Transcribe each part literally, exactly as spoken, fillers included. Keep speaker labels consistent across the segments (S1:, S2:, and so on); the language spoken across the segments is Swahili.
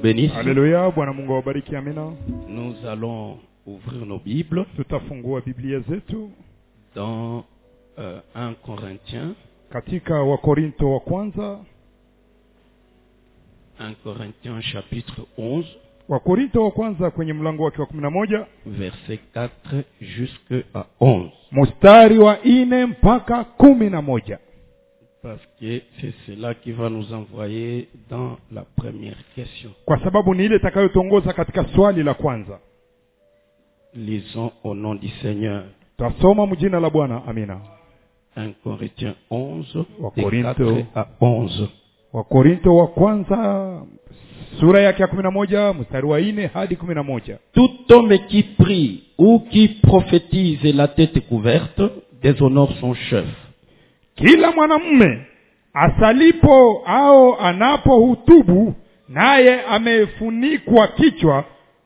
S1: bénisse.
S2: Alléluia, Bwana Mungu awabariki, amina.
S1: Nous allons ouvrir nos Bibles
S2: Tutafungua Biblia zetu
S1: dans euh, un Corinthiens.
S2: katika Wakorinto wa kwanza,
S1: un Corinthiens chapitre onze,
S2: Wakorinto wa kwanza kwenye mlango wake wa kumi na moja,
S1: verset quatre jusqu'à onze.
S2: mstari wa ine mpaka kumi na moja.
S1: Parce que c'est cela qui va nous envoyer dans la première question.
S2: Kwa sababu ni ile itakayotuongoza katika swali la kwanza.
S1: Lisons au nom du Seigneur.
S2: Tasoma mjina la Bwana, amina.
S1: un Corinthiens onze,
S2: Wakorinto,
S1: quatre à onze.
S2: Wakorinto wa kwanza sura yake ya kumi na moja mstari wa ine hadi kumi na moja.
S1: Tout homme qui prie ou qui prophétise la tête couverte déshonore son chef.
S2: Kila mwanamume asalipo au anapohutubu naye amefunikwa kichwa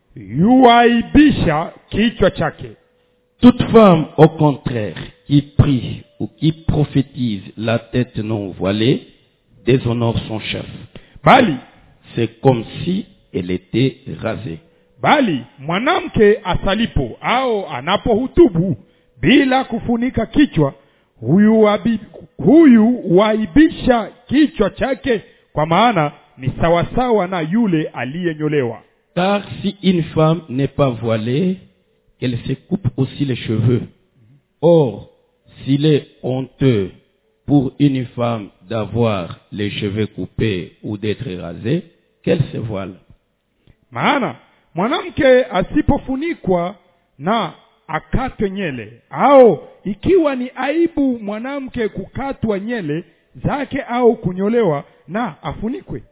S2: yuaibisha kichwa chake.
S1: Toute femme au contraire qui prie ou qui prophétise la tête non voilée déshonore son chef.
S2: Bali
S1: C'est comme si elle était rasée.
S2: bali mwanamke asalipo au anapohutubu bila kufunika kichwa huyu wabi, huyu waibisha kichwa chake, kwa maana ni sawasawa na yule aliyenyolewa.
S1: Car si une femme n'est pas voilée, elle se coupe aussi les cheveux. Or, s'il est honteux pour une femme d'avoir les cheveux coupés ou d'être rasée, qu'elle se voile.
S2: Maana mwanamke asipofunikwa na akatwe nyele, au ikiwa ni aibu mwanamke kukatwa nyele zake au kunyolewa, na afunikwe.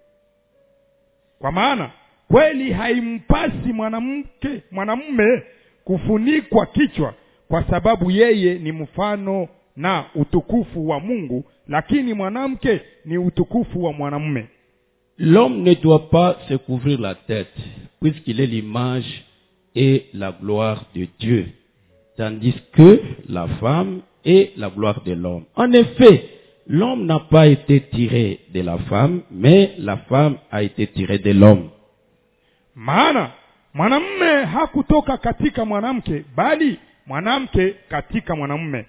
S2: Kwa maana kweli haimpasi mwanamke mwanamume kufunikwa kichwa, kwa sababu yeye ni mfano na utukufu wa Mungu, lakini mwanamke ni utukufu wa mwanamume.
S1: L'homme ne doit pas se couvrir la tête, puisqu'il est l'image et la gloire de Dieu, tandis que la femme est la gloire de l'homme. En effet, l'homme n'a pas été tiré de la femme, mais la femme a été tirée de l'homme.
S2: Maana mwanamume hakutoka katika mwanamke, bali mwanamke katika mwanamume.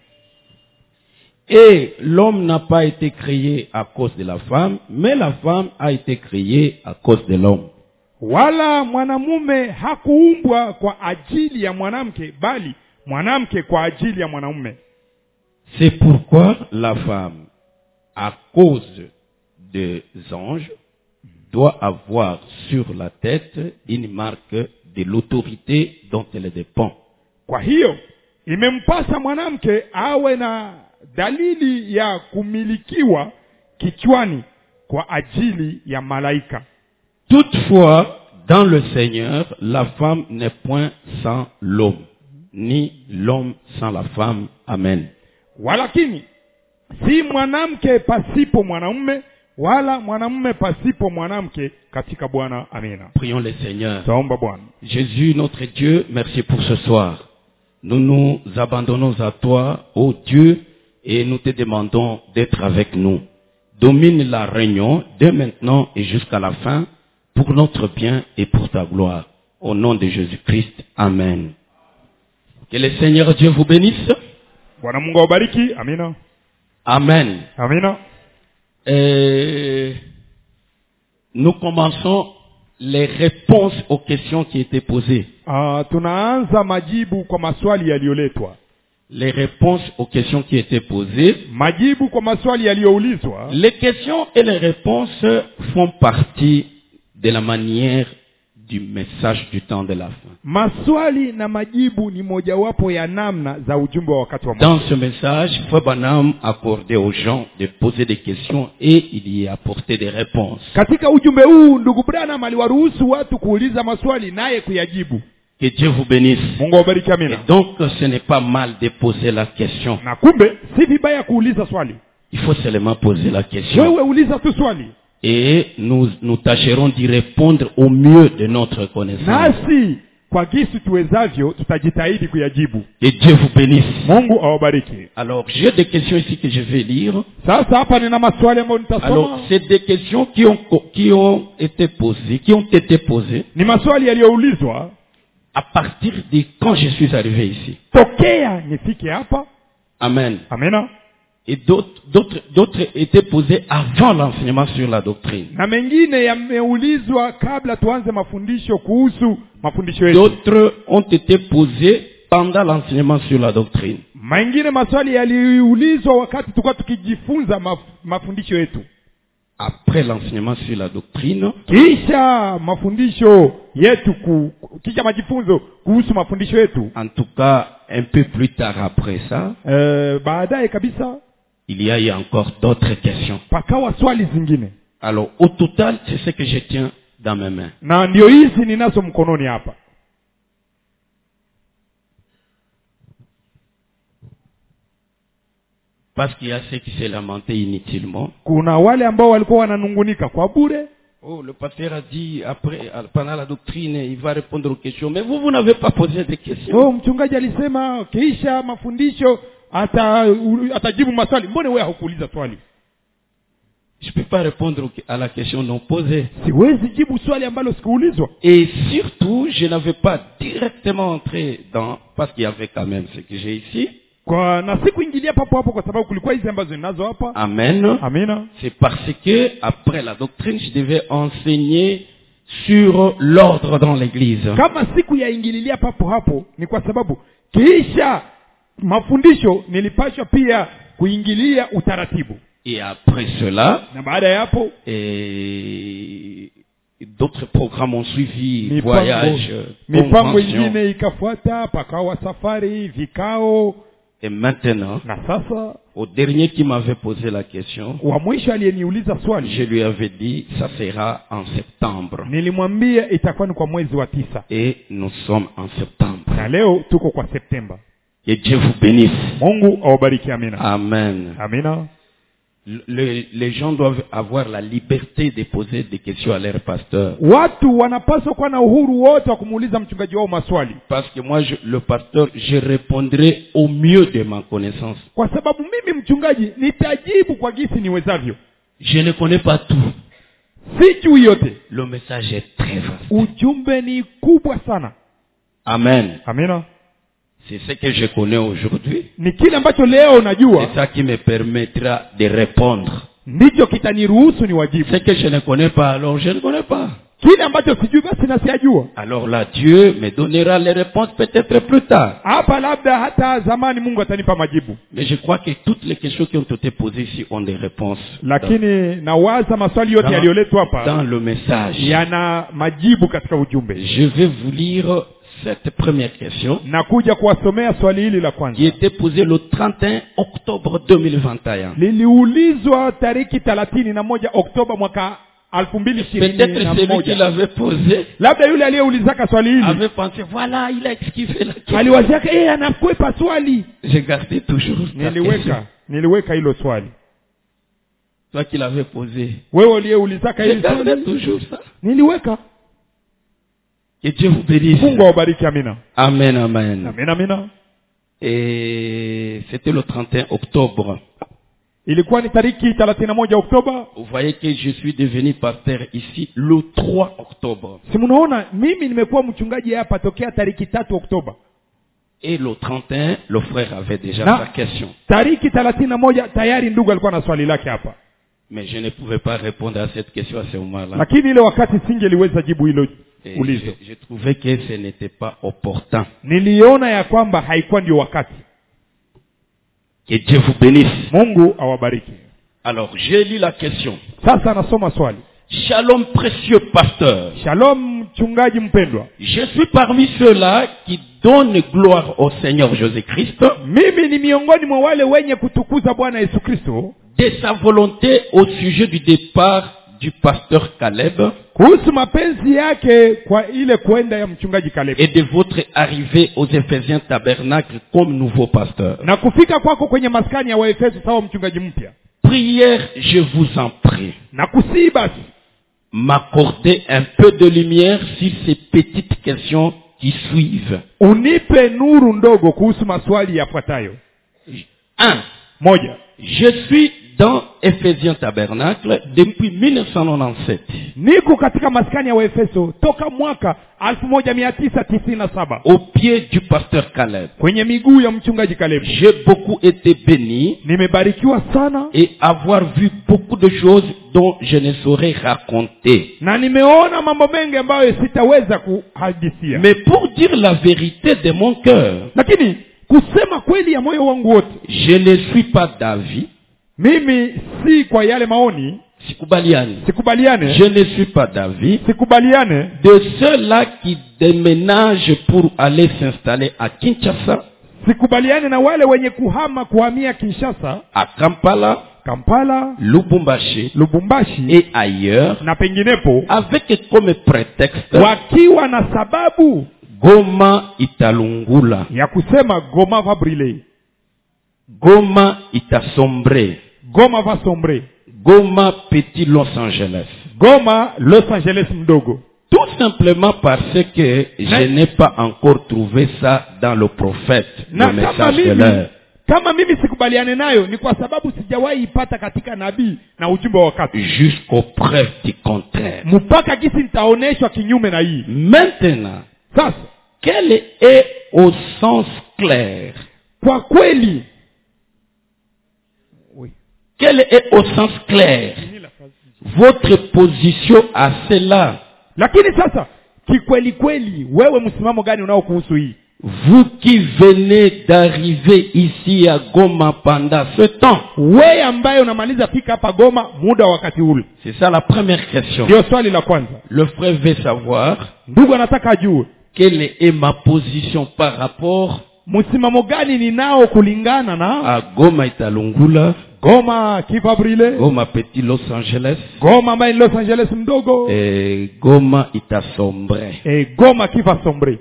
S1: Et l'homme n'a pas été créé à cause de la femme, mais la femme a été créée à cause de l'homme.
S2: Wala mwanamume hakuumbwa kwa ajili ya mwanamke, bali mwanamke kwa ajili ya mwanamume.
S1: C'est pourquoi la femme, à cause des anges, doit avoir sur la tête une marque de l'autorité dont elle dépend.
S2: Kwa hiyo imempasa mwanamke awe na dalili ya kumilikiwa kichwani kwa ajili ya malaika.
S1: Toutefois, dans le Seigneur, la femme n'est point sans l'homme, ni l'homme sans la femme. Amen.
S2: Walakini si mwanamke pasipo mwanamume, wala mwanamume pasipo mwanamke katika Bwana. Amina.
S1: Prions le Seigneur.
S2: Taomba Bwana.
S1: Jésus, notre Dieu, merci pour ce soir. Nous nous abandonnons à toi, ô Dieu, et nous te demandons d'être avec nous. Domine la réunion dès maintenant et jusqu'à la fin, pour notre bien et pour ta gloire. Au nom de Jésus-Christ. Amen. Que le Seigneur Dieu vous bénisse.
S2: Bwana Mungu awabariki. Amina.
S1: Amen.
S2: Amina.
S1: Et nous commençons les réponses aux questions qui étaient posées.
S2: Uh, tunaanza majibu kwa maswali yaliyoletwa.
S1: Les réponses aux questions qui étaient posées.
S2: Majibu kwa maswali yaliyoulizwa.
S1: Les questions et les réponses font partie de la manière du message du temps de la fin.
S2: Maswali na majibu ni mojawapo ya namna za ujumbe wa wakati wa mwisho.
S1: Dans ce message, Frère Branham accordait aux gens de poser des questions et il y apportait des réponses.
S2: Katika ujumbe huu ndugu Branham aliwaruhusu watu kuuliza maswali naye kuyajibu.
S1: Que Dieu vous bénisse.
S2: Mungu awabariki. Amina.
S1: Et donc ce n'est pas mal de poser la question.
S2: Na kumbe si vibaya kuuliza swali.
S1: Il faut seulement poser la question.
S2: Wewe uliza tu swali.
S1: Et nous, nous tâcherons d'y répondre au mieux de notre connaissance.
S2: Nasi kwa gisi tuwezavyo tutajitahidi kuyajibu.
S1: Et Dieu vous bénisse.
S2: Mungu awabariki.
S1: Alors, j'ai des questions ici que je vais lire.
S2: Sasa hapa nina maswali ambayo nitasoma.
S1: Alors, c'est des questions qui ont, qui ont été posées, qui ont été posées.
S2: Ni maswali yaliyoulizwa
S1: à partir de quand je suis arrivé ici.
S2: Tokea nifike hapa.
S1: Amen.
S2: Amena.
S1: Et d'autres, d'autres, d'autres étaient posés avant l'enseignement sur la doctrine.
S2: Na mengine yameulizwa kabla tuanze mafundisho kuhusu mafundisho yetu.
S1: D'autres ont été posés pendant l'enseignement sur la doctrine.
S2: Mengine maswali yaliulizwa wakati tulikuwa tukijifunza maf, mafundisho yetu.
S1: Après l'enseignement sur la doctrine,
S2: kisha mafundisho yetu ku, kisha majifunzo kuhusu mafundisho yetu.
S1: En tout cas, un peu plus tard après ça,
S2: euh, baadaye kabisa
S1: il y a eu encore d'autres questions.
S2: Pakawa swali zingine.
S1: Alors, au total, c'est ce que je tiens dans mes mains.
S2: Na ndio hizi ninazo mkononi hapa.
S1: Parce qu'il y a ceux qui se lamentaient inutilement.
S2: Kuna wale ambao walikuwa wananungunika kwa bure.
S1: Oh, le pasteur a dit après, pendant la doctrine, il va répondre aux questions. Mais vous, vous n'avez pas posé de questions.
S2: Oh, mchungaji alisema kisha mafundisho ata atajibu maswali. Mbona wewe hukuuliza swali?
S1: Je peux pas répondre à la question non posée.
S2: Siwezi jibu swali ambalo sikuulizwa.
S1: Et surtout, je n'avais pas directement entré dans, parce qu'il y avait quand même ce que j'ai ici.
S2: Kwa na sikuingilia papo hapo kwa sababu kulikuwa hizi ambazo ninazo hapa.
S1: Amen.
S2: Amina.
S1: C'est parce que après la doctrine, je devais enseigner sur l'ordre dans l'église.
S2: Kama siku yaingililia papo hapo ni kwa sababu kisha mafundisho nilipaswa pia kuingilia utaratibu.
S1: Et après cela,
S2: na baada ya hapo
S1: et d'autres programmes ont suivi,
S2: mipango,
S1: voyages,
S2: mipango ingine ikafuata, pakawa safari, vikao.
S1: Et maintenant,
S2: na sasa
S1: au dernier qui m'avait posé la question,
S2: wa mwisho aliyeniuliza swali,
S1: je lui avais dit ça sera en septembre.
S2: Nilimwambia itakuwa ni kwa mwezi wa tisa.
S1: Et nous sommes en septembre.
S2: Na leo tuko kwa Septemba.
S1: Que Dieu vous bénisse.
S2: Mungu awabariki. Amina.
S1: Amen.
S2: Amina.
S1: Le, les gens doivent avoir la liberté de poser des questions à leur pasteur.
S2: Watu wanapaswa kuwa na uhuru wote wa kumuuliza mchungaji wao maswali.
S1: Parce que moi, je, le pasteur, je répondrai au mieux de ma connaissance.
S2: Kwa sababu mimi mchungaji nitajibu kwa gisi niwezavyo.
S1: Je ne connais pas tout.
S2: Sijui yote.
S1: Le message est très vaste.
S2: Ujumbe ni kubwa sana.
S1: Amen.
S2: Amina.
S1: C'est ce que je connais aujourd'hui.
S2: Ni kile ambacho leo najua.
S1: C'est ça qui me permettra de répondre.
S2: Ndicho kitaniruhusu niwajibu.
S1: Ce que je ne connais pas, alors je ne connais pas.
S2: Kile ambacho sijui basi na siyajua.
S1: Alors là, Dieu me donnera les réponses peut-être plus tard.
S2: Hapa labda hata zamani Mungu atanipa majibu.
S1: Mais je crois que toutes les questions qui ont été posées ici ont des réponses.
S2: Lakini nawaza maswali yote yaliyoletwa hapa
S1: dans le message
S2: yana majibu katika ujumbe.
S1: Je vais vous lire cette première question.
S2: Nakuja kuwasomea swali hili la kwanza.
S1: Qui était posée le trente et un octobre deux mille vingt et un.
S2: Liliulizwa tariki thelathini na moja Oktoba mwaka elfu mbili ishirini na moja.
S1: Peut-être celui qui l'avait posé.
S2: Labda yule aliyeulizaka swali hili
S1: avait pensé voilà, il a esquivé la question.
S2: Aliwazia eh anakwepa swali.
S1: J'ai gardé toujours ça.
S2: Niliweka, niliweka hilo swali.
S1: Toi qui l'avais posé.
S2: Wewe uliyeulizaka hili swali.
S1: J'ai gardé toujours ça.
S2: Niliweka.
S1: Que Dieu vous bénisse.
S2: Mungu awabariki. Amina.
S1: Amen, amen.
S2: Amen, amina.
S1: Et c'était le trente et un octobre.
S2: Ilikuwa ni tariki thelathini na moja Oktoba.
S1: Vous voyez que je suis devenu pasteur ici le trois octobre.
S2: Si mnaona mimi nimekuwa mchungaji hapa tokea tariki tatu Oktoba.
S1: Et le trente et un, le frère avait déjà
S2: na
S1: sa question.
S2: Tariki thelathini na moja tayari ndugu alikuwa na swali lake hapa.
S1: Mais je ne pouvais pas répondre à cette question à ce moment-là.
S2: Lakini ile wakati singeliweza jibu hilo ulizo.
S1: Je, je trouvais que ce n'était pas opportun.
S2: Niliona ya kwamba haikuwa ndio wakati.
S1: Que Dieu vous bénisse.
S2: Mungu awabariki.
S1: Alors, j'ai lu la question.
S2: Sasa nasoma swali.
S1: Shalom précieux pasteur.
S2: Shalom mchungaji mpendwa.
S1: Je suis parmi ceux-là qui donnent gloire au Seigneur Jésus-Christ.
S2: Mimi ni miongoni mwa wale wenye kutukuza Bwana Yesu Kristo.
S1: De sa volonté au sujet du départ du pasteur Caleb.
S2: Kuhusu mapenzi yake kwa ile kwenda ya mchungaji Caleb.
S1: Et de votre arrivée aux Éphésiens Tabernacle comme nouveau pasteur.
S2: Na kufika kwako kwenye maskani ya Waefeso sawa mchungaji mpya.
S1: Prière, je vous en prie.
S2: Na kusihi basi
S1: M'accorder un peu de lumière sur ces petites questions qui suivent.
S2: Unipe nuru ndogo kuhusu maswali yafuatayo.
S1: Un.
S2: Moja.
S1: Je suis dans Ephésiens Tabernacle depuis mille neuf cent quatre-vingt-dix-sept.
S2: Niko katika maskani ya Waefeso toka mwaka elfu moja mia tisa tisini na saba.
S1: Au pied du pasteur Caleb.
S2: Kwenye miguu ya mchungaji Caleb.
S1: J'ai beaucoup été béni.
S2: Nimebarikiwa sana.
S1: Et avoir vu beaucoup de choses dont je ne saurais raconter.
S2: Na nimeona mambo mengi ambayo sitaweza kuhadithia.
S1: Mais pour dire la vérité de mon cœur.
S2: Lakini kusema kweli ya moyo wangu wote.
S1: Je ne suis pas d'avis.
S2: Mimi si kwa yale maoni.
S1: Sikubaliane.
S2: Sikubaliane.
S1: Je ne suis pas d'avis.
S2: Sikubaliane.
S1: De ceux-là qui déménagent pour aller s'installer à Kinshasa.
S2: Sikubaliane na wale wenye kuhama kuhamia Kinshasa.
S1: À Kampala.
S2: Kampala.
S1: Lubumbashi.
S2: Lubumbashi.
S1: Et ailleurs.
S2: Na penginepo.
S1: Avec comme prétexte.
S2: Wakiwa na sababu.
S1: Goma italungula.
S2: Ya kusema Goma va briller.
S1: Goma itasombre.
S2: Goma va sombre.
S1: Goma petit Los Angeles.
S2: Goma Los Angeles mdogo.
S1: Tout simplement parce que je n'ai pas encore trouvé ça dans le prophète, le message de l'heure.
S2: Kama mimi sikubaliane nayo ni kwa sababu sijawahi ipata katika nabii na ujumbe wa wakati.
S1: Jusqu'aux preuves du contraire.
S2: Mpaka kisi nitaoneshwa kinyume na hii.
S1: Maintenant,
S2: sasa
S1: quel est au sens clair?
S2: Kwa kweli.
S1: Oui. Quel est au sens clair votre position à cela?
S2: Lakini sasa kikweli kweli wewe msimamo gani unao kuhusu hii?
S1: Vous qui venez d'arriver ici à Goma pendant ce temps.
S2: Wewe ambaye unamaliza fika hapa Goma muda wakati ule.
S1: C'est ça la première question.
S2: Ndio swali la kwanza.
S1: Le frère veut savoir.
S2: Ndugu anataka ajue.
S1: Quelle est ma position par rapport
S2: msimamo gani ninao kulingana na
S1: à Goma italungula,
S2: Goma kivabrile,
S1: Goma petit Los Angeles,
S2: Goma ambaye Los Angeles mdogo,
S1: et Goma itasombre.
S2: Et Goma kiva sombre.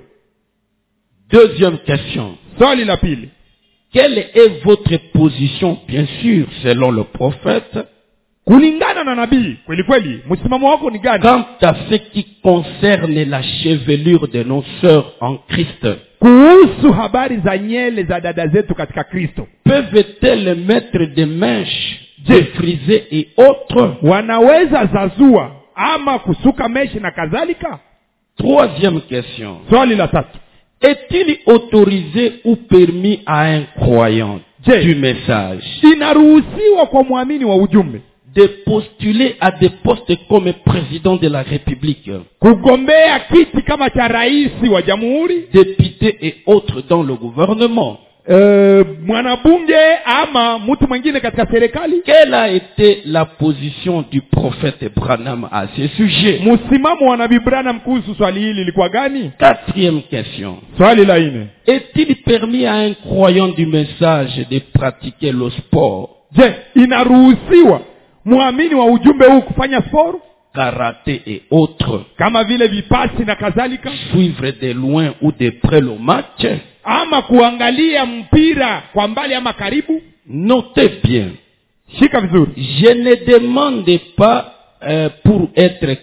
S1: Deuxième question.
S2: Swali la pili.
S1: Quelle est votre position, bien sûr, selon le prophète,
S2: kulingana na nabii kweli kweli msimamo wako ni gani
S1: quant à ce qui concerne la chevelure de nos sœurs en Christ?
S2: Kuhusu habari za nyele za dada zetu katika Kristo.
S1: Peuvent-elles mettre des mèches défrisées et autres?
S2: Wanaweza zazua ama kusuka meshi na kadhalika?
S1: Troisième question.
S2: Swali la tatu.
S1: Est-il autorisé ou permis à un croyant
S2: Je,
S1: du message
S2: inaruhusiwa kwa muamini wa ujumbe
S1: de postuler à des postes comme président de la République,
S2: kugombea kiti kama cha rais wa jamhuri,
S1: député et autres dans le gouvernement?
S2: Uh, mwanabunge ama mtu mwingine katika serikali?
S1: Quelle a été la position du prophète Branham à ce sujet?
S2: Msimamo wa nabii Branham kuhusu swali hili lilikuwa gani?
S1: Quatrième question.
S2: Swali la nne.
S1: Est-il permis à un croyant du message de pratiquer le sport?
S2: Je, inaruhusiwa muamini wa ujumbe huu kufanya sport?
S1: Karaté et autres.
S2: Kama vile vipasi na kadhalika?
S1: Suivre de loin ou de près le match?
S2: Ama kuangalia mpira kwa mbali ama karibu?
S1: Notez bien.
S2: Shika vizuri.
S1: Je ne demande pas euh, pour être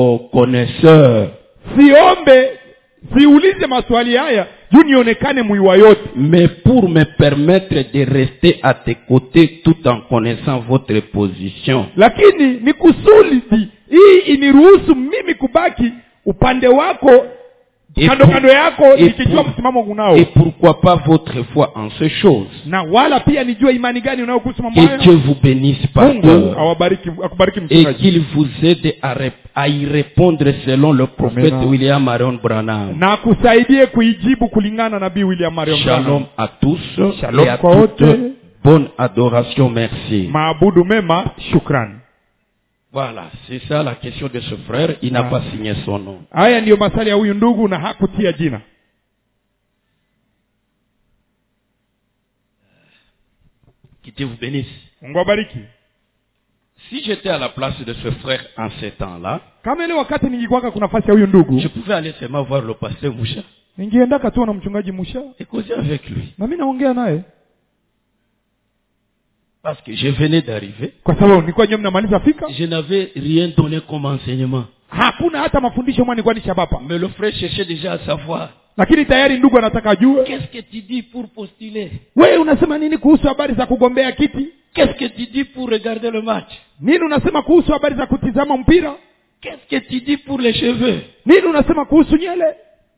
S1: connaisseur.
S2: Siombe, siulize maswali haya juu nionekane muiwa yote,
S1: mais pour me permettre de rester à tes côtés tout en connaissant votre position.
S2: Lakini ni kusudi hii iniruhusu mimi kubaki upande wako, kando kando yako, nikijua msimamo unao.
S1: Et pourquoi pas votre foi en ces choses.
S2: Na wala pia nijue imani gani unayo kuhusu mambo
S1: hayo.
S2: hayo.
S1: Que Dieu vous bénisse pasteur.
S2: Awabariki, akubariki
S1: mchungaji. Et qu'il vous aide à, à y répondre selon le prophète Amen. William Marion Branham.
S2: Na kusaidie kuijibu kulingana nabii William Marion Branham.
S1: Shalom à tous.
S2: Shalom
S1: et à toutes. Bonne adoration, merci.
S2: Maabudu mema, shukrani.
S1: Voilà, c'est ça la question de ce frère, il n'a ah. pas signé son nom.
S2: Haya ndio maswali ya huyu ndugu na hakutia jina.
S1: Que Dieu vous bénisse.
S2: Mungu abariki.
S1: Si j'étais à la place de ce frère en ces temps-là,
S2: kama ile wakati ningekuwa kuna nafasi ya huyu ndugu,
S1: je pouvais aller seulement voir le pasteur Musha.
S2: Ningeenda katu na mchungaji Musha
S1: et causer avec lui.
S2: Na mimi naongea naye.
S1: Parce que je venais d'arriver.
S2: Kwa sababu nilikuwa nyuma namaliza fika.
S1: Je n'avais rien donné comme enseignement.
S2: Hakuna hata mafundisho mwana nilikuwa nishabapa.
S1: Mais le frère cherchait déjà à savoir.
S2: lakini tayari ndugu anataka ajue,
S1: qu'est-ce que tu dis pour postuler?
S2: wewe unasema nini kuhusu habari za kugombea kiti?
S1: Qu'est-ce que tu dis pour regarder le match?
S2: Nini unasema kuhusu habari za kutizama mpira?
S1: Qu'est-ce que tu dis pour les cheveux?
S2: Nini unasema kuhusu nywele?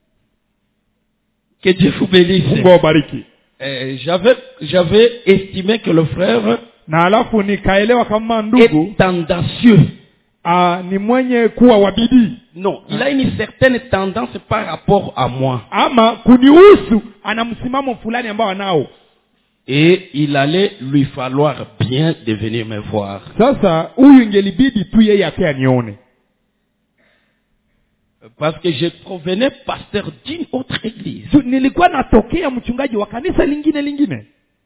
S1: Que Dieu vous bénisse.
S2: Mungu awabariki.
S1: Euh, j'avais, j'avais estimé que le frère
S2: Na alafu nikaelewa kama ndugu
S1: est tendancieux.
S2: a, ni mwenye kuwa wabidii.
S1: Non, il a une certaine tendance par rapport à moi.
S2: Ama kunihusu ana msimamo fulani ambao anao.
S1: Et il allait lui falloir bien de venir me voir.
S2: Sasa huyu ingelibidi tu yeye ake anione.
S1: Parce que je provenais pasteur d'une autre église.
S2: So, nilikuwa natokea mchungaji wa kanisa lingine lingine.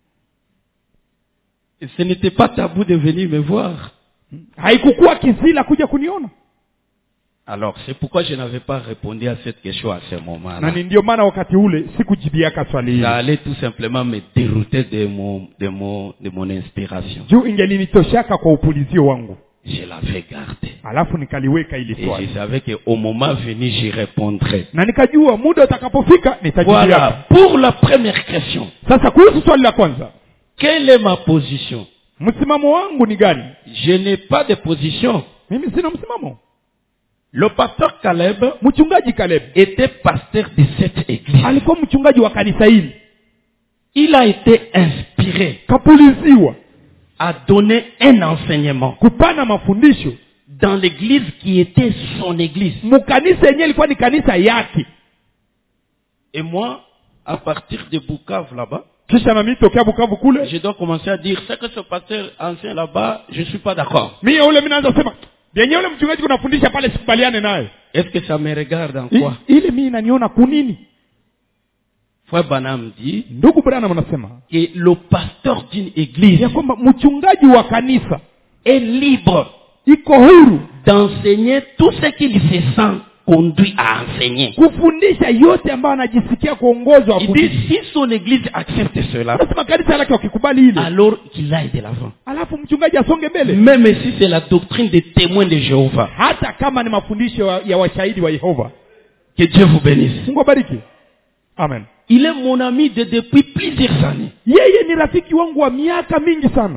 S1: Et ce n'était pas tabou de venir me voir.
S2: Haikukuwa kizila kuja kuniona.
S1: Alors, c'est pourquoi je n'avais pas répondu à cette question à ce moment-là.
S2: Na ndio maana wakati ule sikujibiaka swali hili.
S1: Ça allait tout simplement me dérouter de mon, de mon, de mon inspiration.
S2: Juu ingelinitoshaka kwa upulizio wangu.
S1: Je l'avais gardé.
S2: Alafu nikaliweka ili
S1: Et
S2: swali.
S1: je savais qu'au moment venu, j'y répondrai.
S2: Na nikajua muda utakapofika nitajibiaka.
S1: Voilà, pour la première question.
S2: Sasa kuhusu swali la kwanza.
S1: Quelle est ma position?
S2: Msimamo wangu ni gani?
S1: Je n'ai pas de position.
S2: Mimi sina msimamo.
S1: Le pasteur Caleb
S2: Mchungaji Caleb
S1: était pasteur de cette église.
S2: alikuwa mchungaji wa kanisa hili.
S1: Il a été inspiré
S2: Kapuliziwa
S1: à donner un enseignement
S2: kupana mafundisho
S1: dans l'église qui était son église.
S2: mkanisa yenyewe ilikuwa ni kanisa yake.
S1: Et moi, à partir de Bukavu là-bas,
S2: Kisha na mimi tokea Bukavu kule,
S1: je dois commencer à dire ce que ce pasteur ancien là-bas, je suis pas d'accord.
S2: mimi ule mimi naanza kusema yenyewe ule mchungaji kunafundisha pale sikubaliane naye.
S1: Est-ce que ça me regarde en
S2: I-
S1: quoi?
S2: Ile mimi inaniona kunini?
S1: Frère Branham dit
S2: Ndugu Branham anasema
S1: que le pasteur d'une église
S2: ya kwamba mchungaji wa kanisa
S1: est libre
S2: iko huru
S1: d'enseigner tout ce qu'il se sent conduit à enseigner.
S2: kufundisha yote ambayo anajisikia kuongozwa
S1: Il
S2: kufundisha.
S1: dit si son église accepte cela,
S2: Anasema kanisa lake wakikubali ile,
S1: alors qu'il aille de l'avant.
S2: alafu mchungaji asonge mbele,
S1: Même si c'est la doctrine des témoins de Jéhovah.
S2: hata kama ni mafundisho ya- ya washahidi wa Yehova.
S1: Que Dieu vous bénisse.
S2: Mungu abariki. Amen.
S1: Il est mon ami de depuis plusieurs années.
S2: Yeye ni rafiki wangu wa miaka mingi sana,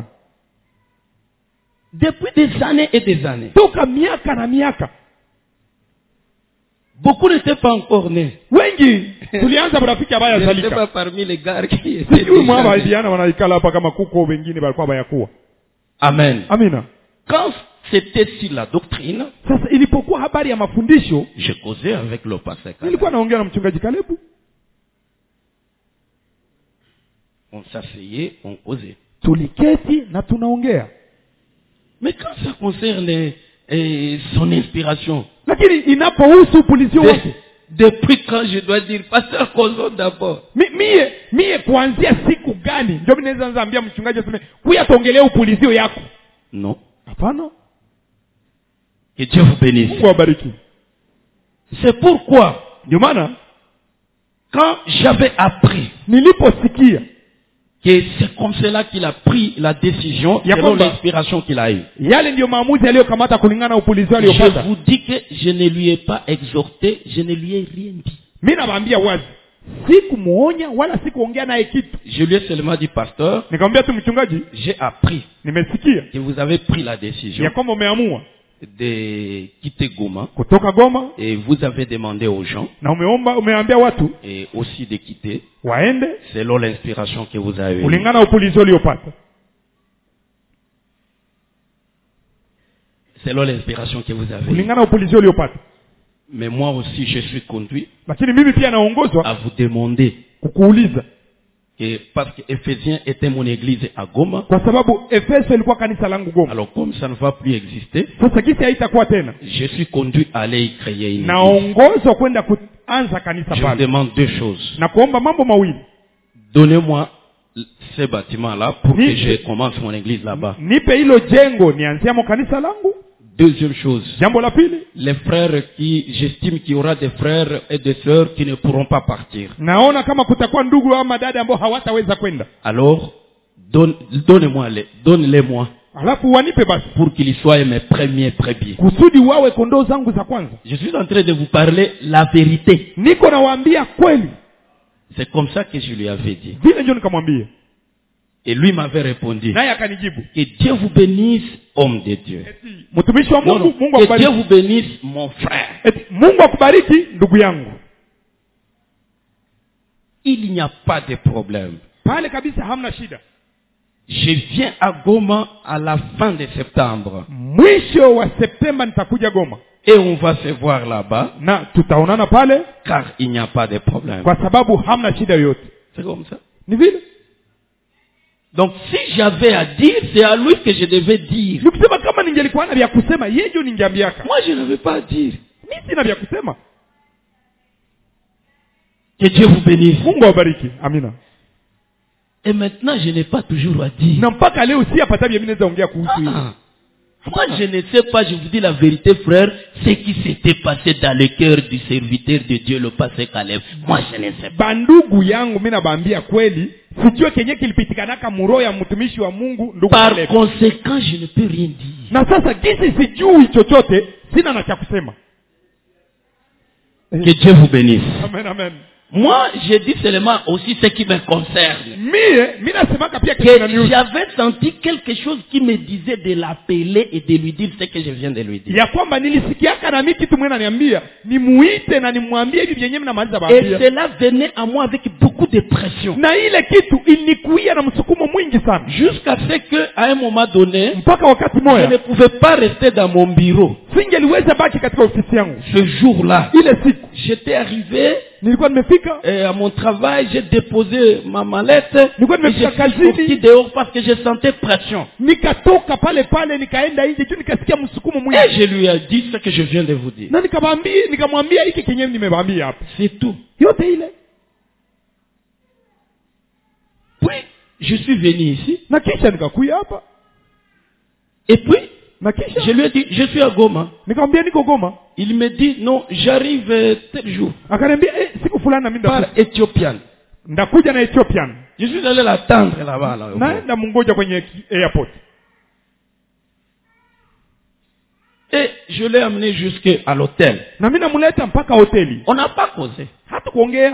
S1: Depuis des années et des années.
S2: toka miaka na miaka.
S1: Beaucoup n'étaient pas encore nés.
S2: Wengi tulianza urafiki ambaye
S1: Je n'étais
S2: azalika.
S1: pas parmi les gars qui étaient
S2: Sijui mwa
S1: déjà nés.
S2: baidiana wanaikala hapa kama kuko wengine balikuwa bayakuwa.
S1: Amen.
S2: Amina.
S1: Quand c'était sur la doctrine,
S2: Sasa ilipokuwa habari ya mafundisho,
S1: je causais avec le pasteur Caleb.
S2: nilikuwa naongea na mchungaji Kalebu.
S1: On s'asseyait, on causait.
S2: Tuliketi na tunaongea.
S1: Mais quand ça concerne eh, son inspiration,
S2: Lakini inapohusu upulizio
S1: de-
S2: wake,
S1: depuis quand je dois dire, pasteur, causons d'abord.
S2: mi- mie mie kuanzia siku gani ndio mimi naweza ambia mchungaji aseme kuya tuongelee upulizio yako?
S1: Non.
S2: Hapana.
S1: Que Dieu vous bénisse.
S2: Mungu awabariki.
S1: C'est pourquoi,
S2: Ndio maana
S1: quand j'avais appris
S2: niliposikia
S1: que c'est comme cela qu'il a pris la décision,
S2: Ya
S1: selon
S2: kwamba-
S1: l'inspiration qu'il a eue,
S2: yale ndiyo maamuzi aliyokamata kulingana na upulizio
S1: je
S2: aliyopata,
S1: vous dis que je ne lui ai pas exhorté, je ne lui ai rien dit.
S2: mimi nawaambia wazi, sikumuonya wala sikuongea naye kitu.
S1: Je lui ai seulement dit, pasteur,
S2: Nikamwambia tu mchungaji,
S1: j'ai appris
S2: nimesikia
S1: que vous avez pris la décision
S2: ya kwamba umeamua
S1: de quitter Goma
S2: kutoka Goma
S1: et vous avez demandé aux gens
S2: na umeomba umeambia watu
S1: et aussi de quitter
S2: waende
S1: selon l'inspiration que vous avez eue.
S2: kulingana na upulizio uliopata.
S1: Selon l'inspiration que vous avez eue.
S2: Kulingana na upulizio uliopata.
S1: Mais moi aussi, je suis conduit
S2: Lakini mimi pia naongozwa
S1: à vous demander,
S2: kukuuliza
S1: que, parce que Éphésiens était mon église à Goma,
S2: kwa sababu Efeso ilikuwa kanisa langu Goma.
S1: alors comme ça ne va plus exister,
S2: Sasa kisi haitakuwa tena,
S1: je suis conduit à aller y créer une église.
S2: naongozwa kwenda kuanza kanisa
S1: Je vous
S2: pale
S1: demande deux choses.
S2: na kuomba mambo mawili.
S1: Donnez-moi ce bâtiment-là pour que
S2: Oui.
S1: je commence mon église là-bas.
S2: Nipe hilo jengo nianziamo kanisa langu.
S1: Deuxième chose,
S2: Jambo la pili,
S1: les frères qui, j'estime qu'il y aura des frères et des sœurs qui ne pourront pas partir.
S2: naona kama kutakuwa ndugu ama dada ambao hawataweza kwenda.
S1: Alors, donne, donnez-moi les, donne-les-moi.
S2: alafu wanipe basi
S1: pour qu'ils soient mes premiers brebis.
S2: kusudi wawe kondoo zangu za kwanza.
S1: Je suis en train de vous parler la vérité.
S2: Niko nawaambia kweli.
S1: C'est comme ça que je lui avais dit.
S2: Vile ndio nikamwambia.
S1: Et lui m'avait répondu.
S2: Naye akanijibu.
S1: Que Dieu vous bénisse, homme de Dieu.
S2: Mtumishi wa Mungu, Mungu
S1: akubariki. Que Dieu vous bénisse, mon frère.
S2: Eti, Mungu akubariki ndugu yangu.
S1: Il n'y a pas de problème.
S2: Pale kabisa hamna shida.
S1: Je viens à Goma à la fin de septembre.
S2: Mwisho wa Septemba nitakuja Goma.
S1: Et on va se voir là-bas.
S2: Na tutaonana pale.
S1: Car il n'y a pas de problème.
S2: Kwa sababu hamna shida yoyote.
S1: C'est comme ça.
S2: Ni vile.
S1: Donc si j'avais à dire, c'est à lui que je devais dire.
S2: Nikusema kama ningelikuwa na vya kusema, yeye ndio ningeambiaka.
S1: Moi je n'avais pas à dire.
S2: Mimi sina vya kusema.
S1: Que Dieu vous bénisse.
S2: Mungu awabariki. Amina.
S1: Et maintenant je n'ai pas toujours à dire.
S2: Na mpaka leo si hapata mimi naweza ongea kuhusu hili.
S1: Ah. Moi je ne sais pas, je vous dis la vérité frère, ce qui s'était passé dans le cœur du serviteur de Dieu le pasteur Caleb. Moi je ne sais pas.
S2: Bandugu yangu mimi nabaambia kweli, sijue kenye kilipitikanaka muroho ya mtumishi wa Mungu ndugu
S1: Par
S2: Caleb.
S1: conséquent je ne peux rien dire.
S2: Na sasa gisi sijui chochote, sina na cha kusema.
S1: Que Dieu vous bénisse.
S2: Amen, amen.
S1: Moi, je dis seulement aussi ce qui me concerne.
S2: Mie, mimi nasemaka pia
S1: Que
S2: kitu
S1: j'avais senti quelque chose qui me disait de l'appeler et de lui dire ce que je viens de lui dire.
S2: ya kwamba nilisikiaka na mimi kitu mwenye ananiambia nimuite na nimwambie hivi vyenyewe mnamaliza
S1: Et
S2: baambia.
S1: cela venait à moi avec beaucoup de pression.
S2: Na ile kitu ilikuia na msukumo mwingi sana.
S1: Jusqu'à ce que, à un moment donné,
S2: Mpaka wakati
S1: je ne
S2: moja
S1: pouvais pas rester dans mon bureau.
S2: singeliweza baki katika ofisi yangu.
S1: Ce jour-là,
S2: Ile siku
S1: j'étais arrivé
S2: nilikuwa nimefika,
S1: et à mon travail, j'ai déposé ma mallette
S2: nilikuwa
S1: et je
S2: nimefika
S1: suis sorti
S2: kazini,
S1: dehors parce que je sentais pression.
S2: nikatoka pale pale nikaenda nje juu nikasikia msukumo
S1: Et
S2: mwingi.
S1: je lui ai dit ce que je viens de vous dire.
S2: Na nikamwambia nikamwambia hiki kenyewe nimewaambia hapa.
S1: C'est tout.
S2: Yote ile.
S1: Puis, je suis venu ici.
S2: Na kisha nikakuja hapa.
S1: Et puis,
S2: Na kisha
S1: je lui ai dit, je suis à Goma.
S2: nikamwambia niko Goma.
S1: Il me dit, non, j'arrive euh, tel jour.
S2: Akaniambia eh, siku fulani na mimi
S1: Par
S2: ndakuja.
S1: Éthiopienne.
S2: Ndakuja na Ethiopian.
S1: Je suis allé l'attendre là-bas. Là, au
S2: Naenda mungoja kwenye ki- airport.
S1: Et je l'ai amené jusqu'à l'hôtel.
S2: Na mimi namleta mpaka hoteli.
S1: On n'a pas causé.
S2: Hata kuongea.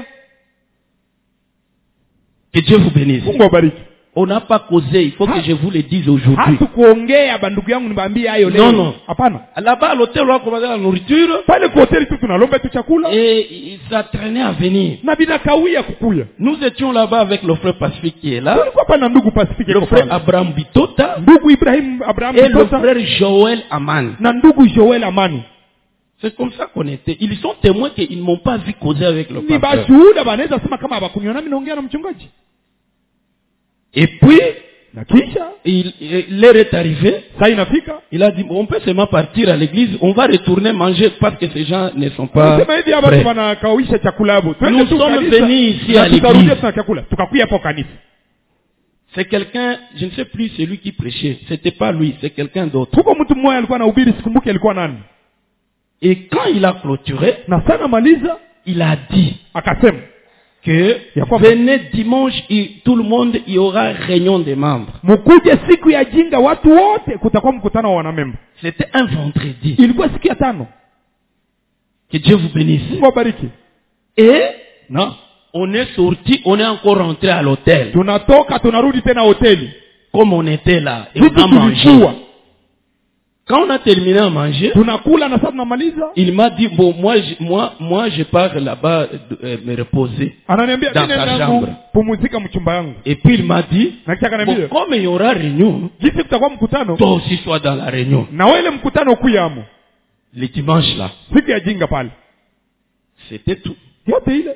S1: Que Dieu vous bénisse.
S2: Mungu awabariki.
S1: On n'a pas causé. Il faut
S2: Ha-
S1: que je vous le dise aujourd'hui.
S2: Hata kuongea bandugu yangu niwaambie hayo leo.
S1: Non, non.
S2: Hapana.
S1: Là-bas, à l'hôtel, on a commandé la nourriture.
S2: Pale kwa hoteli tu tunalomba tu chakula
S1: Et ça traînait à venir.
S2: na binakawia kukuya.
S1: Nous étions là-bas avec le frère Pacifique qui est là.
S2: Tulikuwa pale na ndugu Pacific
S1: Le
S2: yuko
S1: frère
S2: pale.
S1: Abraham Bitota.
S2: Ndugu Ibrahim Abraham
S1: Et le
S2: Bitota
S1: frère Joël Aman.
S2: na ndugu Joel Amani.
S1: C'est comme ça qu'on était. Ils sont témoins qu'ils ne m'ont pas vu causer avec le
S2: Ni
S1: pasteur.
S2: bashuhuda banaweza sema kama abakuniona mimi naongea na mchungaji.
S1: Et puis,
S2: Na kisha
S1: il, il- l'heure est arrivée.
S2: saa inafika.
S1: Il a dit, on peut seulement partir à l'église. On va retourner manger parce que ces gens ne sont pas
S2: Sema hivi hapa
S1: prêts.
S2: wanakawisha chakula hapo. Twende
S1: Nous
S2: tu
S1: sommes
S2: kanisa,
S1: venus ici
S2: na
S1: à
S2: tutarudia
S1: l'église.
S2: tuna chakula. Tukakuya hapo kanisa.
S1: C'est quelqu'un, je ne sais plus celui qui prêchait. C'était pas lui, c'est quelqu'un d'autre.
S2: Tuko mtu mmoja alikuwa anahubiri, sikumbuki alikuwa nani.
S1: Et quand il a clôturé,
S2: Na sana maliza
S1: il a dit
S2: akasema
S1: que
S2: Ya kwamba-
S1: venez dimanche, et tout le monde, il y aura réunion des membres.
S2: mkuje siku ya jinga watu wote, kutakuwa mkutano wa wanamemba.
S1: C'était un vendredi.
S2: Ilikuwa siku ya tano.
S1: Que Dieu vous bénisse.
S2: Mungu awabariki.
S1: Et non, on est sorti, on est encore rentré à l'hôtel.
S2: Tunatoka tunarudi tena hoteli.
S1: Comme on était là, et on
S2: Vitu
S1: a mangé.
S2: tulikuwa
S1: Quand on a terminé à manger,
S2: tunakula na sasa tunamaliza.
S1: il m'a dit, bon, moi, je, moi, moi, je pars là-bas euh, me reposer.
S2: Ananiambia
S1: Dans
S2: mimi
S1: sa
S2: nenda
S1: chambre.
S2: yangu pumzika mchumba yangu.
S1: Et puis il m'a dit,
S2: Na kisha
S1: bon,
S2: akaniambia
S1: comme il y aura réunion,
S2: jinsi kutakuwa mkutano
S1: toi aussi sois dans la réunion.
S2: na wewe mkutano kuyamo.
S1: Le dimanche là,
S2: Siku ya jinga pale.
S1: c'était tout.
S2: Yote ile.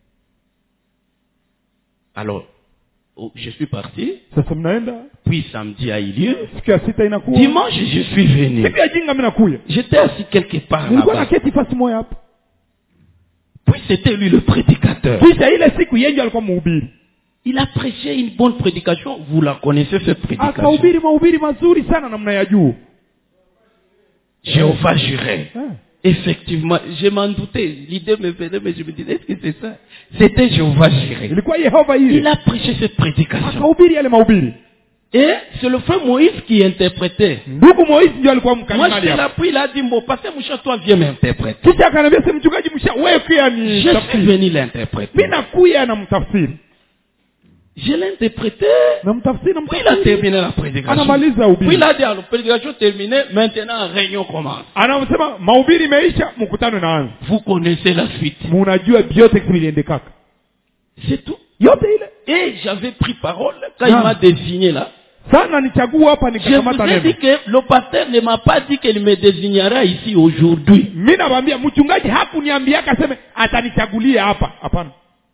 S1: Alors, oh, je suis parti,
S2: Sasa mnaenda
S1: puis samedi a eu lieu.
S2: siku ya sita inakuwa.
S1: Dimanche, je suis venu.
S2: Siku ya jinga mimi nakuya.
S1: J'étais assis quelque part
S2: Nilikuwa na
S1: là-bas.
S2: keti fasi moja hapo.
S1: Puis c'était lui le prédicateur.
S2: Kisha ile siku yeye alikuwa mhubiri.
S1: Il a prêché une bonne prédication. Vous la connaissez, cette prédication.
S2: Akahubiri mahubiri mazuri sana namna ya juu.
S1: Jéhovah juré.
S2: Ah.
S1: Effectivement, je m'en doutais. L'idée me venait, mais je me disais, est-ce que c'est ça? C'était Jéhovah juré.
S2: Ilikuwa Yehova
S1: Il
S2: ile.
S1: a prêché cette prédication.
S2: Akahubiri yale mahubiri.
S1: Et c'est le frère Moïse qui interprétait.
S2: Ndugu Moïse ndio alikuwa
S1: Moi,
S2: mkalimani
S1: j'étais là,
S2: hapo.
S1: puis il a dit, bon, pasteur Moucha, toi, viens m'interpréter.
S2: Kisha akaniambia sema mchungaji msha wewe pia ni
S1: Je suis
S2: tafsiri.
S1: venu l'interpréter.
S2: Mimi nakuya na mtafsiri.
S1: Je l'ai interprété.
S2: Na mtafsiri na
S1: Puis il a
S2: mtafsiri.
S1: terminé la prédication.
S2: Anamaliza
S1: Puis
S2: ubiri.
S1: il a dit, alors, prédication terminée, maintenant, réunion commence.
S2: Anasema mahubiri imeisha, mkutano unaanza.
S1: Vous connaissez la suite.
S2: Munajua vyote viliendekaka.
S1: C'est tout.
S2: Yote ile.
S1: Et j'avais pris parole quand
S2: Ah.
S1: il m'a désigné là.
S2: Sana nichagua hapa
S1: Je vous
S2: nikakamata
S1: ai
S2: neno.
S1: dit que le pasteur ne m'a pas dit qu'il me désignera ici aujourd'hui.
S2: Mimi nawaambia mchungaji hakuniambia akaseme atanichagulia hapa. Hapana.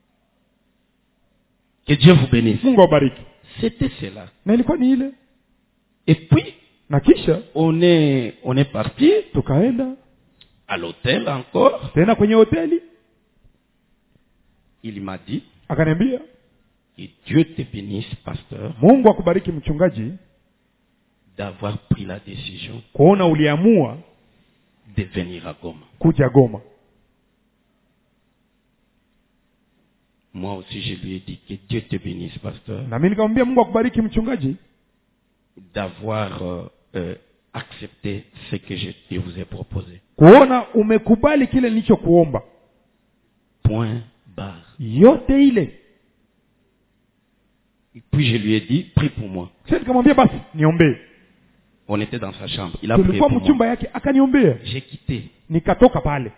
S1: Que Dieu vous bénisse.
S2: Mungu awabariki.
S1: C'était cela.
S2: Na ilikuwa ni ile.
S1: Et puis,
S2: Na kisha
S1: on est, on est parti
S2: tukaenda
S1: à l'hôtel encore.
S2: tena kwenye hoteli.
S1: Il m'a dit,
S2: Akaniambia,
S1: que Dieu te bénisse, pasteur,
S2: Mungu akubariki mchungaji
S1: d'avoir pris la décision
S2: kuona uliamua
S1: de venir à Goma.
S2: kuja Goma.
S1: Moi aussi, je lui ai dit que Dieu te bénisse, pasteur,
S2: Na mimi nikamwambia Mungu akubariki mchungaji
S1: d'avoir euh, euh, accepté ce que je, je vous ai proposé.
S2: kuona umekubali kile nilichokuomba.
S1: Point barre.
S2: Yote ile.
S1: Et puis je lui ai dit, prie pour moi.
S2: Sasa nikamwambia basi niombee.
S1: On était dans sa chambre. Il a prié
S2: Tulikuwa
S1: pour moi.
S2: mchumba yake akaniombea.
S1: J'ai quitté.
S2: Nikatoka pale.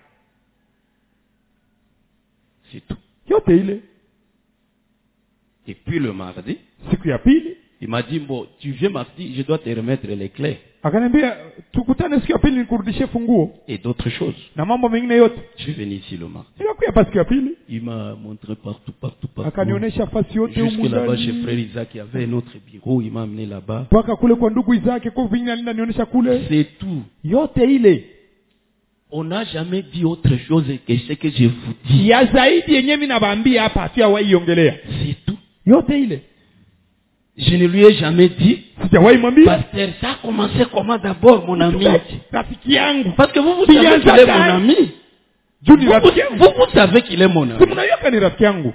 S1: C'est tout.
S2: Yote ile.
S1: Et puis le mardi,
S2: Siku ya pili
S1: il m'a dit, bon, tu viens mardi, je dois te remettre les clés
S2: akaniambia tukutane siku ya pili nikurudishie funguo
S1: et d'autres choses.
S2: na mambo mengine yote.
S1: Je suis venu ici le mardi.
S2: Nikakuja pa siku ya pili
S1: Il m'a montré partout, partout, partout.
S2: akanionyesha fasi yote
S1: Jusque
S2: humu
S1: là-bas chez
S2: ndani.
S1: frère Isaac, il y avait un autre bureau, il m'a amené là-bas.
S2: Mpaka kule kwa ndugu Isaki kwa vingine alinda nionyesha kule.
S1: C'est tout.
S2: Yote ile.
S1: On n'a jamais dit autre chose que ce que je vous dis.
S2: Ya zaidi yenyewe mimi nawaambia hapa hatuyawahi ongelea.
S1: C'est tout.
S2: Yote ile.
S1: Je ne lui ai jamais dit,
S2: Sijawahi mwambia.
S1: pasteur, ça a commencé comment d'abord, mon ami?
S2: Rafiki yangu.
S1: Parce que vous, vous
S2: Bien
S1: savez qu'il est
S2: ça,
S1: mon
S2: ça.
S1: ami.
S2: Juu
S1: Vous,
S2: ni
S1: vous,
S2: rafiki yangu.
S1: vous, vous savez qu'il est mon
S2: Si
S1: ami.
S2: mnayoka ni rafiki yangu.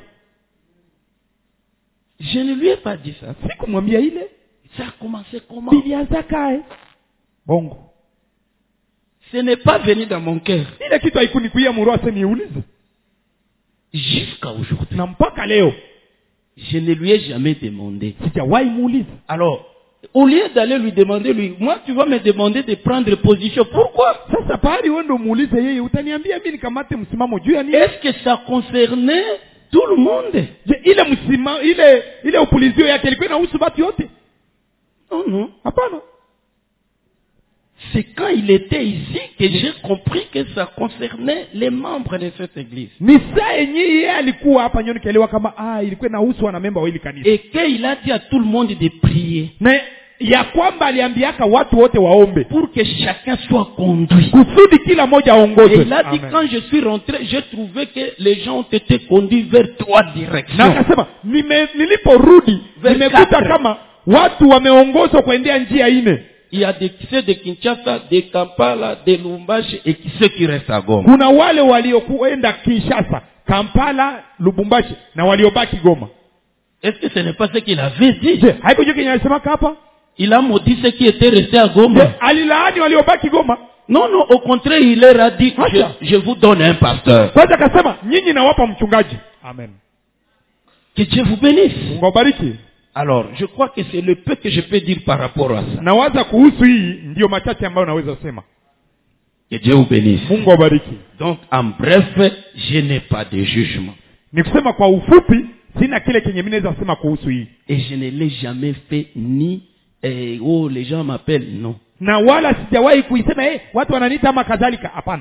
S1: Je ne lui ai pas dit ça.
S2: Sikumwambia ile.
S1: Ça a commencé comment?
S2: Bilianza kae. Bongo.
S1: Ce n'est pas venu dans mon cœur.
S2: Ile kitu haikunikuia murose niulize.
S1: Jusqu'à aujourd'hui.
S2: Na mpaka leo
S1: Je ne lui ai jamais demandé.
S2: sijawahi muuliza.
S1: Alors, au lieu d'aller lui demander, lui, moi, tu vas me demander de prendre position. Pourquoi?
S2: Sasa pahali wewe ndo muulize yeye utaniambia mimi nikamate msimamo juu ya nini?
S1: Est-ce que ça concernait tout le monde?
S2: Je, ile msimamo ile ile upulizio yake ilikuwa inahusu watu yote?
S1: Non, non.
S2: Hapana.
S1: C'est quand il était ici que j'ai compris que ça concernait les membres de cette église.
S2: Ni saa yenyewe yeye alikuwa hapa nyoni kaelewa kama ah ilikuwa inahusu wana memba wa ile kanisa.
S1: Et qu'il a dit à tout le monde de prier
S2: Na ya kwamba aliambiaka watu wote waombe
S1: pour que chacun soit conduit.
S2: kusudi kila mmoja
S1: Et
S2: aongozwe.
S1: il a dit,
S2: Amen.
S1: quand je suis rentré, j'ai trouvé que les gens ont été conduits vers trois
S2: Na
S1: directions.
S2: akasema nime, niliporudi
S1: Verse
S2: nimekuta
S1: quatre.
S2: kama watu wameongozwa kuendea njia ine.
S1: Il y a des ceux de Kinshasa, de Kampala, de Lubumbashi et ceux qui restent à Goma.
S2: Kuna wale waliokuenda Kinshasa, Kampala, Lubumbashi na waliobaki Goma.
S1: Est-ce que ce n'est pas ce qu'il avait dit?
S2: Je, haiko juu kenye alisema hapa?
S1: Il a maudit ceux qui étaient restés à
S2: Je,
S1: Goma.
S2: alilaani waliobaki Goma.
S1: Non, non, au contraire, il leur a dit, je,
S2: Acha.
S1: je vous donne un pasteur.
S2: Kwanza akasema nyinyi nawapa mchungaji. Amen.
S1: Que Dieu vous bénisse.
S2: Mungu awabariki.
S1: Alors, je crois que c'est le peu que je peux dire par rapport à ça.
S2: Nawaza kuhusu hii ndio machache ambayo naweza sema.
S1: Que Dieu vous bénisse.
S2: Mungu awabariki.
S1: Donc, en bref, je n'ai pas de jugement.
S2: Ni kusema kwa ufupi sina kile kenye mimi naweza sema kuhusu hii.
S1: Et je ne l'ai jamais fait ni, eh, oh, les gens m'appellent, non.
S2: Na wala sijawahi kuisema eh watu wananiita ama kadhalika. Hapana.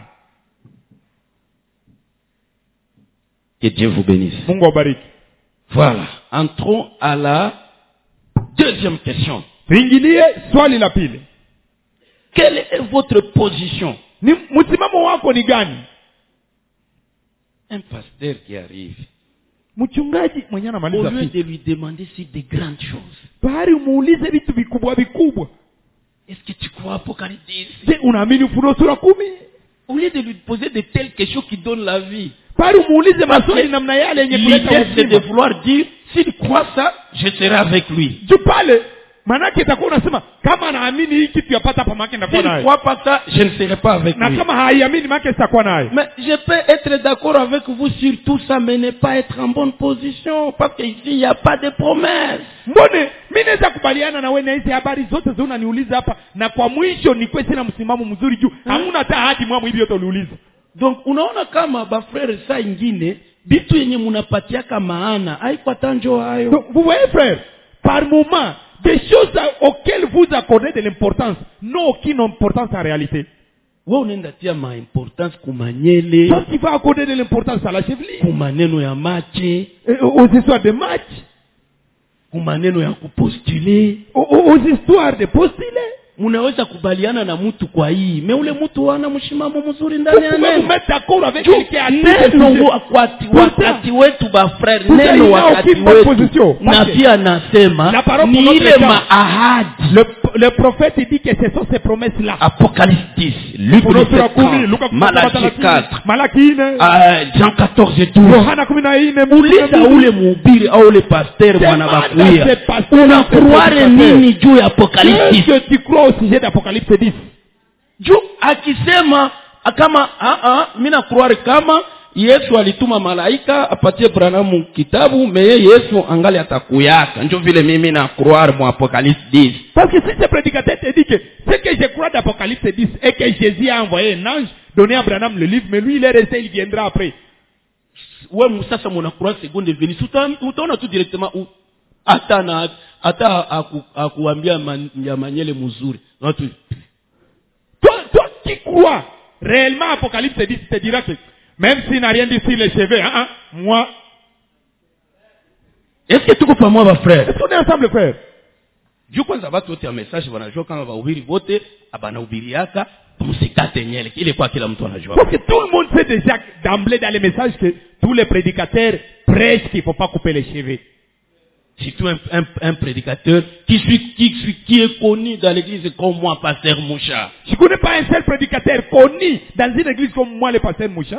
S1: Que Dieu vous bénisse.
S2: Mungu awabariki.
S1: Voilà. Entrons à la deuxième question.
S2: Tuingilie swali la pili.
S1: Quelle est votre position?
S2: Ni msimamo wako ni gani?
S1: Un pasteur qui arrive,
S2: Mchungaji mwenye
S1: au
S2: anamaliza
S1: lieu
S2: fiti.
S1: de lui demander si des grandes choses,
S2: Bali umuulize vitu vikubwa vikubwa.
S1: est-ce que tu crois Apocalypse dix?
S2: Je, unaamini Ufunuo sura kumi?
S1: Au lieu de lui poser de telles questions qui donnent la vie,
S2: Bali umuulize maswali namna yale yenye kuleta
S1: l'idée c'est de
S2: uzima.
S1: vouloir dire, s'il croit ça, je serai avec lui.
S2: Juu pale Manake itakuwa unasema kama naamini hii kitu yapata hapa maki ndakuwa
S1: S'il ne
S2: nayo.
S1: croit pas ça, je ne serai pas avec
S2: Na
S1: lui.
S2: kama haiamini maki sitakuwa nayo.
S1: Mais je peux être d'accord avec vous sur tout ça, mais ne pas être en bonne position. Parce qu'ici, il n'y a pas de promesse.
S2: Mbone mimi naweza kubaliana na wewe na hizi habari zote zile unaniuliza hapa, na kwa mwisho ni kwa sina msimamo mzuri juu hamuna hata hadi mwa hivi yote uliuliza.
S1: Donc unaona kama ba frère saa ingine bitu yenye munapatiaka maana haiko tanjo hayo.
S2: Donc vous voyez frère, par moment des choses auxquelles vous accordez de l'importance n'ont aucune importance en réalité.
S1: Wewe unaenda tia ma importance kumanyele.
S2: Toi qui vas accorder de l'importance à la chevelure,
S1: Kumaneno ya machi,
S2: aux histoires de match,
S1: kumaneno ya kupostuler.
S2: aux histoires de postuler.
S1: Munaweza kubaliana na mtu kwa hii, me ule mtu hana mshimamo mzuri ndani ya
S2: Vous
S1: neno.
S2: vous mettre d'accord avec quelqu'un
S1: Neno wakati wakati wetu ba frère, neno wakati wetu na pia nasema ni ile maahadi.
S2: Le, le prophète dit que ce sont ces promesses là.
S1: Apocalypse dix, Luc dix-sept, Malachie quatre,
S2: Malaki
S1: uh, Jean quatorze et douze.
S2: Yohana kumi na nne.
S1: Uliza ule mhubiri au ule pasteur mwana bakuya, unakroire nini juu ya Apocalypse dix?
S2: Est-ce que tu crois au sujet d'Apocalypse dix?
S1: Juu akisema kama a a mimi nakroire kama Yesu alituma malaika apatie Branham kitabu, mais Yesu angali atakuyaka. Ndio vile mimi na croire mu Apocalypse dix.
S2: Parce que si ce prédicateur te dit que ce que je crois d'Apocalypse dix et que Jésus a envoyé un ange donner à Branham le livre, mais lui il est resté, il viendra après.
S1: Ouais, musasa mona croire seconde venue. Utaona tu directement où ata na ata akuambia ya manyele mzuri. Watu
S2: toi toi qui crois réellement Apocalypse dix te dira que même s'il n'a rien dit sur les cheveux, hein, hein, moi.
S1: Est-ce que tu comprends moi, ma frère?
S2: Est-ce qu'on est ensemble, frère?
S1: Dieu kwanza watu wote wa message wanajua kama wahubiri wote abanahubiriaka msikate nyele. Ile kwa kila mtu anajua.
S2: Parce que tout le monde sait déjà d'emblée dans les messages que tous les prédicateurs prêchent qu'il ne faut pas couper les cheveux.
S1: Surtout un, un, un prédicateur qui suit, qui suit, qui est connu dans l'église comme moi, pasteur Moucha.
S2: Je ne connais pas un seul prédicateur connu dans une église comme moi, le pasteur Moucha.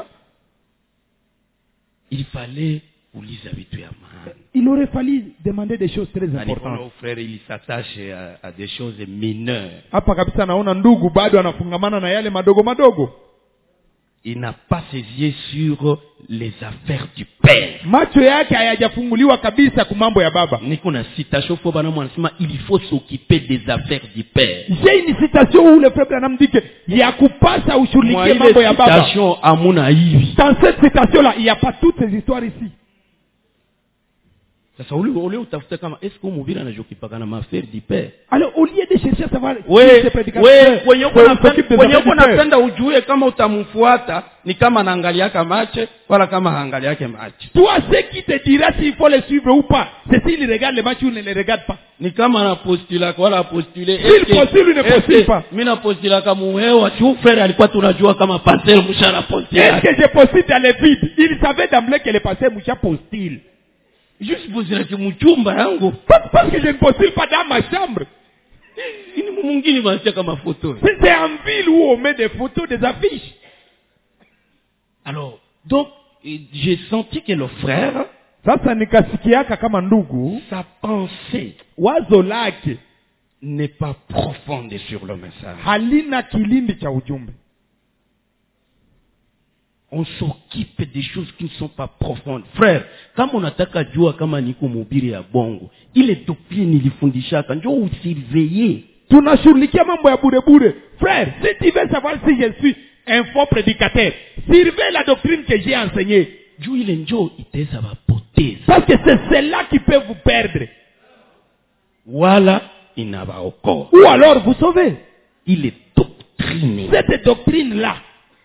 S1: Il fallait uliza vitu ya maana.
S2: Il aurait fallu demander des choses très importantes.
S1: Mon frère, il s'attache à, à des choses mineures.
S2: Hapa kabisa naona ndugu bado anafungamana na yale madogo madogo.
S1: Il n'a pas ses yeux sur les affaires du Père.
S2: Macho yake hayajafunguliwa kabisa kwa mambo ya baba.
S1: Niko na citation kwa bana mwanasema il faut s'occuper des affaires du Père.
S2: J'ai une citation où le frère Branham dit que ya kupasa ushughulikie mambo ya baba.
S1: Citation amuna hivi.
S2: Dans cette citation là, il n'y a pas toutes ces histoires ici.
S1: Sasa ule ule utafuta kama est-ce que mhubiri anajokipaka na affaires du Père.
S2: Alors au lieu de chercher à savoir
S1: wewe wewe kwenye kwenye unapenda ujue kama utamfuata ni kama anaangalia kama mache wala kama haangalia yake mache.
S2: Toi ce qui te dira s'il faut le suivre ou pas, c'est s'il regarde les matchs ou ne les regarde pas.
S1: Ni kama ana postula wala postuler.
S2: Il postule ou ne postule pas.
S1: Mimi na postula kama wewe tu frère alikuwa tunajua kama pasteur Moucha na postule.
S2: Est-ce que je postule dans les vides? Il savait d'emblée que le pasteur Moucha postule.
S1: Juste vous dire que mchumba yangu
S2: parce que je ne postule pas dans ma chambre.
S1: Ini mwingine wanacheka kama photo.
S2: C'est en ville où on met des photos, des affiches.
S1: Alors, donc j'ai senti que le frère,
S2: sasa nikasikiaka kama ndugu,
S1: sa pensée,
S2: wazo lake
S1: n'est pas profonde sur le message.
S2: Halina kilindi cha ujumbe.
S1: On s'occupe des choses qui ne sont pas profondes. Frère, kama unataka jua kama niko mhubiri ya bongo, ile doctrine nilifundishaka, njoo usurveiller.
S2: Tunashughulikia mambo ya bure bure. Frère, si tu veux savoir si je suis un faux prédicateur, surveille la doctrine que j'ai enseignée.
S1: Juu ile njoo itaweza wapoteza.
S2: Parce que c'est celle-là qui peut vous perdre.
S1: Wala inawaokoa.
S2: Ou alors vous sauvez.
S1: Ile doctrine.
S2: Cette doctrine-là.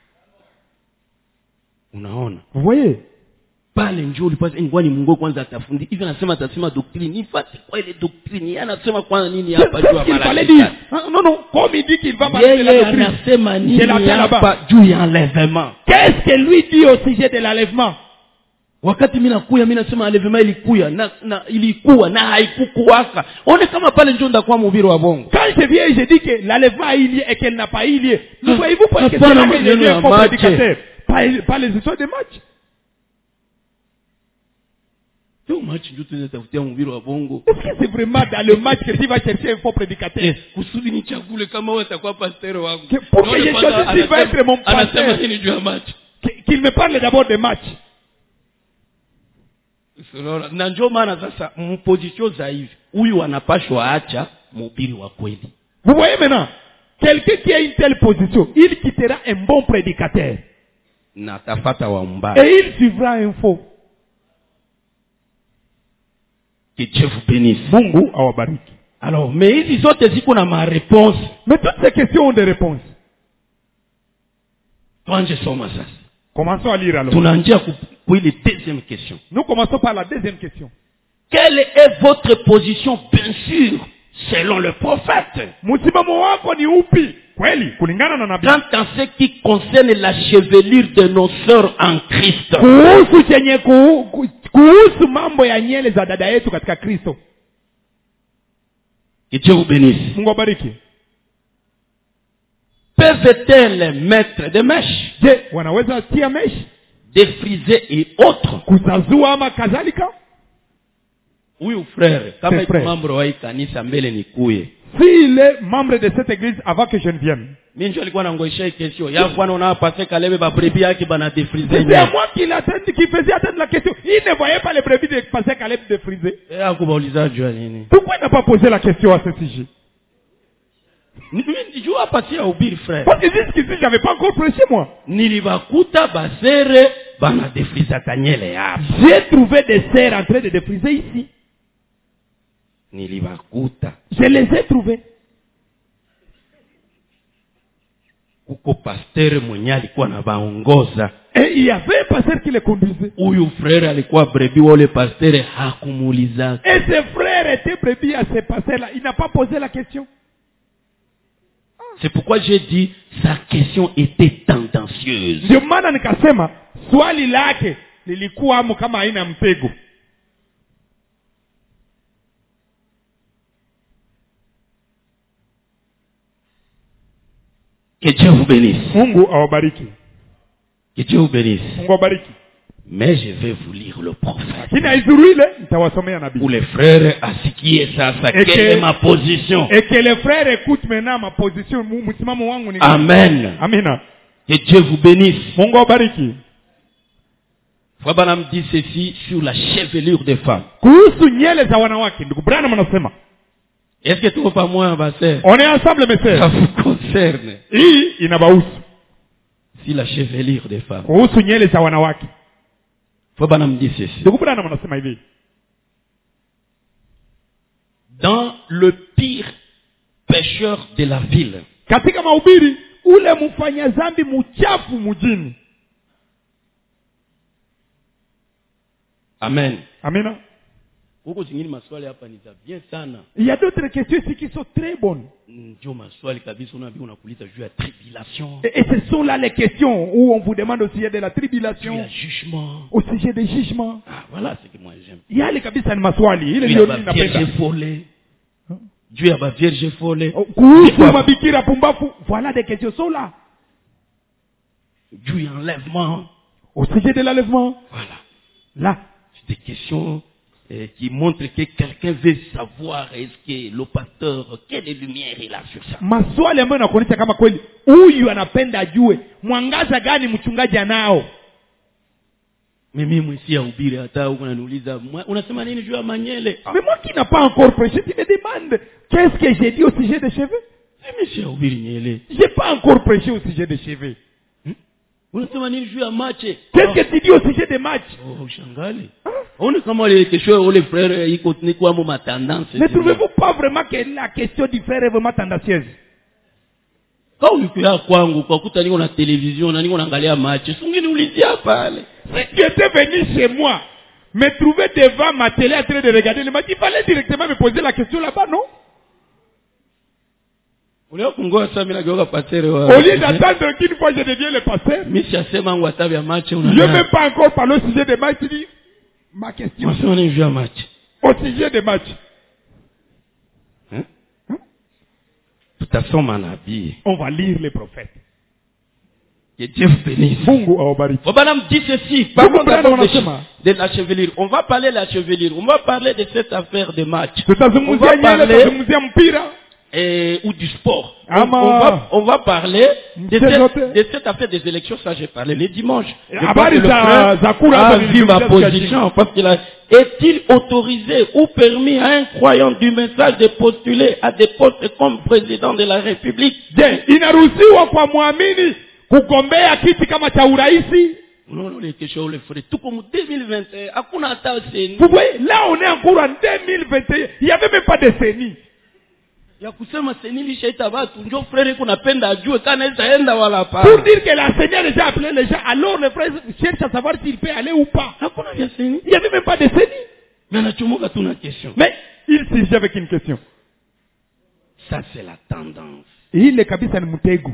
S1: Unaona?
S2: Vous voyez?
S1: Pale njoo ulipasa ngwani Mungu kwanza atafundi. Hivi anasema atasema doctrine, ifati kwa ile doctrine. Yeye anasema kwa nini hapa juu ya
S2: malaika? Non non, comme il dit qu'il va parler de la doctrine.
S1: Yeye anasema nini hapa juu ya enlèvement?
S2: Qu'est-ce que lui dit au sujet de l'enlèvement?
S1: Wakati mimi nakuya mimi nasema enlèvement ilikuya na, na ilikuwa na haikukuwaka. One kama pale njoo ndakuwa mhubiri wa bongo.
S2: Quand je viens je dis que l'enlèvement a eu lieu et qu'elle n'a pas eu lieu. Vous voyez-vous parce que c'est là que je viens comme prédicateur. Pas, pas les histoires de match.
S1: Donc, match ndio tunatafutia mhubiri wa bongo.
S2: Est-ce que c'est vraiment dans le match que tu vas chercher un faux prédicateur?
S1: Eh, kusudi nichagule kama wewe utakuwa pasteur wangu.
S2: Que- pour que je choisisse s'il va être mon pasteur.
S1: Anasema nini juu ya match?
S2: Qu- Qu'il me parle d'abord des matchs.
S1: Unaona, na ndio maana sasa mposition za hivi huyu anapashwa acha mhubiri wa kweli.
S2: Vous voyez maintenant, quelqu'un qui a une telle position, il quittera un bon prédicateur.
S1: Na atafata wa mbaya.
S2: Et il suivra un faux.
S1: Que Dieu vous bénisse.
S2: Mungu awabariki.
S1: Alors, mais hizi zote ziko na ma réponse.
S2: Mais toutes ces questions ont des réponses.
S1: Tuanje soma sasa.
S2: Commençons à lire alors.
S1: Tunaanzia ku ku ile deuxième question.
S2: Nous commençons par la deuxième question.
S1: Quelle est votre position, bien sûr, selon le prophète,
S2: Msimamo wako ni upi? Kweli, kulingana na nabii.
S1: quant à ce qui concerne la chevelure de nos sœurs en Christ?
S2: Kuhusu chenye ku- ku- kuhusu mambo ya nyele za dada yetu katika Kristo.
S1: Que Dieu vous bénisse.
S2: Mungu abariki.
S1: Peuvent-elles mettre des mèches,
S2: Je, wanaweza tia meshi,
S1: défriser et autres?
S2: kutazua ama kadhalika?
S1: Huyu frère, kama
S2: C'est
S1: iko
S2: frère.
S1: mambo wa hii kanisa mbele nikuye.
S2: S'il est membre de cette église avant que je ne vienne.
S1: Mimi ndio alikuwa nangoisha hii question. Ya bwana unapase kalebe ba brebis yake bana défriser.
S2: C'est à moi qui l'attendait, qui faisait attendre la question. Il ne voyait pas les brebis de passer Caleb de friser.
S1: Eh akubauliza jua nini?
S2: Pourquoi il n'a pas posé la question à ce sujet?
S1: Mimi nijua pasi ya ubiri frère.
S2: Parce que jusqu'ici, je n'avais pas encore prêché moi.
S1: Nilibakuta basere bana défriser kanyele hapo.
S2: J'ai trouvé des sœurs en train de défriser ici.
S1: Nilibakuta.
S2: Je les ai trouvés.
S1: Kuko pasteur mwenye alikuwa na baongoza.
S2: Et il y avait un pasteur qui les conduisait.
S1: Huyu frère alikuwa brebis wale pasteur hakumuuliza.
S2: Et ses frères étaient brebis à ces pasteurs-là. Il n'a pas posé la question.
S1: C'est pourquoi j'ai dit sa question était tendancieuse.
S2: Ndio maana nikasema swali lake lilikuwa amo kama haina mtego.
S1: Que Dieu vous bénisse.
S2: Mungu awabariki.
S1: Que Dieu vous bénisse.
S2: Mungu awabariki.
S1: Mais je vais vous lire le prophète.
S2: Kina izuru ile nitawasomea nabii.
S1: Pour les frères asikie sasa
S2: Et
S1: quelle
S2: que-
S1: est ma position.
S2: Et que les frères écoutent maintenant ma position, mu- msimamo wangu ni.
S1: Amen.
S2: Amina.
S1: Que Dieu vous bénisse.
S2: Mungu awabariki.
S1: Frère Branham dit ceci sur la chevelure des femmes.
S2: Kuhusu nyele za wanawake, ndugu Branham anasema,
S1: Est-ce que tu vas pas moi, ma sœur?
S2: on est ensemble mes
S1: Ça
S2: sœurs.
S1: vous concerne.
S2: Hii inabahusu.
S1: Si la chevelure des femmes.
S2: Kuhusu nyele za wanawake.
S1: Frère Branham dit ceci.
S2: Ndugu Branham anasema hivi.
S1: Dans le pire pécheur de la ville,
S2: Katika mahubiri ule mfanya dhambi mchafu mjini.
S1: amen.
S2: Amina.
S1: Huko zingine maswali hapa ni za bien sana.
S2: Il y a d'autres questions ici qui sont très bonnes.
S1: Ndio maswali kabisa unabii unakuuliza juu ya tribulation,
S2: Et, et ce sont là les questions où on vous demande au sujet de la
S1: juu
S2: tribulation,
S1: ya jugement.
S2: au sujet des jugements.
S1: Ah, voilà ce que moi j'aime.
S2: Yale kabisa ni maswali. Ile
S1: Juu
S2: ndio
S1: ya
S2: mimi
S1: ba vierge
S2: napenda.
S1: folle. Juu ya ba vierge folle.
S2: Oh, Kuhusu
S1: Juu ya-
S2: mabikira pumbafu, voilà des questions sont là.
S1: Juu ya enlèvement.
S2: Au sujet de l'enlèvement,
S1: Voilà.
S2: là.
S1: C'est des questions euh, qui montrent que quelqu'un veut savoir est-ce que le pasteur, quelle lumière il a sur ça.
S2: Maswali ambayo nakuonyesha kama kweli huyu anapenda ajue mwangaza gani mchungaji anao.
S1: Mimi mwisi ya ubiri hata huko unaniuliza "Mwa- unasema nini juu ya manyele?" Ah,
S2: Mais moi qui n'a pas encore prêché, tu me demandes qu'est-ce que j'ai dit au sujet des cheveux?
S1: mimi si ya ubiri nyele.
S2: J'ai pas encore prêché au sujet des cheveux.
S1: Unasema nini juu ya mache?
S2: Qu'est-ce que tu dis au sujet des matchs?
S1: Oh, ushangali. On kama les questions les frères iko ni kwa mo tendance.
S2: Ne trouvez-vous pas vraiment que la question du frère est vraiment tendancieuse?
S1: Kwa ulikuwa kwangu kwa kuta niko na television na niko naangalia match. Sungini ulizia pale.
S2: Si tu étais venu chez moi, me trouver devant ma télé en train de regarder le match, il fallait directement me poser la question là-bas, non?
S1: Ulio kungoa sasa mimi nageuka pasere wa.
S2: Au lieu d'attendre qu'une fois je devienne le pasteur,
S1: Mimi siasema ngo hata vya match
S2: je ne
S1: una.
S2: vais pas encore parler au sujet des matchs. Tu dis, ma question,
S1: Unasema nini juu ya match?
S2: au sujet des matchs.
S1: Hein? Tutasoma nabii.
S2: On va lire les prophètes.
S1: Que Dieu vous bénisse.
S2: Mungu awabariki.
S1: Bon, madame dit ceci. Parlons
S2: Brother
S1: d'abord de,
S2: wanasema,
S1: de la chevelure. On va parler de la chevelure. On va parler de cette affaire de match. On
S2: tutazungumzia
S1: va
S2: nyele,
S1: parler
S2: tutazungumzia mpira.
S1: et, ou du sport. On,
S2: Ama-
S1: on va, on va parler de
S2: Mchezo
S1: cette, de cette affaire des élections. Ça, j'ai parlé le dimanche. Je
S2: Habari
S1: crois que le
S2: za-
S1: frère
S2: za kura
S1: a
S2: hapa
S1: vu
S2: nilizungumzia
S1: ma
S2: siku ya
S1: position parce qu'il a, est-il autorisé ou permis à un croyant du message de postuler à des postes comme président de la République?
S2: Je, inaruhusiwa kwa mwamini kugombea kiti kama cha uraisi?
S1: Non, non, les questions, les frères. Tout comme deux mille vingt et un, hakuna hata seni.
S2: Vous voyez, là on est encore en deux mille vingt et un. Il n'y avait même pas de CENI.
S1: Ya kusema seni lishaita watu, njo frere kuna penda ajue kana itaenda wala pa.
S2: Pour dire que la Seigneur déjà appelé les gens, alors les frères cherchent à savoir s'il peut aller ou pas.
S1: Hakuna vya seni.
S2: Il n'y avait même pas de CENI.
S1: Mais anachomoka tu na question.
S2: Mais il s'agit avec une question.
S1: Ça c'est la tendance.
S2: Ile kabisa ni mtego.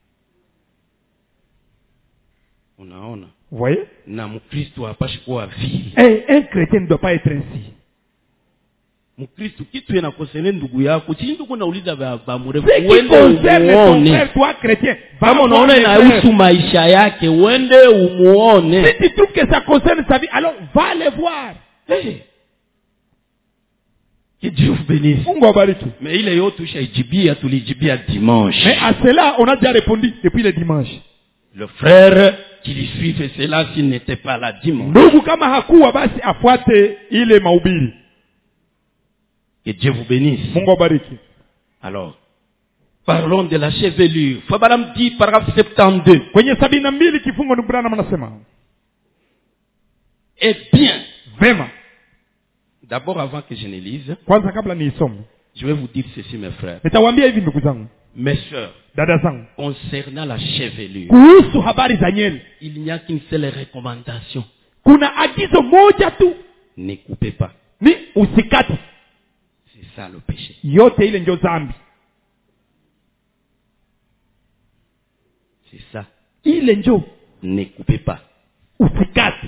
S1: Unaona?
S2: Vous voyez?
S1: Na mkristo hapashi kuwa vile.
S2: Et un chrétien ne doit pas être ainsi.
S1: Mkristo kitu inakosene ndugu yako. Chini ndugu nauliza ba, ba mrefu.
S2: Ce qui concerne ton frère, toi chrétien,
S1: Kama unaona inahusu maisha yake, uende umuone.
S2: si tu trouves que ça concerne sa vie, alors va le voir.
S1: Hey. Que Dieu vous bénisse.
S2: Mungu awabariki.
S1: Mais ile yote tushaijibia, tulijibia dimanche.
S2: Mais à cela, on a déjà répondu depuis le dimanche.
S1: Le frère qui lui suivait cela s'il n'était pas là dimanche.
S2: Ndugu kama hakuwa basi afuate ile mahubiri.
S1: Que Dieu vous bénisse.
S2: Mungu awabariki.
S1: Alors, parlons de la chevelure. Fabaram dit, paragraphe soixante-douze.
S2: Kwenye sabini na mbili kifungo ni Branham anasema.
S1: Eh bien,
S2: Vema.
S1: d'abord avant que je ne lise,
S2: Kwanza kabla niisome,
S1: je vais vous dire ceci mes frères.
S2: nitawaambia hivi ndugu zangu,
S1: Mes sœurs,
S2: dada zangu,
S1: concernant la chevelure,
S2: kuhusu habari za nyele,
S1: il n'y a qu'une seule recommandation.
S2: kuna agizo moja tu,
S1: Ne coupez pas.
S2: ni usikate.
S1: C'est ça le péché.
S2: Yote ile ndio dhambi.
S1: C'est ça.
S2: Ile ndio
S1: Ne coupez pas.
S2: usikate.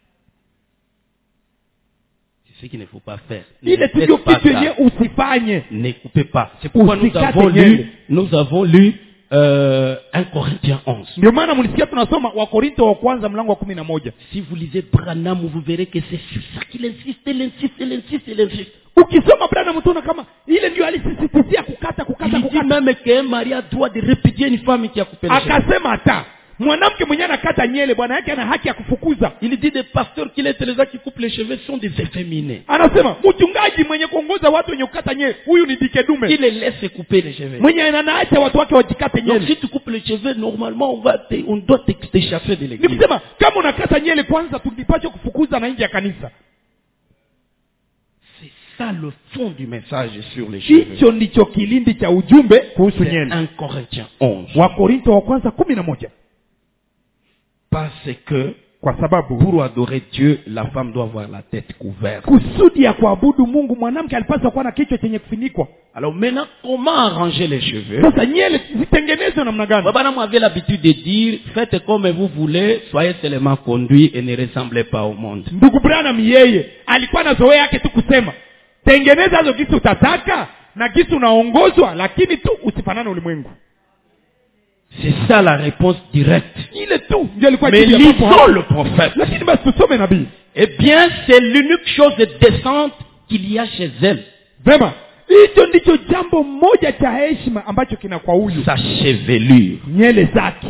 S1: C'est ce qu'il ne faut pas faire. Ne
S2: Ile tu
S1: faites
S2: ndio
S1: pas
S2: kitu
S1: ça.
S2: yenye usifanye.
S1: Ne coupez pas. C'est pourquoi nous
S2: Usikate
S1: avons
S2: nyele.
S1: lu, nous avons lu euh, un Corinthiens onze.
S2: Ndio maana mlisikia tunasoma Wakorinto wa kwanza mlango wa kumi na moja.
S1: Si vous lisez Branham, vous verrez que c'est sur ça qu'il insiste, il insiste, il insiste, il insiste.
S2: Ukisoma Branham utaona kama ile ndio alisisitizia kukata kukata
S1: Il dit
S2: kukata.
S1: même qu'un mari a droit de répudier une femme qui a coupé les cheveux.
S2: Akasema hata mwanamke mwenye anakata nyele bwana yake ana haki ya kufukuza.
S1: Il dit des pasteurs qui les télésa qui coupent les cheveux sont des efféminés.
S2: Anasema mchungaji mwenye kuongoza watu wenye kukata nyele huyu ni dike
S1: Il
S2: dume.
S1: les laisse couper les cheveux.
S2: Mwenye anaacha watu wake wajikate
S1: Donc
S2: nyele.
S1: si tu coupes les cheveux, normalement on va te, on doit t'échapper de l'église.
S2: Nikusema kama unakata nyele kwanza tulipaswa kufukuza na nje ya kanisa.
S1: C'est ça le fond du message sur les cheveux.
S2: Hicho ndicho kilindi cha ujumbe kuhusu
S1: C'est
S2: nyele.
S1: un Corinthiens onze.
S2: Wakorinto wa kwanza kumi na moja.
S1: Parce que
S2: Kwa sababu
S1: pour adorer Dieu, la femme doit avoir la tête couverte.
S2: kusudi ya kuabudu Mungu mwanamke alipaswa kuwa na kichwa chenye kufunikwa.
S1: Alors maintenant, comment arranger les cheveux?
S2: Sasa nyele zitengenezwe namna gani?
S1: Baba moi avait l'habitude de dire, faites comme vous voulez, soyez seulement conduits et ne ressemblez pas au monde.
S2: Ndugu Branham yeye alikuwa na zoea yake tu kusema, tengeneza hizo kitu utataka na kitu unaongozwa, lakini tu usifanane ulimwengu.
S1: C'est ça la réponse directe.
S2: Ile tu ndio alikuwa
S1: Mais
S2: jibu ya
S1: lisons
S2: papo.
S1: le prophète.
S2: Lakini basi tusome nabii.
S1: Eh bien, c'est l'unique chose décente qu'il y a chez elle.
S2: Vema, hicho ndicho jambo moja cha heshima ambacho kina kwa huyu,
S1: Sa chevelure.
S2: nyele zake.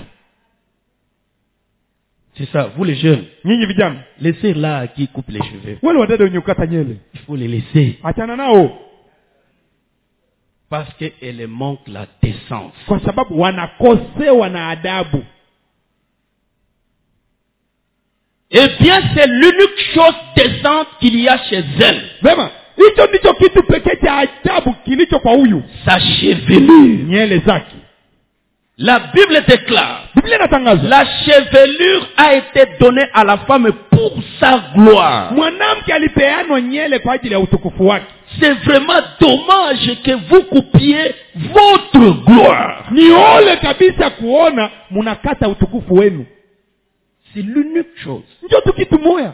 S1: C'est ça, vous les jeunes.
S2: Nyinyi vijana,
S1: Laissez là qui coupe les cheveux.
S2: wale wadada wenye kukata nyele,
S1: Il faut les laisser.
S2: achana nao
S1: Parce qu'elle manque la décence.
S2: kwa sababu wanakosewa na adabu.
S1: Eh bien, c'est l'unique chose décente qu'il y a chez elle.
S2: Vema, hicho ndicho kitu pekee cha ajabu kilicho kwa huyu,
S1: Sa chevelure.
S2: nyele zake.
S1: La Bible déclare,
S2: Biblia inatangaza
S1: la chevelure a été donnée à la femme pour sa gloire.
S2: mwanamke alipeanwa nyele kwa ajili ya utukufu wake.
S1: C'est vraiment dommage que vous coupiez votre gloire.
S2: Ni ole kabisa kuona mnakata utukufu wenu.
S1: C'est l'unique chose.
S2: Ndio tu kitu moya.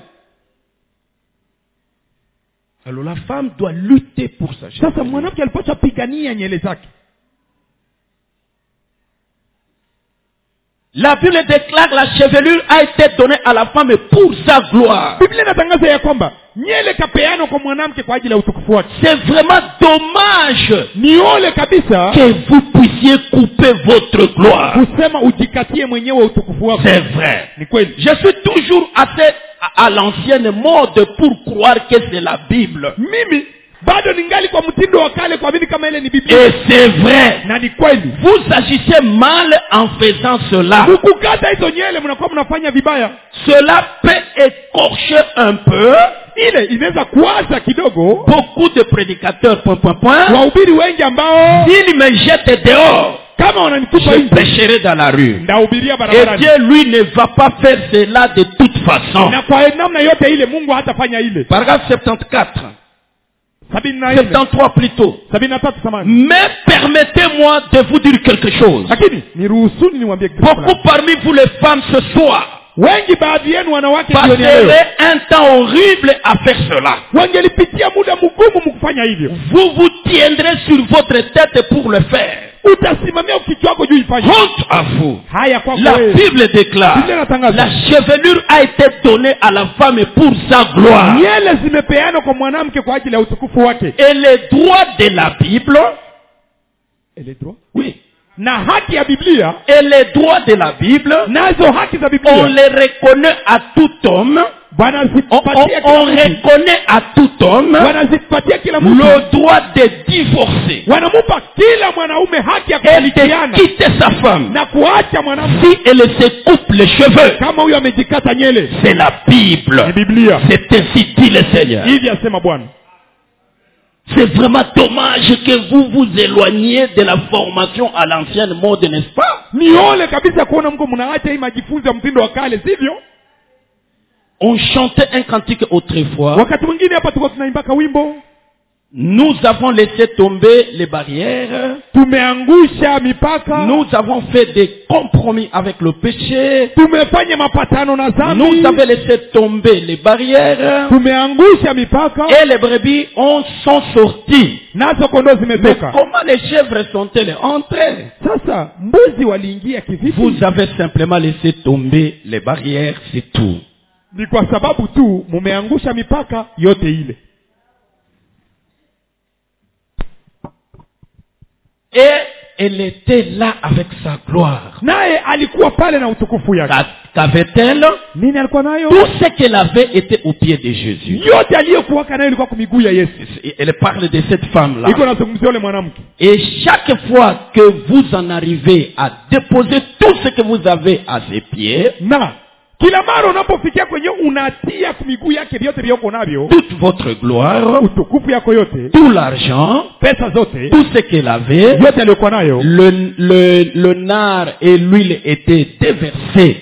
S1: Alors la femme doit lutter pour sa
S2: Sasa
S1: chevelure.
S2: mwanamke alipaswa pigania nyele zake.
S1: La Bible déclare que la chevelure a été donnée à la femme pour sa gloire.
S2: Biblia inatangaza ya kwamba nyele kapeano kwa mwanamke kwa ajili ya utukufu wake.
S1: C'est vraiment dommage
S2: Ni ole kabisa
S1: que vous puissiez couper votre gloire.
S2: kusema ujikatie mwenyewe utukufu wako.
S1: C'est vrai.
S2: Ni kweli.
S1: Je suis toujours assez à, à l'ancienne mode pour croire que c'est la Bible.
S2: Mimi bado ningali kwa mtindo wa kale kwa mimi kama ile ni Biblia.
S1: Et c'est vrai.
S2: Na ni kweli.
S1: Vous agissez mal en faisant cela.
S2: Ukukata hizo nyele mnakuwa mnafanya vibaya.
S1: Cela peut écorcher un peu.
S2: Ile inaweza kuaza kidogo
S1: Beaucoup de prédicateurs point point point.
S2: wahubiri wengi ambao
S1: S'ils me jettent dehors,
S2: kama wananitupa
S1: je
S2: nje
S1: pécherai dans la rue.
S2: ndahubiria
S1: Et
S2: barabarani.
S1: Dieu, lui, ne va pas faire cela de toute façon.
S2: Na kwa namna yote ile Mungu hatafanya ile.
S1: Paragraphe soixante-quatorze.
S2: sabini na nne
S1: soixante-treize plutôt.
S2: sabini na tatu samani.
S1: Mais permettez-moi de vous dire quelque chose.
S2: Lakini niruhusuni niwaambie kitu
S1: Beaucoup
S2: fulani.
S1: parmi vous les femmes ce soir
S2: Wengi baadhi yenu wanawake jioni ya leo
S1: passeraient un temps horrible à faire cela.
S2: wangelipitia muda mgumu mkufanya hivyo.
S1: Vous vous tiendrez sur votre tête pour le faire.
S2: Utasimamia kichwa chako juu ifanye.
S1: Honte à vous.
S2: Haya kwako
S1: La
S2: wewe.
S1: Bible déclare,
S2: Biblia inatangaza.
S1: la chevelure a été donnée à la femme pour sa gloire.
S2: Nyele zimepeanwa kwa mwanamke kwa ajili ya utukufu wake.
S1: Et les droits de la Bible,
S2: Et les droits?
S1: oui,
S2: Na haki ya Biblia,
S1: et les droits de la Bible,
S2: nazo haki za
S1: on
S2: Biblia
S1: les reconnaît à tout homme.
S2: Bwana
S1: On, on-
S2: zipatia
S1: on
S2: kila mtu.
S1: reconnaît à tout homme
S2: Wanazipatia kila mtu.
S1: le droit de divorcer
S2: Wanamupa kila mwanaume haki ya
S1: et de
S2: kulikiana
S1: quitter sa femme
S2: na kuacha mwanamke
S1: si elle se coupe les cheveux.
S2: kama huyo amejikata nyele.
S1: C'est la Bible.
S2: Ni Biblia.
S1: C'est ainsi dit le Seigneur.
S2: Hivi asema Bwana.
S1: C'est vraiment dommage que vous vous éloigniez de la formation à l'ancienne mode, n'est-ce pas?
S2: Ni ole kabisa kuona mko mnaacha hii majifunzo ya mtindo wa kale, sivyo?
S1: On chantait un cantique autrefois.
S2: Wakati mwingine hapa tulikuwa tunaimbaka wimbo,
S1: Nous avons laissé tomber les barrières.
S2: tumeangusha mipaka,
S1: Nous avons fait des compromis avec le péché.
S2: tumefanya mapatano na dhambi,
S1: Nous avons laissé tomber les barrières.
S2: tumeangusha mipaka,
S1: Et les brebis ont, sont sortis.
S2: nazo kondoo
S1: Mais
S2: zimetoka.
S1: comment les chèvres sont-elles entrées?
S2: Sasa mbuzi waliingia kivipi?
S1: Vous avez simplement laissé tomber les barrières, c'est tout.
S2: Ni kwa sababu tu mumeangusha mipaka yote ile.
S1: Et elle était là avec sa gloire.
S2: Naye alikuwa pale na utukufu yake.
S1: Qu'a- Qu'avait-elle?
S2: Nini alikuwa nayo?
S1: Tout ce qu'elle avait était au pied de Jésus.
S2: Yote aliyokuwa nayo ilikuwa kwa miguu ya Yesu.
S1: Elle parle de cette femme-là.
S2: Iko nazungumzia yule mwanamke.
S1: Et chaque fois que vous en arrivez à déposer tout ce que vous avez à ses pieds,
S2: Na kila mara unapofikia kwenye unatia kwa miguu yake vyote vyoko navyo,
S1: toute votre gloire,
S2: utukufu yako yote,
S1: tout l'argent,
S2: pesa zote,
S1: tout ce qu'elle avait,
S2: yote aliyokuwa nayo,
S1: le, le, le nard et l'huile étaient déversés.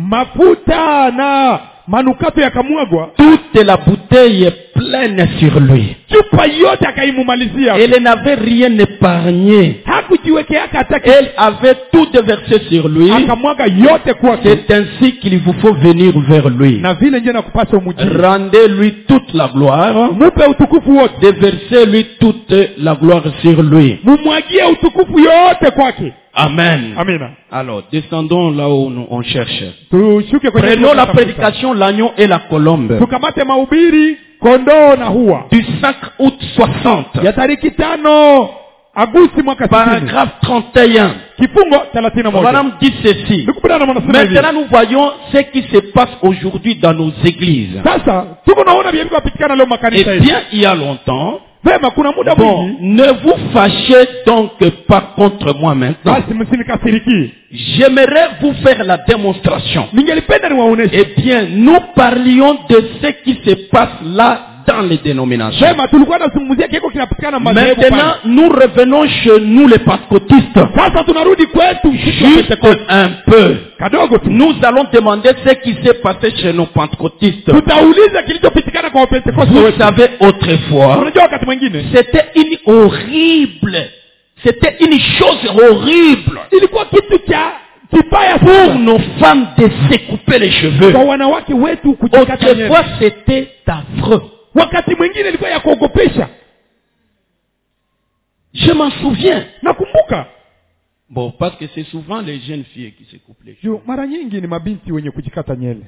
S2: mafuta na manukato yakamwagwa,
S1: Toute la bouteille est pleine sur lui.
S2: chupa yote akaimumalizia.
S1: Elle n'avait rien épargné.
S2: Hakujiwekea hata kitu,
S1: Elle avait tout déversé sur lui.
S2: akamwaga yote kwake.
S1: C'est ainsi qu'il vous faut venir vers lui.
S2: Na vile nje nakupasa umujie,
S1: Rendez-lui toute la gloire.
S2: mupe utukufu wote,
S1: Déversez-lui toute la gloire sur lui.
S2: mumwagie utukufu yote kwake.
S1: Amen.
S2: Amina.
S1: Alors, descendons là où nous- on cherche.
S2: Tushuke kwenye
S1: Prenons la
S2: tunatafuta.
S1: prédication, l'agneau et la colombe.
S2: Tukamate mahubiri kondoo na hua
S1: Du cinq août soixante.
S2: ya tariki tano Agosti mwaka sitini,
S1: Paragraphe trente et un.
S2: kifungo thelathini na moja.
S1: Madame dit ceci.
S2: Nikupenda na mwanasema hivi.
S1: Maintenant, nous voyons ce qui se passe aujourd'hui dans nos églises.
S2: Sasa tuko naona vile vinapitikana leo
S1: Eh
S2: makanisa yetu.
S1: bien, il y a longtemps.
S2: Vema, kuna muda
S1: Bon,
S2: mwingi.
S1: ne vous fâchez donc pas contre moi maintenant.
S2: Basi msinikasiriki.
S1: J'aimerais vous faire la démonstration.
S2: Ningelipenda niwaoneshe.
S1: Eh bien, nous parlions de ce qui se passe là dans les dénominations.
S2: Vema, tulikuwa tunazungumzia kiko kinapatikana madhehebu
S1: Maintenant,
S2: pale.
S1: nous revenons chez nous les pentecôtistes.
S2: Sasa tunarudi kwetu
S1: Juste un peu.
S2: kadogo tu.
S1: Nous allons demander ce qui s'est passé chez nos pentecôtistes.
S2: Tutauliza kilichopitikana kwa Wapentekoste
S1: Vous
S2: wetu.
S1: savez, autrefois,
S2: Unajua wakati mwingine
S1: c'était une horrible, c'était une chose horrible
S2: ilikuwa kitu cha kibaya
S1: pour
S2: sana
S1: nos femmes de se couper les cheveux.
S2: kwa wanawake wetu kujikata nywele.
S1: Autrefois, c'était affreux.
S2: Wakati mwingine ilikuwa ya kuogopesha.
S1: Je m'en souviens.
S2: Nakumbuka
S1: Bon, parce que c'est souvent les jeunes filles qui se coupent les cheveux.
S2: Juu mara nyingi ni mabinti wenye kujikata nyele.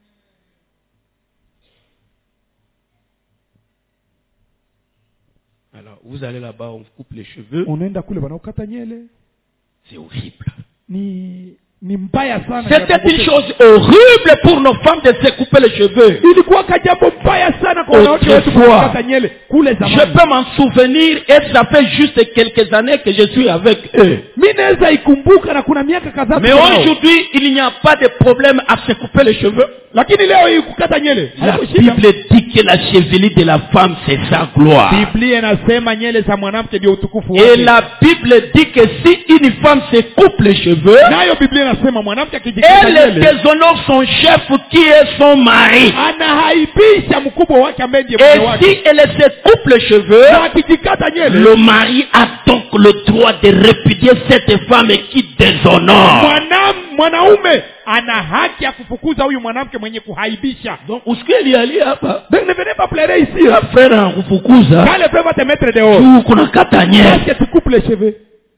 S1: Alors, vous allez là-bas, on coupe les cheveux.
S2: Unaenda kule wanaokata nyele.
S1: C'est horrible.
S2: Ni ni mbaya sana.
S1: C'était une chose horrible pour nos femmes de se couper les cheveux.
S2: Ilikuwa kajambo mbaya sana kwa wanawake wetu kukata nyele kule zamani.
S1: Je peux m'en souvenir et ça fait juste quelques années que je suis avec eux.
S2: Mimi naweza ikumbuka na kuna miaka kadhaa.
S1: Mais aujourd'hui, il n'y a pas de problème à se couper les cheveux.
S2: Lakini leo hii kukata nyele.
S1: La Bible dit que la chevelure de la femme c'est sa gloire.
S2: Biblia inasema nyele za mwanamke ndio utukufu wake.
S1: Et la Bible dit que si une femme se coupe les cheveux,
S2: nayo Biblia inasema mwanamke akijikata nyele,
S1: elle déshonore son chef qui est son mari.
S2: Anahaibisha mkubwa wake ambaye ndiye
S1: Et
S2: mume wake.
S1: si elle se coupe les cheveux,
S2: na akijikata nyele,
S1: le mari a donc le droit de répudier cette femme qui déshonore.
S2: Mwanam mwanaume ana haki ya kufukuza huyu mwanamke mwenye kuhaibisha.
S1: Donc usikeli ali hapa.
S2: Donc ne venez pas pleurer ici.
S1: La frère en kufukuza.
S2: Quand le frère va te mettre dehors.
S1: Tu kuna kata nyele.
S2: Parce que tu coupes les cheveux.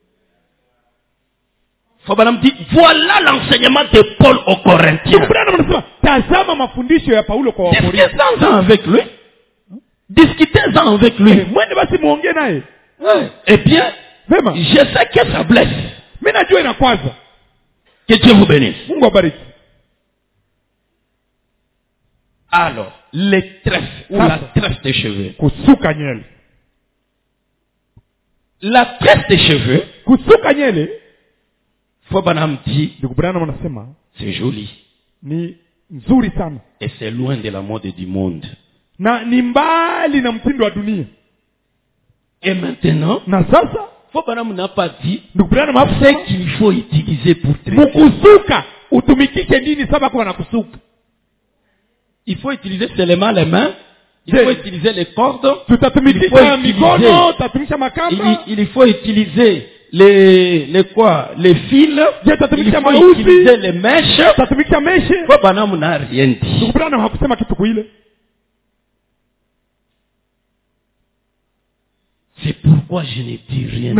S1: Fabalam dit voilà l'enseignement de Paul aux Corinthiens.
S2: Tazama mafundisho ya Paulo kwa Wakorintho.
S1: Discutez-en avec lui. Discutez-en avec lui.
S2: Mwende basi muongee naye.
S1: Eh bien,
S2: Vema.
S1: Je sais que ça blesse.
S2: Mimi najua inakwaza.
S1: Que Dieu vous bénisse.
S2: Mungu abariki.
S1: Alors, les tresses ou la tresse des cheveux.
S2: Kusuka nyele.
S1: La tresse des cheveux.
S2: Kusuka nyele.
S1: Fobanam dit.
S2: Ndugu Branham anasema.
S1: C'est joli.
S2: Ni nzuri sana.
S1: Et c'est loin de la mode du monde.
S2: Na ni mbali na mtindo wa dunia.
S1: Et maintenant.
S2: Na sasa.
S1: Fobanam n'a pas dit.
S2: Ndugu Branham hapo
S1: c'est qu'il faut utiliser pour tresser.
S2: Mukusuka. Utumikishe nini saba kwa nakusuka.
S1: Il faut utiliser seulement les mains. Il faut utiliser les cordes.
S2: Il faut utiliser,
S1: il, il faut utiliser les, les quoi? Les fils. Il faut utiliser les mèches. Banam n'a rien dit. C'est pourquoi je ne dis rien.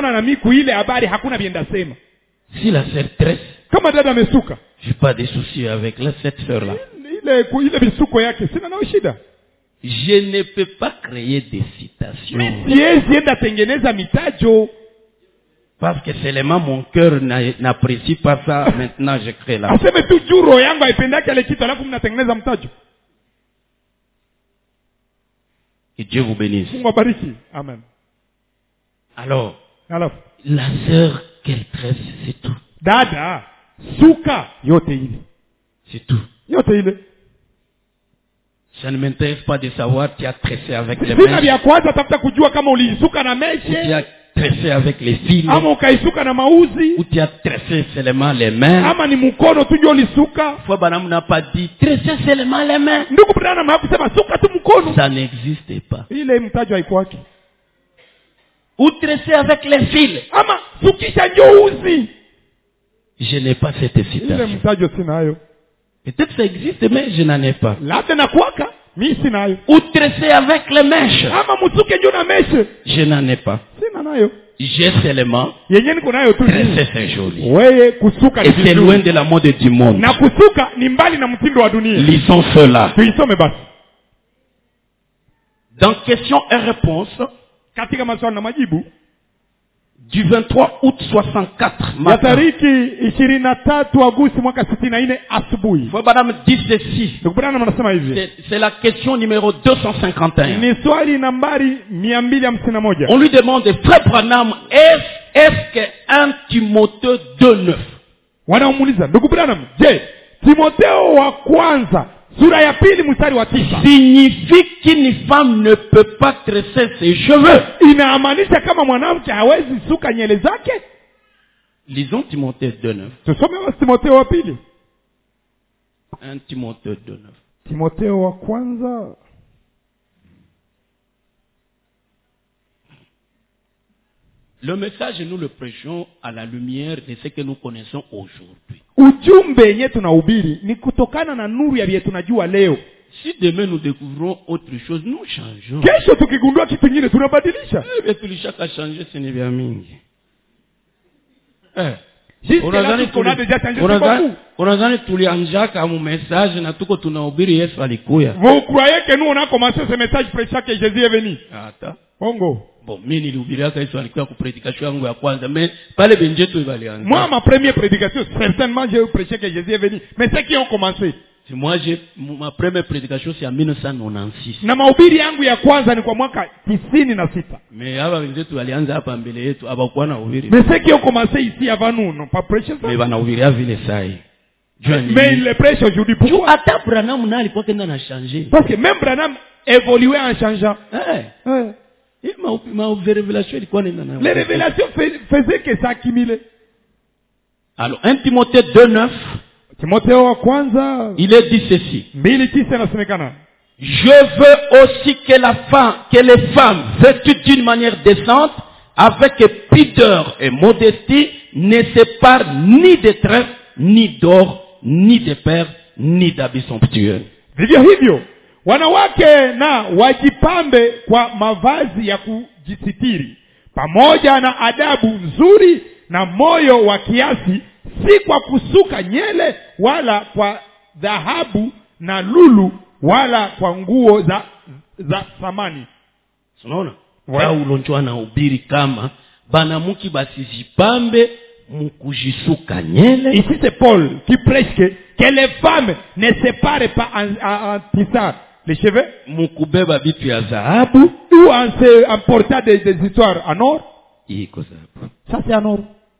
S1: Si la sœur tresse, je n'ai pas de soucis avec la, cette sœur-là. Je ne peux pas créer des citations. Parce que seulement mon cœur n'apprécie pas ça. Maintenant je crée là. Que Dieu vous bénisse.
S2: Amen.
S1: Alors, la sœur qu'elle tresse, c'est tout.
S2: Dada, suka yote ile.
S1: C'est tout.
S2: Yote ile.
S1: Ça ne m'intéresse pas de savoir tu as tressé avec les mèches.
S2: Vya kwanza tafuta kujua kama ulisuka na meshe.
S1: Tu as tressé avec les fils.
S2: Ama ukaisuka na mauzi.
S1: Ou tu as tressé seulement les mains.
S2: Ama ni mkono tu ndio ulisuka.
S1: Fois Branham n'a pas dit tresser seulement les mains.
S2: Ndugu Branham hakusema suka tu mkono.
S1: Ça n'existe pas.
S2: Ile mtajo haikuwaki.
S1: Ou tresser avec les fils.
S2: Ama sukisha ndio uzi.
S1: Je n'ai pas cette citation.
S2: Ile mtajo sinayo.
S1: Peut-être ça existe mais je n'en ai pas.
S2: Labda na kuwaka mimi sinayo.
S1: Ou tresser avec les mèches.
S2: Ama msuke ndio na meshe.
S1: Je n'en ai pas.
S2: Sina nayo.
S1: J'ai seulement
S2: yenye niko nayo tu.
S1: Tresser c'est joli.
S2: Wewe kusuka
S1: et c'est loin de la mode du monde.
S2: Na kusuka ni mbali na mtindo wa dunia.
S1: Lisons cela.
S2: Tuisome basi.
S1: Dans questions et réponses.
S2: Katika maswali na majibu.
S1: Du vingt-trois août soixante-quatre
S2: matin. Tariki ishirini na tatu Agosti mwaka sitini na nne asubuhi.
S1: Frère Branham dit ceci.
S2: Ndugu Branham anasema hivi.
S1: C'est la question numéro deux cent cinquante et un.
S2: Ni swali nambari mia mbili hamsini na moja.
S1: On lui demande, Frère Branham, est-ce est-ce que un Timothée deux neuf.
S2: Wanamuuliza, ndugu Branham, je, Timotheo wa kwanza sura ya pili mstari wa tisa
S1: signifie qu'une femme ne peut pas tresser ses cheveux.
S2: Inamaanisha kama mwanamke hawezi suka nywele zake?
S1: Lisons Timothée deux neuf.
S2: Tusome wa Timotheo wa pili.
S1: un Timothée deux neuf.
S2: Timotheo wa kwanza.
S1: Le message, nous le prêchons à la lumière de ce que nous connaissons aujourd'hui.
S2: Ujumbe yenye tunahubiri ni kutokana na nuru ya vile tunajua leo.
S1: Si demain nous découvrons autre chose, nous changeons.
S2: Kesho tukigundua kitu kingine tunabadilisha.
S1: Eh bien, tulishaka changer, ce n'est bien mingi. Eh.
S2: Jusque là,
S1: Unadhani
S2: tout ce qu'on a
S1: tuli-
S2: déjà changé, c'est
S1: unadhani-
S2: beaucoup.
S1: unadhani tulianjaka mu message na tuko tunahubiri Yesu alikuya?
S2: Vous croyez que nous, on a commencé ce message prêchant que Jésus est venu?
S1: Hata.
S2: Bongo.
S1: Bon, mimi nilihubiriaka Yesu alikuya ku prédication yangu ya kwanza, mais pale benjetu balianza.
S2: Moi, ma première prédication, certainement, j'ai prêché que Jésus est venu. Mais ceux qui ont commencé,
S1: Si moi j'ai ma première prédication c'est en mille neuf cent quatre-vingt-six.
S2: na mahubiri yangu ya kwanza ni kwa mwaka tisini na sita.
S1: Mais hapa wenzetu walianza hapa mbele yetu hawakuwa na uhubiri.
S2: Mais ceux qui ont commencé ici avant nous n'ont pas prêché ça.
S1: Mais wanahubiria vile sai.
S2: Mais ils le prêchent aujourd'hui. Pourquoi?
S1: Hata Branham na alikuwa kenda na changer.
S2: Parce que même Branham évoluait en changeant.
S1: Eh.
S2: Ouais.
S1: Hii ma ma révélation ilikuwa nenda na.
S2: Les révélations fais- faisaient que ça accumulait.
S1: Alors, un Timothée deux neuf,
S2: Timotheo wa kwanza
S1: il est dit ceci.
S2: mbili tisa inasemekana,
S1: Je veux aussi que la femme, que les femmes vêtues d'une manière décente, avec pudeur et modestie, ne séparent ni de trèfle, ni d'or, ni de perles, ni d'habits somptueux.
S2: vivyo hivyo wanawake na wajipambe kwa mavazi ya kujisitiri pamoja na adabu nzuri na moyo wa kiasi, si kwa kusuka nyele wala kwa dhahabu na lulu wala kwa nguo za za thamani.
S1: Unaona?
S2: Ouais.
S1: Paulo ndio anahubiri kama banamuki basijipambe mukujisuka nyele.
S2: Ici c'est Paul qui prêche que, que les femmes ne séparent pas en, en, en tissant les cheveux
S1: Mukubeba vitu ya dhahabu.
S2: ou en, se, en portant des, des histoires en or.
S1: Iko dhahabu.
S2: Ça c'est en or.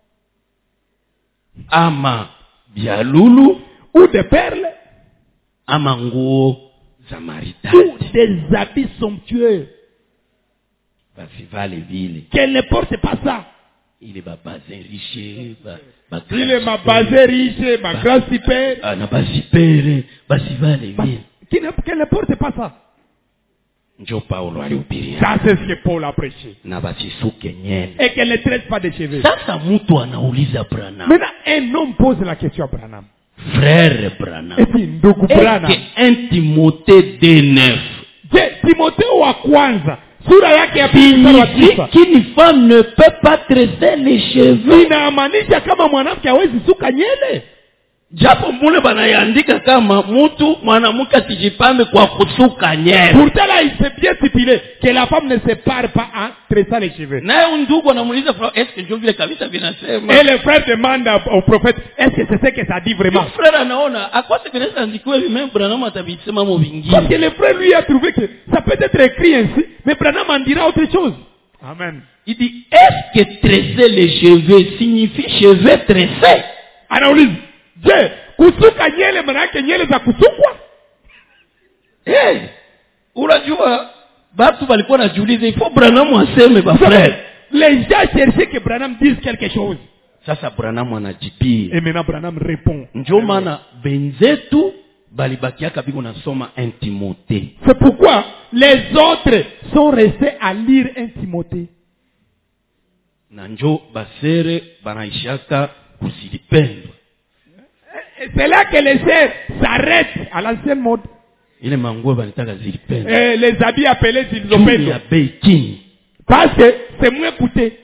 S1: Ama bya lulu,
S2: Ou des perles
S1: ama nguo za maridadi.
S2: ou des habits somptueux.
S1: Basivale vile.
S2: Qu'elle ne porte pas ça.
S1: Ile babaze riche, ba, ba
S2: Il est ma basée riche, ma grande super.
S1: Ah, na basipere, basivale vile.
S2: Qu'elle ne porte pas ça.
S1: Njo Paulo alihubiria.
S2: Ça c'est ce que Paul a prêché.
S1: Na basisuke nyele.
S2: Et qu'elle ne traite pas de cheveux.
S1: Sasa mtu anauliza Branham.
S2: Maintenant, un homme pose la question à Branham.
S1: Frère Branham.
S2: Et dit, ndugu Branham.
S1: Est-ce que un Timothée deux neuf
S2: Je, Timotheo wa kwanza, sura yake ya pili mstari wa
S1: signifie
S2: tisa.
S1: qu'une femme ne peut pas tresser les cheveux?
S2: Inamaanisha kama mwanamke hawezi suka nyele.
S1: Japo mule banaandika kama mtu mwanamke asijipambe kwa kusuka nyele.
S2: Pourtant là, il s'est bien stipulé que la femme ne se pare pas en tressant les cheveux.
S1: Naye ndugu anamuuliza est-ce que ndio vile kabisa vinasema?
S2: Et le frère demande au prophète, est-ce que c'est ce que ça dit vraiment?
S1: Frère anaona akwase kinaweza andikwe vime Branham atabisema mo
S2: Parce que
S1: vingine.
S2: le frère lui a trouvé que ça peut être écrit ainsi, mais Branham en dira autre chose. Amen.
S1: Il dit est-ce que tresser les cheveux signifie cheveux tressés?
S2: Anauliza, je, kusuka nyele maana yake nyele za kusukwa?
S1: Eh, unajua batu walikuwa najiuliza ifo Branham aseme ba frère.
S2: Les gens cherchaient que Branham dise quelque chose.
S1: Sasa Branham anajibia.
S2: Et maintenant Branham répond.
S1: Njo maana benzetu balibakiaka biko nasoma un Timothée.
S2: C'est pourquoi les autres sont restés à lire un Timothée.
S1: Na njo basere banaishaka kuzilipendwa.
S2: Et c'est là que les sœurs s'arrêtent à l'ancienne mode.
S1: Ile manguo banitaka zilipendwa.
S2: Et les habits appelés
S1: Chini
S2: zilizopendwa.
S1: ya bei chini.
S2: Parce que c'est moins coûté.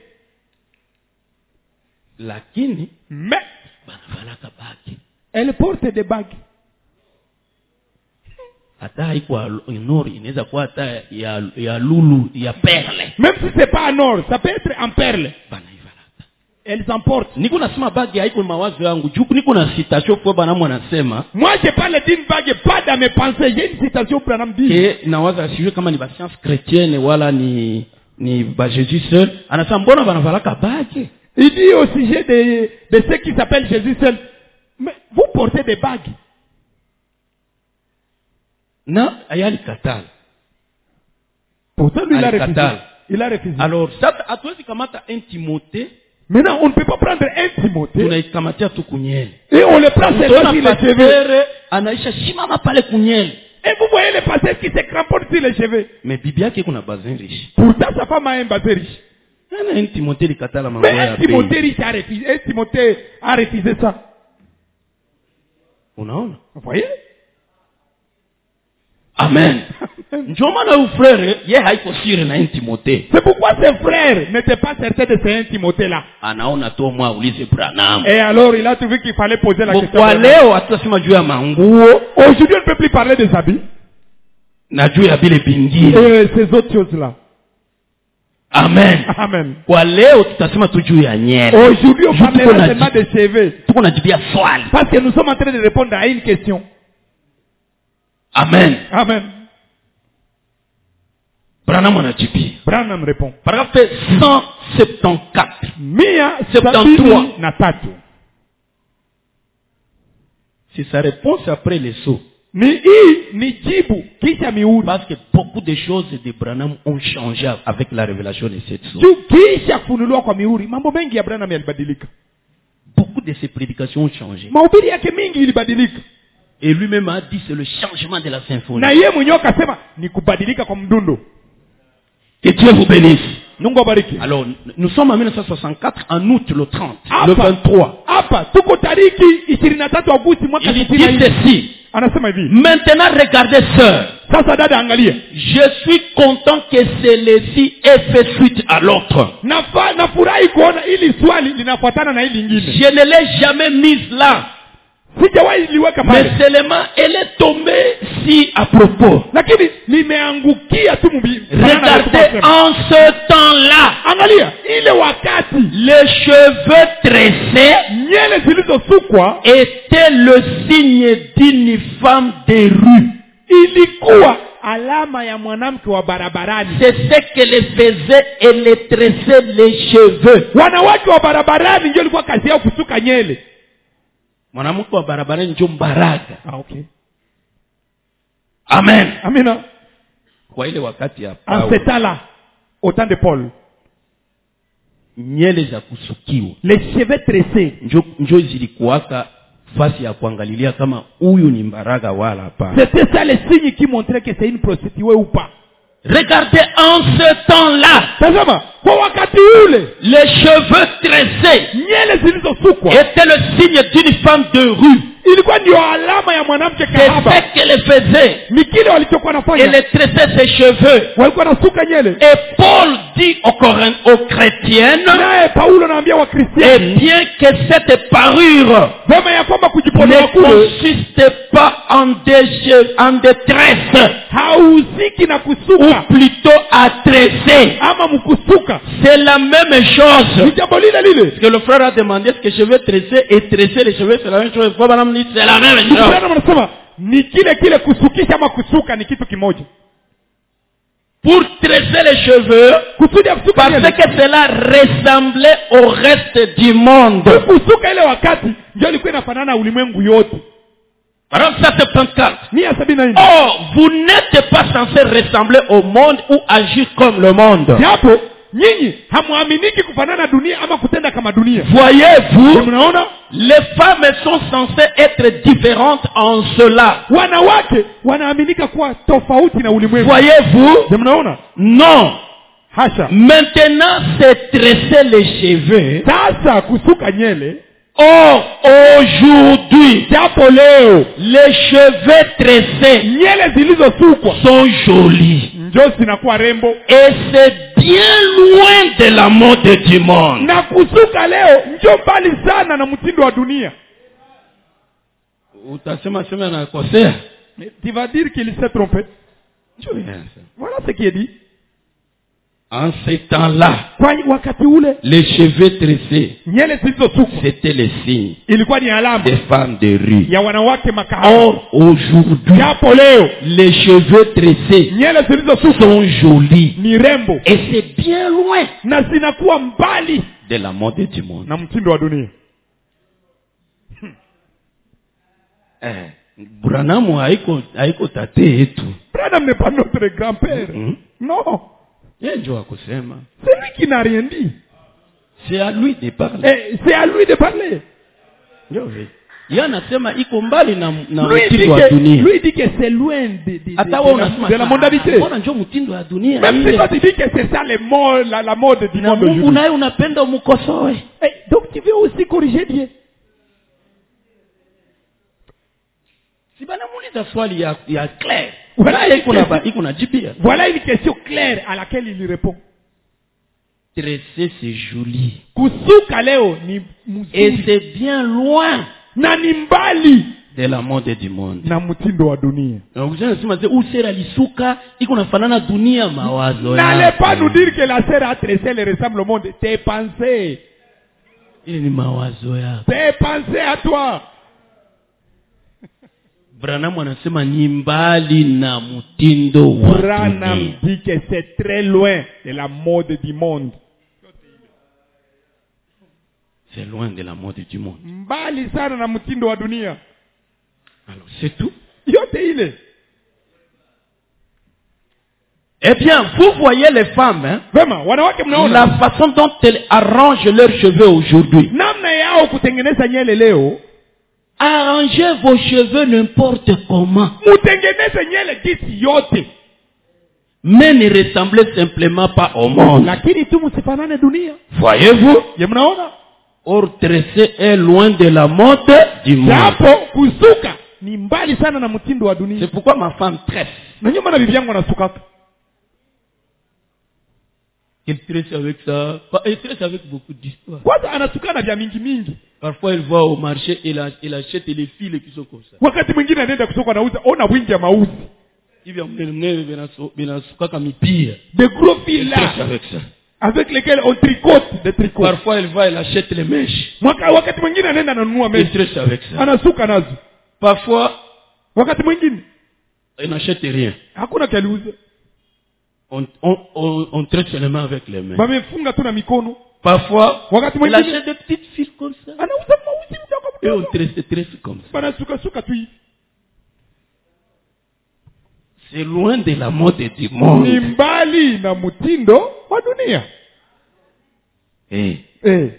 S1: Lakini
S2: Mais
S1: banavalaka baki.
S2: elles portent des bagues.
S1: Hata haikuwa nori inaweza kuwa hata ya, ya lulu ya perle.
S2: Même si c'est pas en or, ça peut être en perles.
S1: Banaivalaka.
S2: Elles en portent.
S1: Niko nasema bagi haiko mawazo yangu. Juu niko na citation kwa Branham anasema
S2: Moi, je parle d'une bague, pas dans mes pensées. J'ai une citation pour Branham dit.
S1: ke nawaza sijui kama ni ba science chrétienne wala ni ni ba Jésus seul. Anasema mbona banavalaka bagi?
S2: Il dit au sujet de, de ceux qui s'appellent Jésus seul, mais vous portez des bagues.
S1: Na ayali katala.
S2: Pourtant, lui, il a refusé.
S1: Alikatal.
S2: Il a refusé.
S1: Alors sasa hatuwezi kamata un Timothée
S2: Maintenant, on ne peut pas prendre un Timothée
S1: tunaikamatia tu kunyele.
S2: et on le prend seulement
S1: Tuna
S2: sur les cheveux.
S1: pastere anaisha simama pale kunyele.
S2: Et vous voyez les pasteurs qui se cramponnent sur les cheveux.
S1: Mais bibi yake kuna bazin riche.
S2: Pourtant, sa femme a un basé riche.
S1: Nana un Timothée likatala mambo
S2: Mais
S1: ya
S2: un
S1: bei.
S2: Timothée riche a refusé, un Timothée a refusé ça.
S1: Unaona?
S2: Vous voyez?
S1: Amen. Ndio maana huyu frère yeye haiko siri na Timothée.
S2: C'est pourquoi ce frère n'était pas certain de ce Timothée là.
S1: Anaona tu moi ulize Branham.
S2: Et alors il a trouvé qu'il fallait poser la question.
S1: Kwa leo atasema juu ya manguo.
S2: Aujourd'hui on ne peut plus parler des habits.
S1: Na juu ya bile bingine.
S2: Et ces autres choses là.
S1: Amen.
S2: Amen.
S1: Kwa leo tutasema tu juu ya nyele.
S2: Aujourd'hui on parlera seulement des cheveux.
S1: Tuko najibia swali.
S2: Parce que nous sommes en train de répondre à une question.
S1: Amen.
S2: Amen.
S1: Branham anajibia.
S2: Branham répond.
S1: Paragraphe cent soixante-quatorze.
S2: Mia
S1: soixante-treize
S2: na tatu.
S1: C'est sa réponse après les sauts.
S2: Ni hii ni jibu kisha miuri.
S1: Parce que beaucoup de choses de Branham ont changé avec la révélation de cette source.
S2: Tu kisha kufunuliwa kwa miuri, mambo mengi ya Branham yalibadilika.
S1: Beaucoup de ses prédications ont changé.
S2: Mahubiri yake mingi ilibadilika.
S1: Et lui-même a dit c'est le changement de la symphonie.
S2: Na yeye mwenyewe akasema ni kubadilika kwa mdundo.
S1: Que Dieu vous bénisse.
S2: Mungu abariki.
S1: Alors, nous sommes en mille neuf cent soixante-quatre, en août le trente, le vingt-trois.
S2: Hapa tuko tariki ishirini na tatu Agosti mwaka
S1: Il dit ceci.
S2: Anasema hivi.
S1: Maintenant regardez sœurs.
S2: Sasa dada angalia.
S1: Je suis content que celle-ci ait fait suite à l'autre.
S2: Nafa nafurahi kuona ili swali linafuatana na hili lingine.
S1: Je ne l'ai jamais mise là.
S2: Sijawahi liweka pale.
S1: Mais seulement elle est tombée si à propos.
S2: Lakini nimeangukia tu mbi.
S1: Regardez en ce temps-là.
S2: Angalia ile wakati
S1: les cheveux tressés
S2: nyele zilizosukwa
S1: était le signe d'une femme de rue.
S2: Ilikuwa alama ya mwanamke wa barabarani.
S1: C'est ce qu'elle faisait, elle tressait les cheveux.
S2: Wanawake wa barabarani ndio ilikuwa kazi yao kusuka nyele.
S1: Mwanamke wa barabarani ndio mbaraga.
S2: Ah, okay.
S1: Amen.
S2: Amina.
S1: Kwa ile wakati ya
S2: Paulo. Ansetala au temps de Paul.
S1: Nyele za kusukiwa.
S2: Les cheveux tressés.
S1: Njo njo zilikuwaka fasi ya kuangalilia kama huyu ni mbaraga wala hapana.
S2: C'était ça le signe qui montrait que c'est une prostituée ou pas.
S1: Regardez en ce temps-là.
S2: Tazama, kwa wakati ule,
S1: les cheveux tressés
S2: nyele zilizosukwa
S1: était le signe d'une femme de rue.
S2: Ilikuwa ndio alama ya mwanamke kahaba.
S1: C'est ce qu'elle faisait.
S2: Ni kile walichokuwa nafanya.
S1: Elle tressait ses cheveux.
S2: Walikuwa nasuka nyele.
S1: Et Paul dit aux, Corinth, aux chrétiennes,
S2: naye Paulo anaambia wa Kristiani,
S1: et bien que cette parure
S2: sema ya kwamba kujipodoa
S1: ne consiste pas en des en des tresses,
S2: hausiki na kusuka,
S1: ou plutôt à tresser.
S2: Ama mkusuka.
S1: C'est la même chose.
S2: Ni jambo lile lile.
S1: Parce que le frère a demandé est-ce que cheveux tressés et tresser les cheveux c'est la même chose. C'est la même chose.
S2: Anasema ni kile kile kusukisha ama kusuka ni kitu kimoja.
S1: Pour tresser les cheveux, parce que cela ressemblait au reste du monde.
S2: Kusuka ile wakati ndio ilikuwa inafanana ulimwengu yote.
S1: Par exemple, ça c'est soixante-quatre.
S2: Oh,
S1: vous n'êtes pas censé ressembler au monde ou agir comme le monde.
S2: Japo nyinyi hamuaminiki kufanana dunia ama kutenda kama dunia.
S1: Voyez-vous, les femmes sont censées être différentes en cela.
S2: Wanawake wanaaminika kuwa tofauti na ulimwengu.
S1: Voyez-vous, non.
S2: Hasha.
S1: Maintenant c'est tresser les cheveux.
S2: Sasa kusuka nyele.
S1: Or aujourd'hui, les cheveux tressés
S2: nyele zilizosukwa
S1: sont jolis.
S2: Njo zinakuwa rembo.
S1: Et c'est bien loin de la mode du monde.
S2: Na kusuka leo njo mbali sana na mtindo wa dunia.
S1: Utasema sema na kosea.
S2: Tu vas dire qu'il s'est trompé. Voilà ce qui est dit.
S1: En ce temps-là,
S2: les
S1: cheveux tressés, c'était le signe des femmes de rue. Or, aujourd'hui, les cheveux tressés sont jolis. Et c'est bien loin de la mode du monde. Eh, Branham haiko haiko tate yetu.
S2: Branham n'est pas notre grand-père. Mm-hmm. Non.
S1: C'est
S2: lui qui n'a rien dit.
S1: C'est à lui de parler.
S2: Eh, c'est à lui de parler.
S1: Lui dit que,
S2: lui dit que c'est loin de, de, de, de, de la mondalité. Même si toi tu dis que c'est ça le mode, la, la mode du monde aujourd'hui. Eh, donc tu veux aussi corriger Dieu.
S1: Si banamuliza swali ya, ya clair.
S2: Voilà
S1: Na
S2: une
S1: iko na ba-
S2: question-
S1: iko na jibia.
S2: voilà une question claire à laquelle il répond.
S1: Tresser, c'est joli.
S2: Kusuka leo ni
S1: Et
S2: mzuri
S1: c'est bien loin
S2: na ni mbali
S1: de la mode du monde.
S2: na mtindo wa dunia.
S1: Donc, je nasema ze usera lisuka iko nafanana dunia mawazo
S2: N'allez pas nous
S1: yako.
S2: dire que la sœur a tressé, elle ressemble au monde. Tes pensées.
S1: Ili ni mawazo yako.
S2: Tes pensées à toi.
S1: Branham anasema ni mbali na mtindo wa
S2: Branham
S1: dunia.
S2: dit que c'est très loin de la mode du monde.
S1: C'est loin de la mode du monde.
S2: Mbali sana na mtindo wa dunia.
S1: Alors, c'est tout.
S2: Yote ile.
S1: Eh bien, vous voyez les femmes, hein,
S2: Vema, wanawake mnaona
S1: la façon dont elles arrangent leurs cheveux aujourd'hui.
S2: namna yao kutengeneza nyele leo.
S1: Arrangez vos cheveux n'importe comment.
S2: Mutengeneze nyele gisi yote.
S1: Mais ne ressemblez simplement pas au monde.
S2: Lakini tu msifanane dunia.
S1: Voyez-vous?
S2: Je mnaona?
S1: Or, tresser est loin de la mode du monde.
S2: Japo kusuka ni mbali sana na mtindo wa dunia.
S1: C'est pourquoi ma femme tresse.
S2: Na nyuma na bibi yangu anasukaka.
S1: Elle tresse avec ça. Elle tresse avec beaucoup d'histoire.
S2: Kwanza anasukana vya mingi mingi.
S1: Parfois, elle va au marché et elle, elle achète les fils qui sont comme ça.
S2: Wakati mwingine anaenda kusuka anauza, ona wingi ya mauzi.
S1: Hivi mnene vinasukaka mipira.
S2: Des gros fils
S1: Elle
S2: là
S1: tresse avec ça.
S2: avec lesquels on tricote des tricots.
S1: Parfois, elle va, elle achète les mèches.
S2: Mwaka, wakati mwingine anaenda ananunua
S1: Elle
S2: mechi.
S1: tresse avec ça.
S2: Anasuka nazo.
S1: Parfois,
S2: Wakati mwingine
S1: elle n'achète rien.
S2: hakuna kialiuza.
S1: On, on, on, on traite seulement avec les mains.
S2: Wamefunga tu na mikono.
S1: Parfois,
S2: Wakati
S1: elle
S2: mwingine
S1: achète des petites fils comme ça.
S2: anauza mauzi mdogo
S1: Et on
S2: mdogo.
S1: tresse, tresse comme ça.
S2: Banasuka suka tu hivi.
S1: C'est loin de la mode du
S2: Ni
S1: monde.
S2: mbali na mtindo wa dunia.
S1: Eh,
S2: Eh,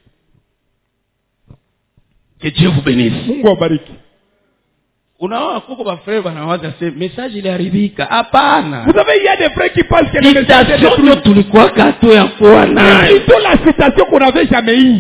S1: que Dieu vous bénisse.
S2: Mungu awabariki.
S1: Unaona kuko ba frère banawaza se message iliharibika. Hapana.
S2: Vous savez, il y a des frères qui pensent que le message est
S1: Citation ndio
S2: détruit.
S1: tulikuwa kato ya kuwa
S2: C'est
S1: nayo.
S2: plutôt la citation qu'on n'avait jamais eue.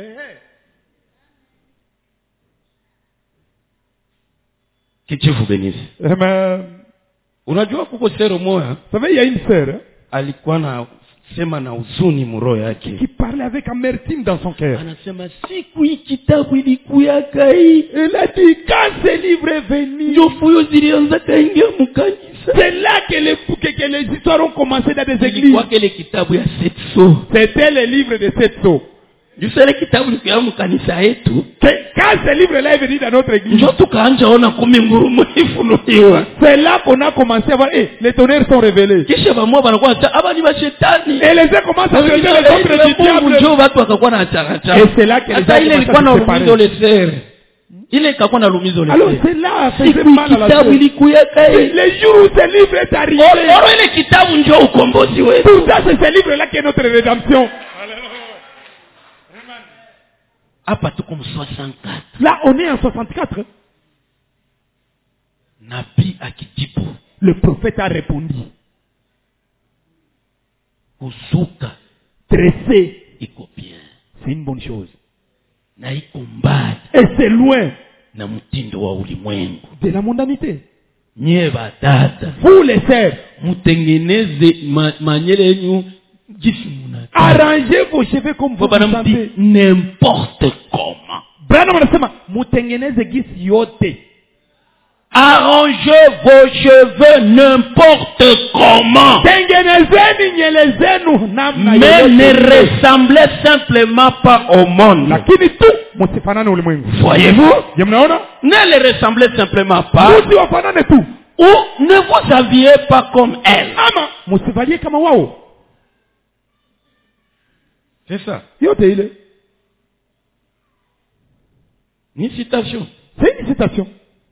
S1: Que Dieu vous bénisse.
S2: Amen.
S1: Unajua kuko sero moya
S2: Vous savez, il y a une sœur hein,
S1: alikuwa na sema na huzuni muro yake.
S2: qui parlait avec amertume dans son cœur.
S1: Anasema siku hii kitabu ilikuyaka hii.
S2: Elle a dit, quand ce livre est venu,
S1: Ndio fuyo zilianza kaingia mkanisa.
S2: c'est là que les, que, que les histoires ont commencé dans des églises.
S1: Ilikuwa kile kitabu ya setso.
S2: C'était le livre de sept sceaux.
S1: Jusele kitabu likuya mkanisa yetu.
S2: Que- Quand ce livre-là est venu dans notre église,
S1: Ndio tukaanja ona kumbe ngurumo ifunuliwa.
S2: c'est là qu'on a commencé à voir, eh, les tonnerres sont révélés.
S1: Kisha bamwa banakuwa ata aba ni bashetani.
S2: Et les uns commencent à chercher les autres du diable.
S1: Ndio watu wakakuwa na changa changa.
S2: Et c'est là que les
S1: Hata
S2: gens
S1: ile
S2: commencent
S1: ilikuwa na
S2: à se
S1: lumizo
S2: séparer.
S1: le ser. Ile ikakuwa na lumizo le
S2: Alors
S1: ser.
S2: c'est là, ça fait
S1: Siku
S2: mal à la
S1: kitabu
S2: tête.
S1: ilikuyaka hii.
S2: Les jours où ce livre est arrivé,
S1: Oro ile kitabu ndio ukombozi wetu.
S2: tout ça c'est ce livre-là qui est notre rédemption.
S1: Hapa tuko mu soixante-quatre.
S2: Là, on est en soixante-quatre.
S1: Nabii akijibu
S2: Le prophète a répondu,
S1: kusuka
S2: tresser,
S1: iko bien.
S2: c'est une bonne chose.
S1: Na iko mbali
S2: Et c'est loin
S1: na mtindo wa ulimwengu.
S2: de la mondanité.
S1: Nye badada
S2: Vous les sœurs,
S1: mutengeneze ma, manyele yenu gisi munataka.
S2: arrangez vos cheveux comme vous
S1: Baba
S2: le
S1: namti
S2: sentez.
S1: n'importe comment.
S2: Branham anasema, mutengeneze gisi yote.
S1: Arrangez vos cheveux n'importe comment.
S2: Tengenezeni nyele zenu namna
S1: Mais ne
S2: yoyote.
S1: ressemblez simplement pas au monde.
S2: Lakini tu msifanane ulimwengu.
S1: Voyez-vous?
S2: Je mnaona?
S1: Ne les ressemblez simplement pas.
S2: Msiwafanane tu.
S1: Ou ne vous habillez pas comme elles.
S2: Ama msivalie kama wao.
S1: C'est ça.
S2: Yote ile.
S1: Ni citation.
S2: C'est une citation.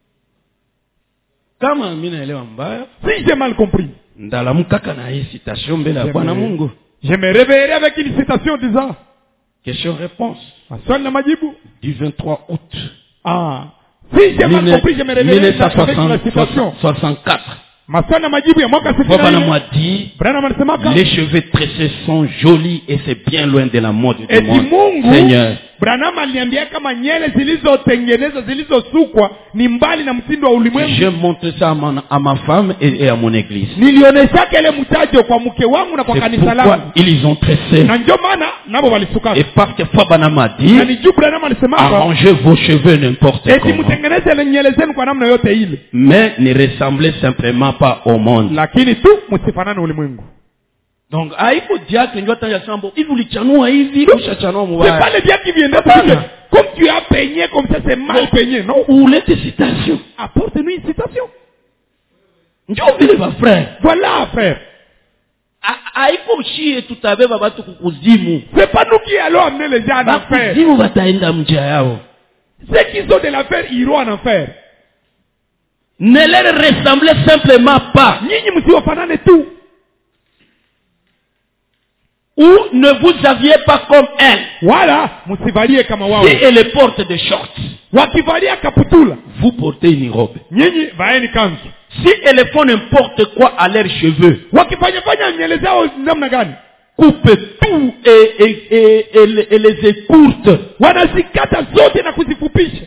S1: Kama mimi naelewa mbaya,
S2: Si j'ai mal compris,
S1: ndalamukaka na hii citation mbele ya Bwana Mungu.
S2: je me réveillerai avec une citation disant,
S1: Question-réponse
S2: maswali na majibu.
S1: du vingt-trois août
S2: Ah. Si j'ai mal compris, je me réveillerai avec la citation.
S1: soixante-quatre.
S2: Maswali na majibu ya mwaka
S1: Bwana
S2: sitini.
S1: m'a dit,
S2: Branham anasemaka,
S1: les cheveux tressés sont jolis et c'est bien loin de la mode du
S2: eti
S1: monde.
S2: Mungu
S1: Seigneur,
S2: Branham aliniambia kama nyele zilizotengenezwa zilizosukwa ni mbali na mtindo wa ulimwengu.
S1: Je montre ça à ma, à ma femme et, et à mon église.
S2: Nilionyesha kile mtajo kwa mke wangu na kwa
S1: C'est
S2: kanisa
S1: pourquoi
S2: langu.
S1: ils ont tressé.
S2: Na ndio maana nabo walisuka.
S1: Et parce que fois Branham a
S2: Na
S1: dit,
S2: nijua Branham alisema
S1: arrangez vos cheveux n'importe
S2: eti
S1: comment.
S2: mtengeneze ile nyele zenu kwa namna yote ile.
S1: Mais ne ressemblez simplement pas au monde.
S2: Lakini tu msifanane ulimwengu.
S1: Donc, haiko diacre ndio atanja sambo. Hivi ulichanua hivi, ushachanua
S2: C'est
S1: mbaya.
S2: pas le diable qui vient de comme tu as peigné comme ça c'est mal peigné, non?
S1: Où les citations?
S2: Apporte-nous une citation.
S1: Ndio vile ba frère.
S2: Voilà, frère.
S1: Haiko shie tutabeba watu kukuzimu.
S2: C'est pas nous qui allons amener les gens en enfer.
S1: Kuzimu wataenda mjia yao.
S2: Ceux qui ont de l'affaire iront en enfer.
S1: Ne leur ressemblez simplement pas.
S2: Nyinyi msiwafanane tu.
S1: Ou ne vous aviez pas comme elle.
S2: Voilà, msivalie kama wao.
S1: Si elle porte des shorts,
S2: Wakivalia kaputula,
S1: vous portez une robe.
S2: nyinyi vaeni kanzu.
S1: Si elles font n'importe quoi à leurs cheveux,
S2: Wakifanya fanya nyele zao namna gani?
S1: coupe tout et, et, et, et, et les écourte.
S2: Wanazikata zote na kuzifupisha.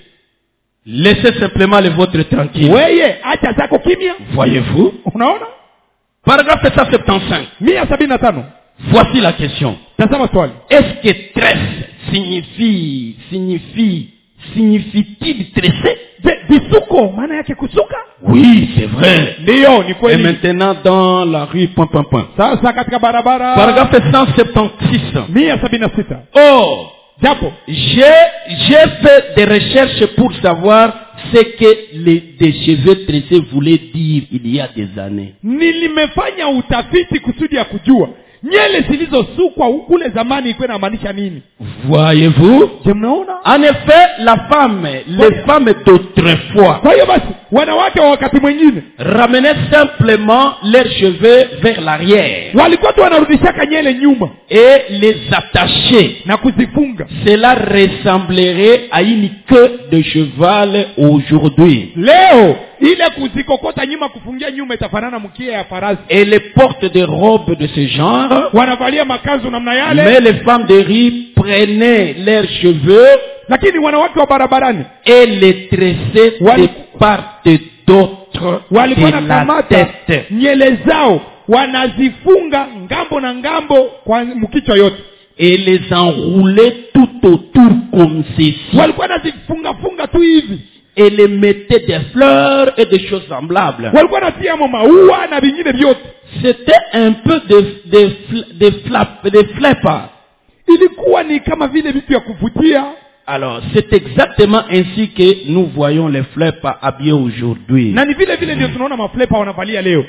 S1: Laissez simplement les vôtres tranquilles.
S2: Weye, acha zako kimya.
S1: Voyez-vous?
S2: Unaona?
S1: Paragraphe sept cent soixante-quinze.
S2: mia sabini na tano.
S1: Voici la question.
S2: Tazama swali.
S1: Est-ce que tresse signifie, signifie, signifie-t-il tresser?
S2: Je, visuko maana yake kusuka?
S1: Oui, c'est vrai.
S2: Ndio, ni
S1: Et
S2: kweli.
S1: maintenant dans la rue, point, point, point.
S2: Sasa katika barabara.
S1: Paragraphe cent soixante-seize.
S2: mia sabini na sita.
S1: Or,
S2: Japo.
S1: j'ai, j'ai fait des recherches pour savoir ce que les, des cheveux tressés voulaient dire il y a des années.
S2: Nilimefanya utafiti kusudi ya kujua nyele zilizosukwa kule zamani ilikuwa inamaanisha nini.
S1: Voyez-vous?
S2: Je mnaona?
S1: En effet, la femme, les femmes d'autrefois
S2: Kwa hiyo basi wanawake wa wakati mwingine
S1: ramenaient simplement leurs cheveux vers l'arrière
S2: walikuwa tu wanarudishaka nyele nyuma
S1: et les attachaient.
S2: na kuzifunga.
S1: Cela ressemblerait à une queue de cheval aujourd'hui.
S2: Leo ile kuzikokota nyuma kufungia nyuma itafanana mkia ya farasi.
S1: Et les portes des robes de ce genre.
S2: Wanavalia makazo namna yale.
S1: Mais les femmes de rue prenaient leurs cheveux
S2: Lakini wanawake wa barabarani
S1: et les tressaient
S2: Wali-
S1: de part et d'autre
S2: walikuwa
S1: de
S2: na
S1: la
S2: kamata
S1: tête.
S2: nyele zao wanazifunga ngambo na ngambo kwa mkichwa yote.
S1: Et les enroulaient tout autour comme ceci.
S2: Walikuwa nazifunga funga tu hivi.
S1: Et les mettaient des fleurs et des choses semblables.
S2: Walikuwa natia maua na vingine vyote.
S1: C'était un peu des des fl- des flap, des flippers.
S2: Ilikuwa ni kama vile vitu ya kuvutia.
S1: Alors, c'est exactement ainsi que nous voyons les flippers habillés aujourd'hui.
S2: Na ni vile vile ndio tunaona maflepa wanavalia leo.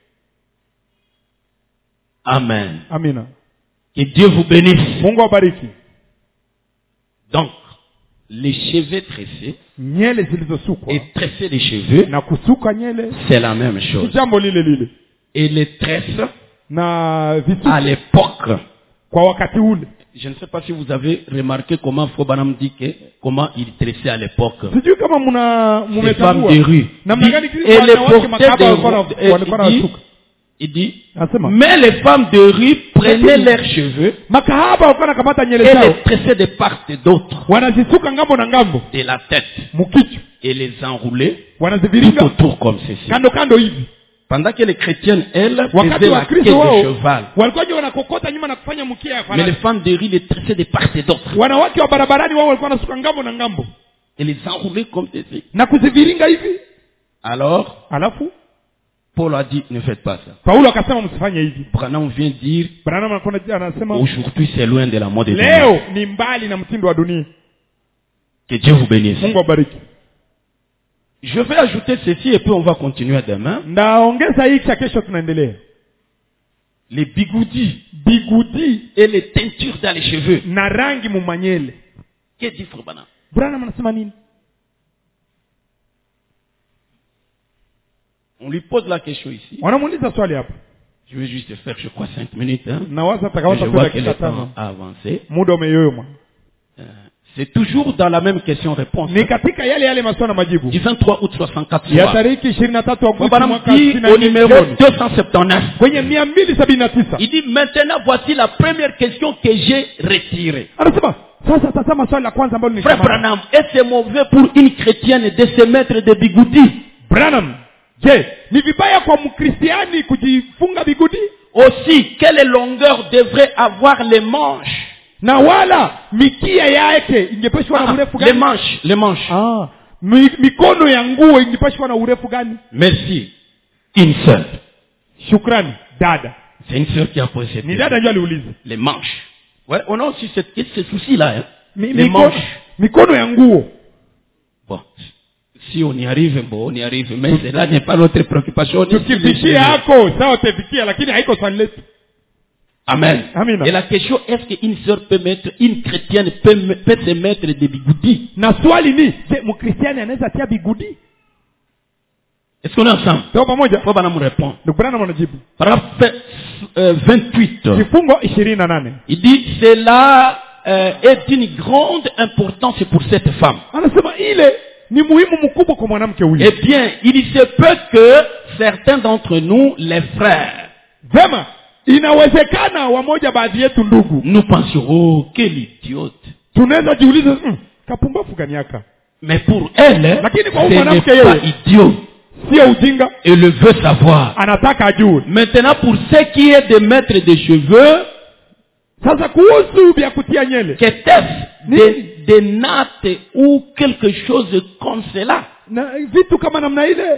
S1: Amen.
S2: Amina.
S1: Que Dieu vous bénisse.
S2: Mungu awabariki.
S1: Donc, les cheveux tressés
S2: Nyele zilizosukwa
S1: et tresser les cheveux,
S2: na kusuka nyele
S1: c'est la même
S2: ni
S1: chose.
S2: jambo lile lile.
S1: Et les tresses,
S2: Na visuko
S1: à l'époque,
S2: kwa wakati ule.
S1: je ne sais pas si vous avez remarqué comment Fobanam dit que, comment il tressait à l'époque.
S2: Sijui kama mna
S1: Les femmes
S2: mumetambua
S1: de rue.
S2: namna gani kile
S1: Et les
S2: wanawake
S1: portaient
S2: makaba walikuwa na-
S1: de,
S2: walikuwa na
S1: il dit,
S2: wasuka.
S1: il dit,
S2: Nasema
S1: mais les femmes de rue prenaient leurs cheveux
S2: makahaba walikuwa nakamata nyele
S1: et
S2: zao
S1: les tressaient de part et d'autre
S2: wanazisuka ngambo na ngambo
S1: de la tête
S2: mkichwa
S1: et les enroulaient tout
S2: wanaziviringa
S1: autour comme ceci.
S2: kando kando hivi.
S1: Pendant que les chrétiennes, elles,
S2: Wakati
S1: faisaient
S2: wa
S1: la queue de
S2: Kristo wao
S1: cheval.
S2: walikuwa ndio wanakokota nyuma na kufanya mkia ya
S1: Mais les
S2: farasi.
S1: femmes de rue les tressaient de part et d'autre
S2: Wanawake wa barabarani wao walikuwa wanasuka ngambo na ngambo
S1: et les enroulaient comme ceci.
S2: na kuziviringa hivi.
S1: Alors,
S2: Alafu
S1: Paul a dit, ne faites pas ça.
S2: Paulo akasema msifanye hivi.
S1: Branham vient dire,
S2: Branham anakuwa anasema
S1: aujourd'hui c'est loin de la mode de
S2: leo ni mbali na mtindo wa dunia.
S1: Que Dieu vous bénisse.
S2: Mungu awabariki.
S1: Je vais ajouter ceci et puis on va continuer demain.
S2: Ndaongeza hii cha kesho tunaendelea.
S1: Les bigoudis
S2: Bigudi
S1: et les teintures dans les cheveux.
S2: na rangi mumanyele.
S1: Que dit Frère Branham?
S2: Branham anasema nini?
S1: On lui pose la question ici.
S2: Wanamuuliza swali hapa.
S1: Je vais juste faire, je crois, cinq minutes. Hein.
S2: Na waza
S1: Je
S2: atakawata
S1: vois
S2: kwa
S1: que le
S2: dakika
S1: temps
S2: tano.
S1: a avancé.
S2: Muda umeyoyoma.
S1: Euh, C'est toujours dans la même question-réponse.
S2: Ni katika yale yale maswali na majibu.
S1: Du vingt-trois août soixante-quatre.
S2: Ya tariki ishirini na tatu Agosti
S1: Branham
S2: mwaka
S1: dit
S2: sitini na
S1: au
S2: nne
S1: numéro
S2: jioni.
S1: deux cent soixante-dix-neuf.
S2: Kwenye mia mbili sabini na tisa.
S1: Il dit maintenant voici la première question que j'ai retirée.
S2: Anasema Sasa tazama swali la kwanza ambalo
S1: Frère
S2: nilisema.
S1: Branham, est-ce mauvais pour une chrétienne de se mettre des bigoudis?
S2: Branham, je, ni vibaya kwa mkristiani kujifunga bigudi?
S1: Aussi, quelle longueur devrait avoir les manches?
S2: Na wala mikia yake ingepashwa na
S1: Ah,
S2: urefu
S1: les
S2: gani?
S1: manches, les manches.
S2: Ah, mi, mikono ya nguo ingepashwa na urefu gani?
S1: Merci. Une sœur.
S2: Shukrani, dada.
S1: C'est une sœur qui a posé cette
S2: Ni
S1: question.
S2: dada ndio aliuliza.
S1: Les manches. Ouais, on a aussi cette, ce souci-là. Hein?
S2: Mi,
S1: Les
S2: mikono,
S1: manches.
S2: mikono ya nguo.
S1: Bon, si on y arrive, bon, on y arrive. Mais cela n'est pas notre préoccupation.
S2: Tukifikia hako, sawa tefikia, lakini haiko swali letu.
S1: Amen.
S2: Amina.
S1: Et la question, est-ce qu'une sœur peut mettre, une chrétienne peut, peut se mettre des bigoudis?
S2: Na swali ni, je, mkristiani anaweza tia bigudi?
S1: Est-ce qu'on est ensemble?
S2: Tuko pamoja?
S1: Faut pas nous répondre.
S2: Ndugu Branham anajibu.
S1: Paragraphe euh, vingt-huit.
S2: Kifungo ishirini na nane.
S1: Il dit, cela euh, est d'une grande importance pour cette femme.
S2: Anasema ile ni muhimu mkubwa kwa mwanamke huyu.
S1: Eh bien, il se peut que certains d'entre nous, les frères,
S2: Vema, inawezekana wamoja baadhi yetu ndugu,
S1: nous pensions, oh, quel idiote.
S2: tunaweza jiuliza, mm, kapumbafu gani haka?
S1: Mais pour elle,
S2: Lakini kwa
S1: ce
S2: huyu mwanamke
S1: n'est pas
S2: yeye,
S1: idiot.
S2: sio ujinga,
S1: Elle veut savoir.
S2: anataka ajue.
S1: Maintenant, pour ce qui est de mettre des cheveux,
S2: Sasa kuhusu vya kutia nyele,
S1: qu'était-ce des, des nattes ou quelque chose comme cela?
S2: na vitu kama namna ile,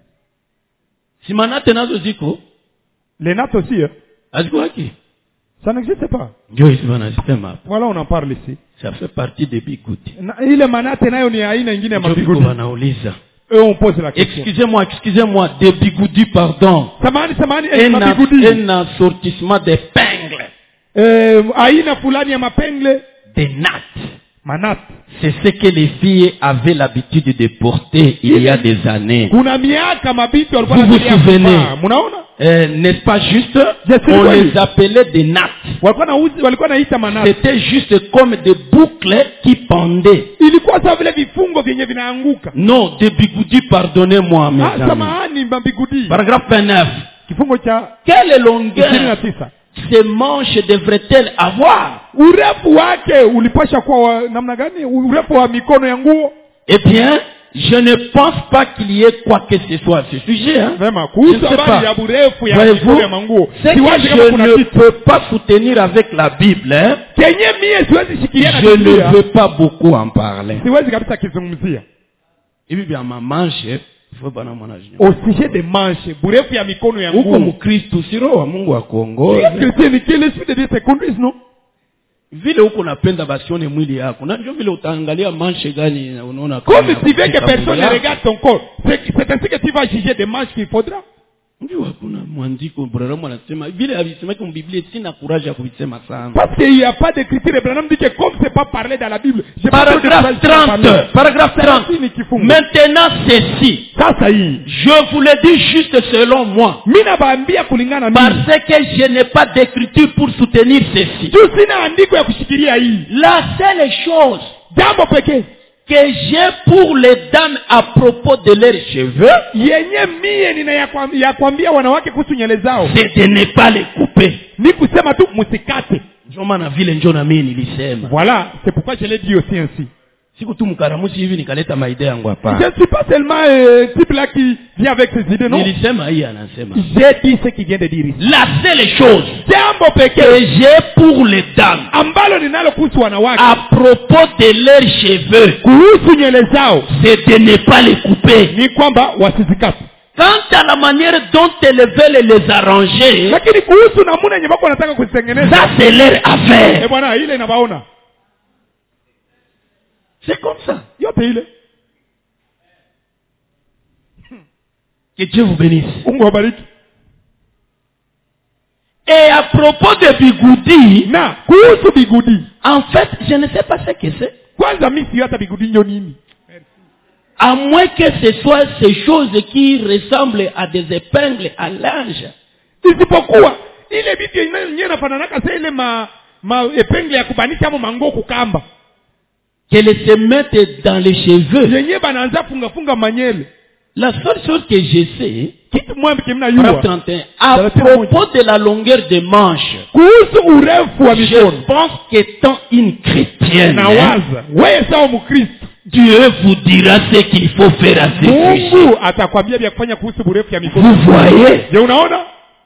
S1: Si manate nazo ziko,
S2: lenato sio,
S1: aziko haki.
S2: ça n'existe pas.
S1: Ndio hizi wanasema.
S2: Voilà, on en parle ici.
S1: Ça fait partie des bigoutis.
S2: Na ile manate nayo ni aina nyingine ya
S1: Ndio biko
S2: mabigudi.
S1: wanauliza.
S2: Eux on pose la question.
S1: Excusez-moi, excusez-moi, des bigoudis, pardon.
S2: Samani samani eh,
S1: Un,
S2: mabigudi.
S1: un assortissement d'épingles,
S2: Eh, aina fulani ya mapengle,
S1: des nattes.
S2: manate.
S1: C'est ce que les filles avaient l'habitude de porter il y a des années.
S2: Kuna miaka mabiti walikuwa
S1: Vous vous
S2: wanatumia
S1: souvenez?
S2: kuvaa. Mnaona?
S1: Euh, n'est-ce pas juste?
S2: Yes,
S1: On
S2: oui.
S1: les appelait des nattes.
S2: Walikuwa na walikuwa naita manate.
S1: C'était juste comme des boucles qui pendaient.
S2: Ilikuwa sawa vile vifungo vyenye vinaanguka.
S1: Non, des bigoudis, pardonnez-moi, mes
S2: Ah,
S1: amis.
S2: samahani mabigudi.
S1: Paragraphe vingt-neuf.
S2: Kifungo cha
S1: Quelle
S2: ishirini na
S1: longueur
S2: tisa.
S1: ces manches devraient-elles avoir?
S2: Urefu wake ulipasha kuwa wa namna gani? Urefu wa mikono ya nguo?
S1: Eh bien, je ne pense pas qu'il y ait quoi que ce soit à ce sujet. Hein.
S2: Vema,
S1: Je
S2: kuhusu
S1: ne sais
S2: habari ya
S1: pas.
S2: urefu ya
S1: Voyez-vous,
S2: mikono ya manguo.
S1: ce que
S2: Siwazi kama
S1: je
S2: kuna
S1: ne
S2: kitu.
S1: peux pas soutenir avec la Bible, hein,
S2: Kenye mie siwezi shikilia na
S1: je ne
S2: Biblia.
S1: veux pas beaucoup en parler.
S2: Siwezi kabisa kizungumzia.
S1: Hivi vya mamanche, faut bana mwana jina.
S2: Au sujet de manche, burefu ya mikono ya
S1: Huko
S2: nguo.
S1: Mkristo si roho wa Mungu akuongoze.
S2: Kristo ni kile suite de se conduise, non?
S1: Vile huko napenda basione mwili yako. Na ndio vile utaangalia manche gani na unaona
S2: Comme
S1: kama
S2: tu veux que
S1: katika
S2: personne
S1: mwili
S2: ne
S1: yako.
S2: regarde ton corps, c'est c'est ainsi que tu vas juger des manches qu'il faudra.
S1: Ndio hakuna mwandiko Branham anasema vile havisema kwa Biblia, sina courage ya kuvisema sana.
S2: Parce qu'il n'y a pas d'écriture. Branham dit que comme c'est pas parlé dans la Bible, j'ai pas trop de
S1: Paragraphe
S2: courage de parler.
S1: trente. Paragraphe trente.
S2: Thelathini kifungu.
S1: Maintenant ceci,
S2: Sasa hii
S1: je vous le dis juste selon moi,
S2: mimi nabaambia kulingana mimi.
S1: parce que je n'ai pas d'écriture pour soutenir ceci.
S2: Tu sina andiko ya kushikilia hii.
S1: La seule chose
S2: Jambo pekee
S1: que j'ai pour les dames à propos de leurs cheveux,
S2: yenye mie nina ya kwam- ya kwambia wanawake kuhusu nywele zao
S1: c'est de ne pas les couper.
S2: ni kusema tu msikate.
S1: Ndio maana vile njo na mimi nilisema.
S2: Voilà, c'est pourquoi je l'ai dit aussi ainsi.
S1: Siku tu mkaramusi hivi nikaleta maidea yangu
S2: Je
S1: hapa.
S2: ne suis pas seulement euh, type là qui vient avec ses idées, non.
S1: Nilisema hii anasema.
S2: J'ai dit ce qui vient de dire ici.
S1: La seule chose
S2: Jambo
S1: que
S2: pekee
S1: j'ai pour les dames
S2: ambalo ninalo kuhusu wanawake
S1: à propos de leurs cheveux,
S2: kuhusu nywele zao
S1: c'est de ne pas les couper.
S2: ni kwamba wasizikate.
S1: Quant à la manière dont elles veulent les arranger,
S2: Lakini kuhusu namna yenye wako wanataka kuzitengeneza,
S1: ça c'est leur affaire.
S2: eh bwana, ile inabaona.
S1: C'est comme ça.
S2: Yote ile.
S1: Que Dieu vous bénisse.
S2: Mungu awabariki.
S1: Et à propos de bigoudi,
S2: Na kuhusu bigudi,
S1: en fait, je ne sais pas ce que c'est.
S2: kwanza mimi si hata bigudi nyo nini.
S1: À moins que ce soit ces choses qui ressemblent à des épingles à linge.
S2: Isipokuwa ile vitu yenyewe inafananaka sasa ile ma ma epengle ya kubanisha ama mango kukamba.
S1: Qu'elles se mettent dans les cheveux.
S2: Yenyewe banaanza funga funga manyele.
S1: La seule chose que je sais,
S2: kitu mwambi kimna
S1: Paragraphe
S2: yua
S1: trente et un. À propos de la longueur des manches,
S2: kuhusu urefu wa
S1: je
S2: mikono
S1: pense qu'étant une chrétienne,
S2: na
S1: hein,
S2: waza wewe sawa mkristo
S1: Dieu vous dira ce qu'il faut faire à ce sujet.
S2: Mungu atakwambia vya kufanya kuhusu urefu ya mikono.
S1: Vous voyez?
S2: Je unaona?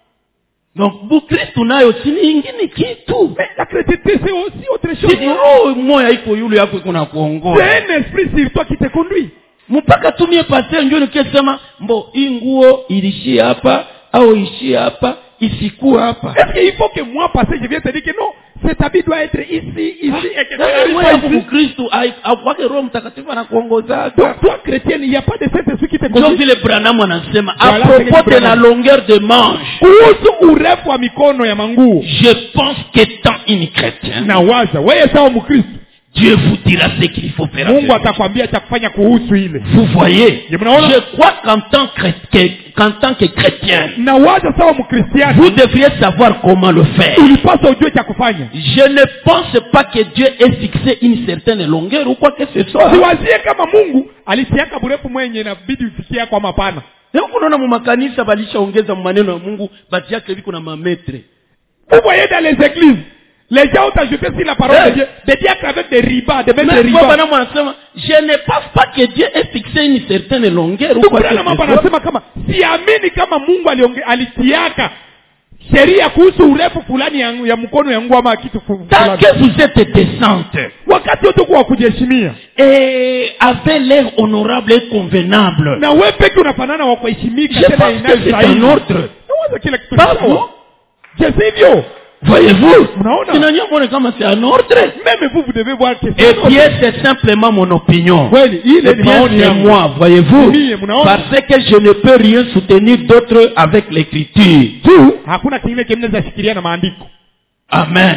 S1: Donc, Bukristo nayo chini ingine kitu.
S2: Mais la chrétienté c'est aussi autre
S1: Si
S2: chose.
S1: roho moya iko yule yako kuna kuongoza.
S2: C'est un esprit sur toi qui te conduit.
S1: Mpaka tumie pasteur ndio nikisema mbo hii nguo ilishia hapa au ishie hapa isikuwa hapa.
S2: Est-ce qu'il faut que moi passer je viens te dire que non, cet habit doit être ici, ici et que ça
S1: Wewe
S2: arrive
S1: yako
S2: ici.
S1: Mkristo akwake Roho Mtakatifu anakuongoza.
S2: Donc toi chrétien, il n'y a pas de Saint-Esprit qui te
S1: Ndio
S2: conduit.
S1: vile Branham anasema à
S2: Voilà,
S1: propos
S2: c'est
S1: de la
S2: Branham.
S1: longueur de manche.
S2: Kuhusu urefu wa mikono ya manguo.
S1: Je pense qu'étant une chrétienne,
S2: Na waza wewe sawa mkristo,
S1: Dieu vous dira ce qu'il faut faire. à ce
S2: Mungu
S1: sujet.
S2: atakwambia cha kufanya kuhusu ile.
S1: Vous voyez,
S2: Je mnaona?
S1: je crois qu'en tant que, que- qu'en tant que chrétien,
S2: Na waza sawa mkristiani,
S1: vous devriez savoir comment le faire.
S2: ulipaswa ujue cha kufanya.
S1: Je ne pense pas que Dieu ait fixé une certaine longueur ou quoi que ce soit.
S2: Siwazie kama Mungu alitiaka burefu mwenye inabidi ufikie kwa mapana.
S1: Leo kunaona mu makanisa balishaongeza maneno ya Mungu bati yake viko na mametre.
S2: Vous voyez dans les églises, les gens ont ajouté sur la parole
S1: Eh.
S2: de Dieu des diacres avec des ribas, des mètres de
S1: Mais kwa
S2: ribas.
S1: bana anasema je ne pense pas que Dieu ait fixé une certaine longueur ou
S2: Ndugu
S1: quoi que
S2: Branham
S1: ce
S2: hapa
S1: soit.
S2: anasema kama siamini kama Mungu alionge, alitiaka sheria kuhusu urefu fulani ya, ya mkono ya nguo ama kitu fu-
S1: Tant
S2: fulani.
S1: que vous êtes décente
S2: Wakati wote kuwa kujiheshimia
S1: et avec l'air honorable et convenable,
S2: na wewe peke unafanana wa kuheshimika
S1: je
S2: tena
S1: pense que c'est un
S2: inayostahili.
S1: ordre.
S2: Nawaza kila kitu
S1: Pas
S2: sawa.
S1: vous.
S2: Je sivyo.
S1: Voyez-vous?
S2: Unaona?
S1: Finalement, on est comme c'est un ordre.
S2: Même vous vous devez voir que
S1: Et bien, c'est simplement mon opinion.
S2: kweli ile
S1: Eh
S2: ni
S1: bien,
S2: maoni
S1: c'est
S2: yangu.
S1: moi, voyez-vous?
S2: Mie, mnaona?
S1: Parce que je ne peux rien soutenir d'autre avec l'écriture.
S2: Tu hakuna kingine kimnaweza shikilia na maandiko.
S1: Amen.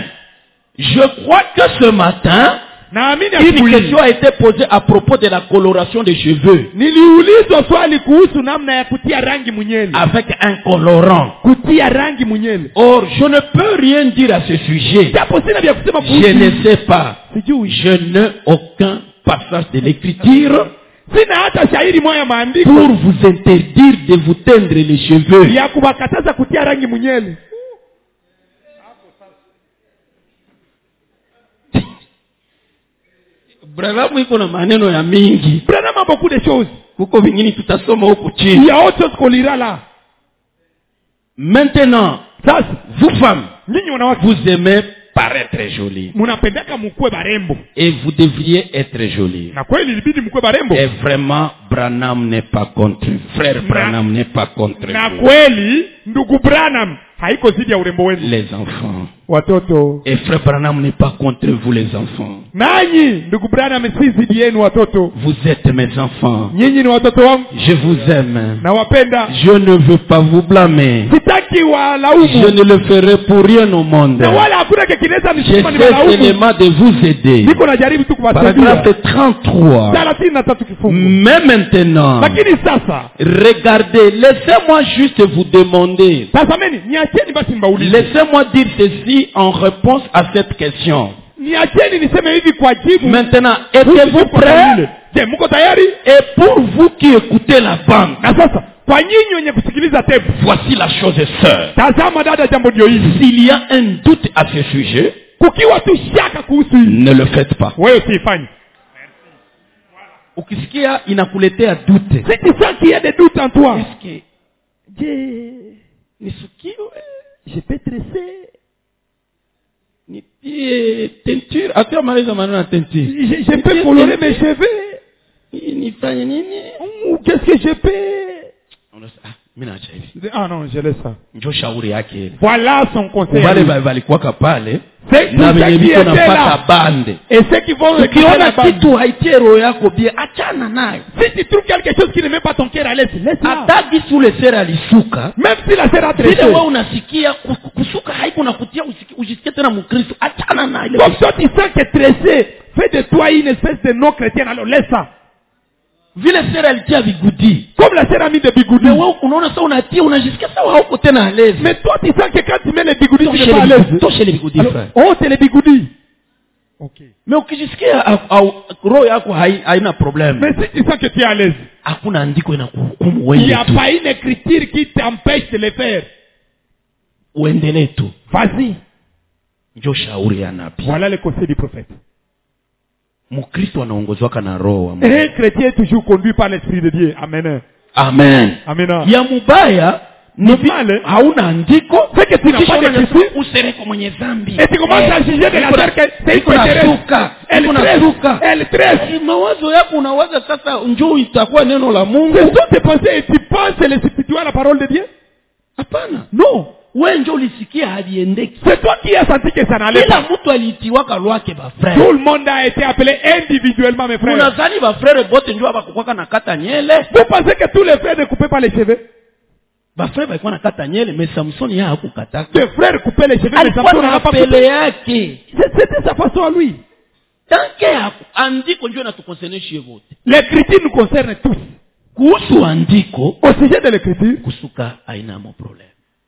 S1: Je crois que ce matin,
S2: Naamini
S1: une
S2: asubuhi
S1: question a été posée à propos de la coloration des cheveux
S2: niliulizwa swali kuhusu namna ya kutia rangi mwenyewe.
S1: avec un colorant.
S2: Kutia rangi mwenyewe.
S1: Or, je ne peux rien dire à ce sujet.
S2: Japo sina vya kusema
S1: Je ne
S2: kuhusu.
S1: sais pas.
S2: Sijui.
S1: Je n'ai aucun passage de l'écriture
S2: Sina hata shairi moja ya maandiko
S1: pour vous interdire de vous teindre les cheveux.
S2: ya kuwakataza kutia rangi mwenyewe.
S1: Branham iko na maneno ya mingi.
S2: Branham a beaucoup de choses.
S1: Kuko vingine tutasoma huku
S2: Il
S1: chini.
S2: y a autre chose qu'on lira là.
S1: Maintenant,
S2: Sasa
S1: vous femmes,
S2: nyinyi wanawake
S1: vous aimez paraître jolie.
S2: mnapendaka mkue barembo.
S1: Et vous devriez être jolie.
S2: Na kweli ilibidi mkue barembo.
S1: Et vraiment, Branham n'est pas contre vous. Frère Branham n'est pas contre
S2: Na
S1: vous.
S2: kweli ndugu Branham haiko zidi ya urembo wenu.
S1: Les enfants.
S2: Watoto.
S1: Et frère Branham n'est pas contre vous, les enfants.
S2: Nanyi ndugu Branham si zidi yenu watoto.
S1: Vous êtes mes enfants.
S2: Nyinyi ni watoto wangu.
S1: Je vous aime.
S2: Nawapenda.
S1: Je ne veux pas vous blâmer.
S2: Sitaki
S1: Je
S2: walaumu.
S1: ne le ferai pour rien au monde.
S2: Na wala hakuna kikineza nisema ni
S1: J'essaie
S2: walaumu.
S1: seulement de vous aider.
S2: Niko najaribu tu kuwasaidia.
S1: Paragraphe trente-trois.
S2: thelathini na tatu kifungu.
S1: Mais maintenant,
S2: Lakini sasa
S1: regardez, laissez-moi juste vous demander.
S2: tazameni, niacheni basi mbaulize.
S1: Laissez-moi dire ceci en réponse à cette question.
S2: Niacheni niseme hivi kwa jibu.
S1: Maintenant, êtes-vous prêts?
S2: Je, mko tayari?
S1: Et pour vous qui écoutez la bande,
S2: Na sasa kwa nyinyi wenye kusikiliza tape,
S1: voici la chose sœur.
S2: tazama dada, jambo ndio hili.
S1: S'il y a un doute à ce sujet,
S2: Kukiwa tu shaka kuhusu hili,
S1: ne le faites pas.
S2: wewe usifanye.
S1: Ukisikia inakuletea doute.
S2: Si tu sens qu'il y a des doutes en toi,
S1: Est-ce que
S2: je,
S1: nisukiwe
S2: je peux tresser,
S1: nitie teinture akiwa maliza maneno ya teinture
S2: je, je peux colorer mes cheveux,
S1: nifanye nini?
S2: ou qu'est-ce que je peux?
S1: Unasema, ah, mimi naacha hivi.
S2: Ah non, je laisse ça.
S1: Ndio shauri yake.
S2: Voilà son conseil.
S1: Wale ba- walikuwaka pale
S2: C'est tout
S1: na
S2: ce
S1: wenye
S2: qui
S1: biko
S2: était
S1: napata
S2: là.
S1: bande.
S2: Et ceux qui vont récupérer la
S1: Ukiona
S2: bande.
S1: kitu haitie roho yako bia, achana nayo.
S2: Si tu trouves quelque chose qui ne met pas ton cœur à l'aise, laisse-la.
S1: Hata gisi ule sera alisuka,
S2: Même si la sœur a
S1: vile
S2: tressé.
S1: wewe unasikia ku- kusuka haiko nakutia usiki- ujisikie tena Mkristo, achana nayo. ile
S2: Comme toi tu sens que tressé fait de toi une espèce de non-chrétien, alors laisse ça.
S1: vile sera alitia vigudi.
S2: Comme la sœur a mis des bigoudis.
S1: Na wewe unaona sasa unatia unajisikia sawa hauko tena alezi.
S2: Mais toi tu sens que quand tu mets les bigoudis, tu
S1: Toshe
S2: n'es pas à
S1: les
S2: l'aise.
S1: bigoudis, toshe les bigoudis,
S2: Alors,
S1: frère.
S2: oh, c'est les bigoudis. Okay.
S1: Mais ukijisikia au- au- roho yako hai- haina problème,
S2: Mais si tu sens que tu es à l'aise,
S1: hakuna andiko inakuhukumu,
S2: il n'y
S1: uende
S2: a
S1: tu,
S2: pas une écriture qui t'empêche de le faire.
S1: uendelee tu.
S2: Vas-y.
S1: Ndio shauri ya nabii.
S2: Voilà le conseil du prophète.
S1: Mkristo anaongozwaka na roho wa Mungu.
S2: Et un chrétien est toujours conduit par l'Esprit de Dieu. Amen.
S1: Amen.
S2: Amen.
S1: Ya mubaya ni vi-
S2: Male.
S1: hauna andiko,
S2: C'est que tu n'as
S1: kisha
S2: pas
S1: unasema,
S2: d'écriture.
S1: usereko mwenye dhambi.
S2: Et tu commences à juger de la
S1: Iko na-
S2: terre que c'est
S1: iko na
S2: une
S1: suka,
S2: Elle
S1: iko na
S2: tresse.
S1: suka.
S2: Elle tresse.
S1: Eh, mawazo yako unawaza sasa njoo itakuwa neno la Mungu.
S2: Ce sont tes pensées et tu penses les substituer à la parole de Dieu?
S1: Hapana.
S2: Non.
S1: Wewe njoo ulisikia haliendeki.
S2: C'est toi qui as senti que ça n'allait
S1: Kila
S2: pas.
S1: mtu aliitiwaka lwake ba
S2: Tout
S1: frère.
S2: le monde a été appelé individuellement, mes frères.
S1: Unadhani ba frère bote njoo abakukwaka na kata nyele?
S2: Vous pensez que tous les frères ne coupaient pas les cheveux?
S1: Ba frère balikuwa na kata nyele, mais Samson yeye hakukataka.
S2: Les frères coupaient les cheveux, mais
S1: Alikuwa
S2: Samson
S1: na
S2: n'a pas
S1: apele
S2: coupé.
S1: yake.
S2: C'était sa façon à lui.
S1: Tanke haku- andiko njoo inatukoncerner shie wote.
S2: L'écriture nous concerne tous.
S1: Kuhusu andiko,
S2: Au sujet de l'écriture,
S1: kusuka haina mo problème.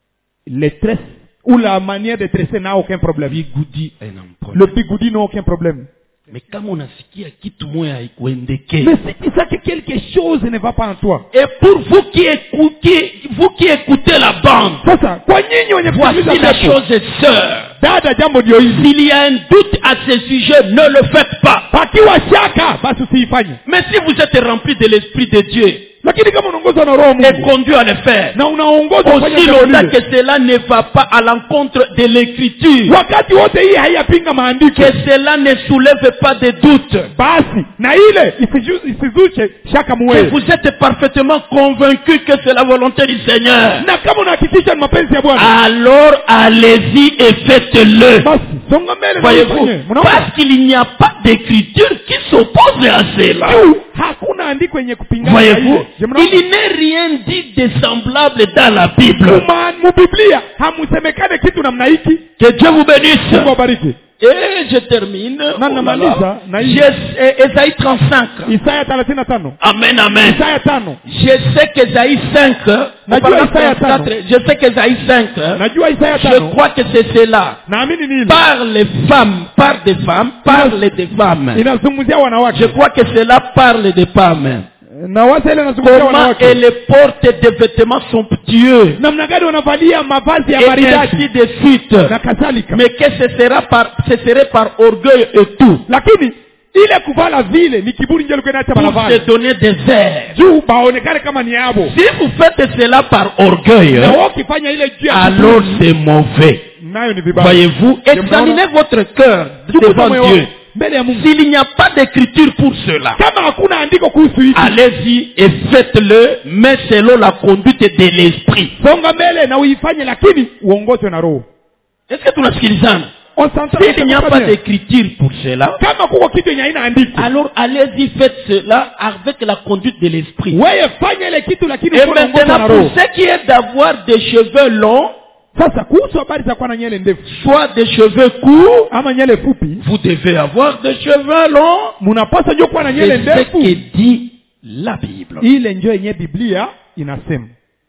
S2: les tresses ou la manière de tresser n'a aucun problème.
S1: Bigudi haina mo
S2: Le
S1: problème.
S2: bigoudi n'a aucun problème.
S1: Mais kama unasikia kitu moya haikuendeke.
S2: Mais si tu sens que quelque chose ne va pas en toi,
S1: Et pour vous qui écoutez, vous qui écoutez la bande,
S2: sasa kwa nyinyi wenye
S1: voici
S2: kusikiliza
S1: la
S2: pepo,
S1: chose sœur.
S2: dada, jambo ndio hili.
S1: S'il y a un doute à ce sujet, ne le faites pas.
S2: Pakiwa shaka basi usiifanye.
S1: Mais si vous êtes rempli de l'Esprit de Dieu
S2: Lakini kama unaongozwa na roho
S1: et
S2: Mungu
S1: conduit à le faire,
S2: na unaongozwa kufanya
S1: aussi
S2: jambo
S1: longtemps
S2: lile,
S1: que cela ne va pas à l'encontre de l'écriture,
S2: wakati wote hii haiyapinga maandiko,
S1: que cela ne soulève pas de doute,
S2: basi na ile isiju- isizushe shaka
S1: que
S2: muwewe.
S1: vous êtes parfaitement convaincu que c'est la volonté du Seigneur,
S2: Na kama unahakikisha ni mapenzi ya Bwana,
S1: alors allez-y et faites-le.
S2: basi songa mbele na
S1: Voyez-vous,
S2: ufanye. Mnaona?
S1: parce qu'il n'y a pas d'écriture qui s'oppose à cela.
S2: Juu hakuna andiko yenye kupingana na
S1: Voyez-vous,
S2: ile. Je mnaona?
S1: il n'est rien dit de semblable dans la Bible.
S2: Muma- mubiblia hamusemekane kitu namna hiki.
S1: Que Dieu vous bénisse.
S2: Mungu awabariki.
S1: Et je termine.
S2: Na
S1: Oh là
S2: namaliza
S1: là.
S2: na hii.
S1: Jes- eh, Esaïe trente-cinq.
S2: Isaya thelathini na tano.
S1: Amen, amen.
S2: Isaya tano.
S1: Je sais qu'Esaïe cinq,
S2: Najua
S1: paragraphe
S2: Isaya tano.
S1: trente-quatre, je sais qu'Esaïe cinq,
S2: Najua Isaya
S1: je
S2: tano.
S1: crois que c'est cela.
S2: Naamini ni ile.
S1: Par les femmes, par des femmes, parle des femmes.
S2: Inazungumzia wanawake.
S1: Je crois que cela parle des femmes.
S2: Na wasa ile inazungumzia
S1: Comment
S2: wanawake.
S1: elles portent des vêtements somptueux.
S2: Namna gani wanavalia mavazi ya
S1: Et ainsi
S2: maridadi
S1: de suite.
S2: na kadhalika.
S1: Mais que ce sera par, ce serait par orgueil et tout.
S2: Lakini ile kuvala vile ni kiburi ndio ilikuwa inaacha
S1: Pour
S2: wanavaa.
S1: se donner des airs.
S2: Juu baonekane kama ni yabo.
S1: Si vous faites cela par orgueil,
S2: Na wao ukifanya ile juu ya
S1: alors
S2: kiburi,
S1: c'est mauvais.
S2: nayo ni vibaya.
S1: Voyez-vous, examinez votre cœur devant Dieu.
S2: Mbele ya Mungu.
S1: S'il n'y a pas d'écriture pour cela,
S2: Kama hakuna andiko kuhusu hiki,
S1: allez-y et faites-le, mais selon la conduite de l'esprit.
S2: songa mbele na uifanye, lakini uongozwe na roho.
S1: Est-ce que tunasikilizana?
S2: On s'entend.
S1: S'il n'y a pas d'écriture pour cela,
S2: Kama kuko kitu yenye haina andiko,
S1: alors allez-y, faites cela avec la conduite de l'esprit.
S2: wewe fanya ile kitu, lakini
S1: Et
S2: uko unaongozwa na
S1: maintenant,
S2: roho.
S1: pour ce qui est d'avoir des cheveux longs,
S2: Sasa kuhusu habari za kuwa na nywele ndefu
S1: soit des cheveux courts,
S2: ama nywele fupi,
S1: vous devez avoir des cheveux longs.
S2: mnapaswa jua kuwa na nywele
S1: C'est ce
S2: ndefu.
S1: que dit la Bible.
S2: Ile ndio yenye Biblia inasema.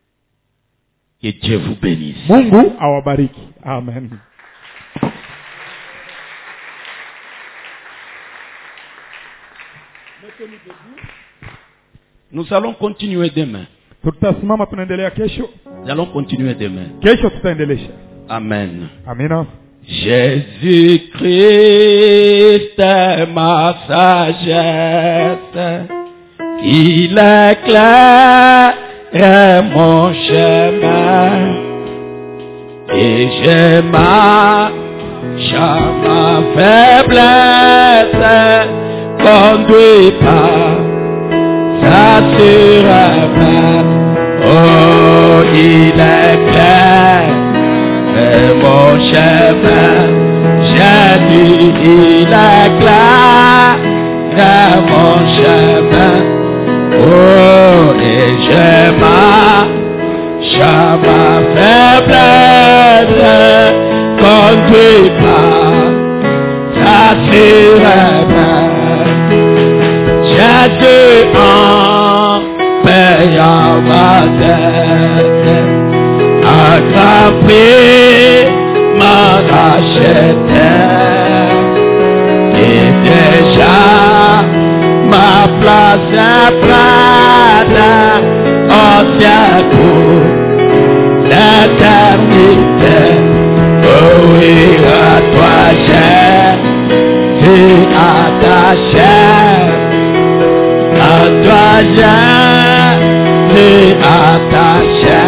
S1: Que Dieu vous bénisse.
S2: Mungu awabariki. Amen.
S1: Nous allons continuer demain.
S2: Tutasimama, tunaendelea kesho.
S1: Nous allons continuer demain.
S2: Kesho tutaendelesha.
S1: Amen.
S2: Amina.
S1: Jésus-Christ est ma sagesse, il éclaire mon chemin, et je marche à ma faiblesse, conduit par sa sûreté. Oh, il éclaire mon chemin, Jésus, il éclaire mon chemin. Oh, et je marche à ma faiblesse, conduit par sa sûreté. Jésus en payant ma dette, à grand prix m'a racheté, place prête au ciel pour l'éternité. Oh oui, à toi j'ai attaché, à toi j'ai attaché,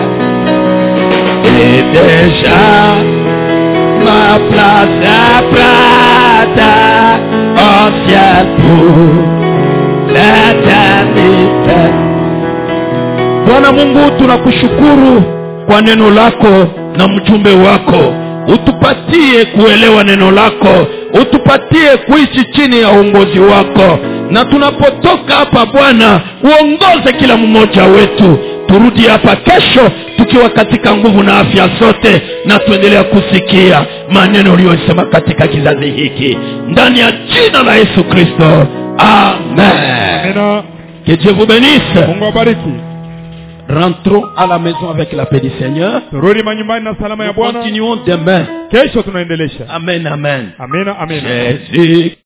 S1: et déjà ma place est prête au ciel pour l'éternité. Bwana Mungu, tunakushukuru kwa neno lako na mjumbe wako. Utupatie kuelewa neno lako, utupatie kuishi chini ya uongozi wako, na tunapotoka hapa Bwana uongoze kila mmoja wetu. Turudi hapa kesho tukiwa katika nguvu na afya zote, na tuendelea kusikia maneno uliyosema katika kizazi hiki, ndani ya jina la Yesu Kristo, amen.
S2: Amen.
S1: Que Dieu vous bénisse.
S2: Mungu abariki.
S1: Rentrons à la maison avec la paix du Seigneur.
S2: Turudi manyumbani na salama ya
S1: Nous
S2: Bwana.
S1: continuons demain.
S2: Kesho tunaendelesha.
S1: Amen, amen.
S2: Amina, amina.
S1: Jésus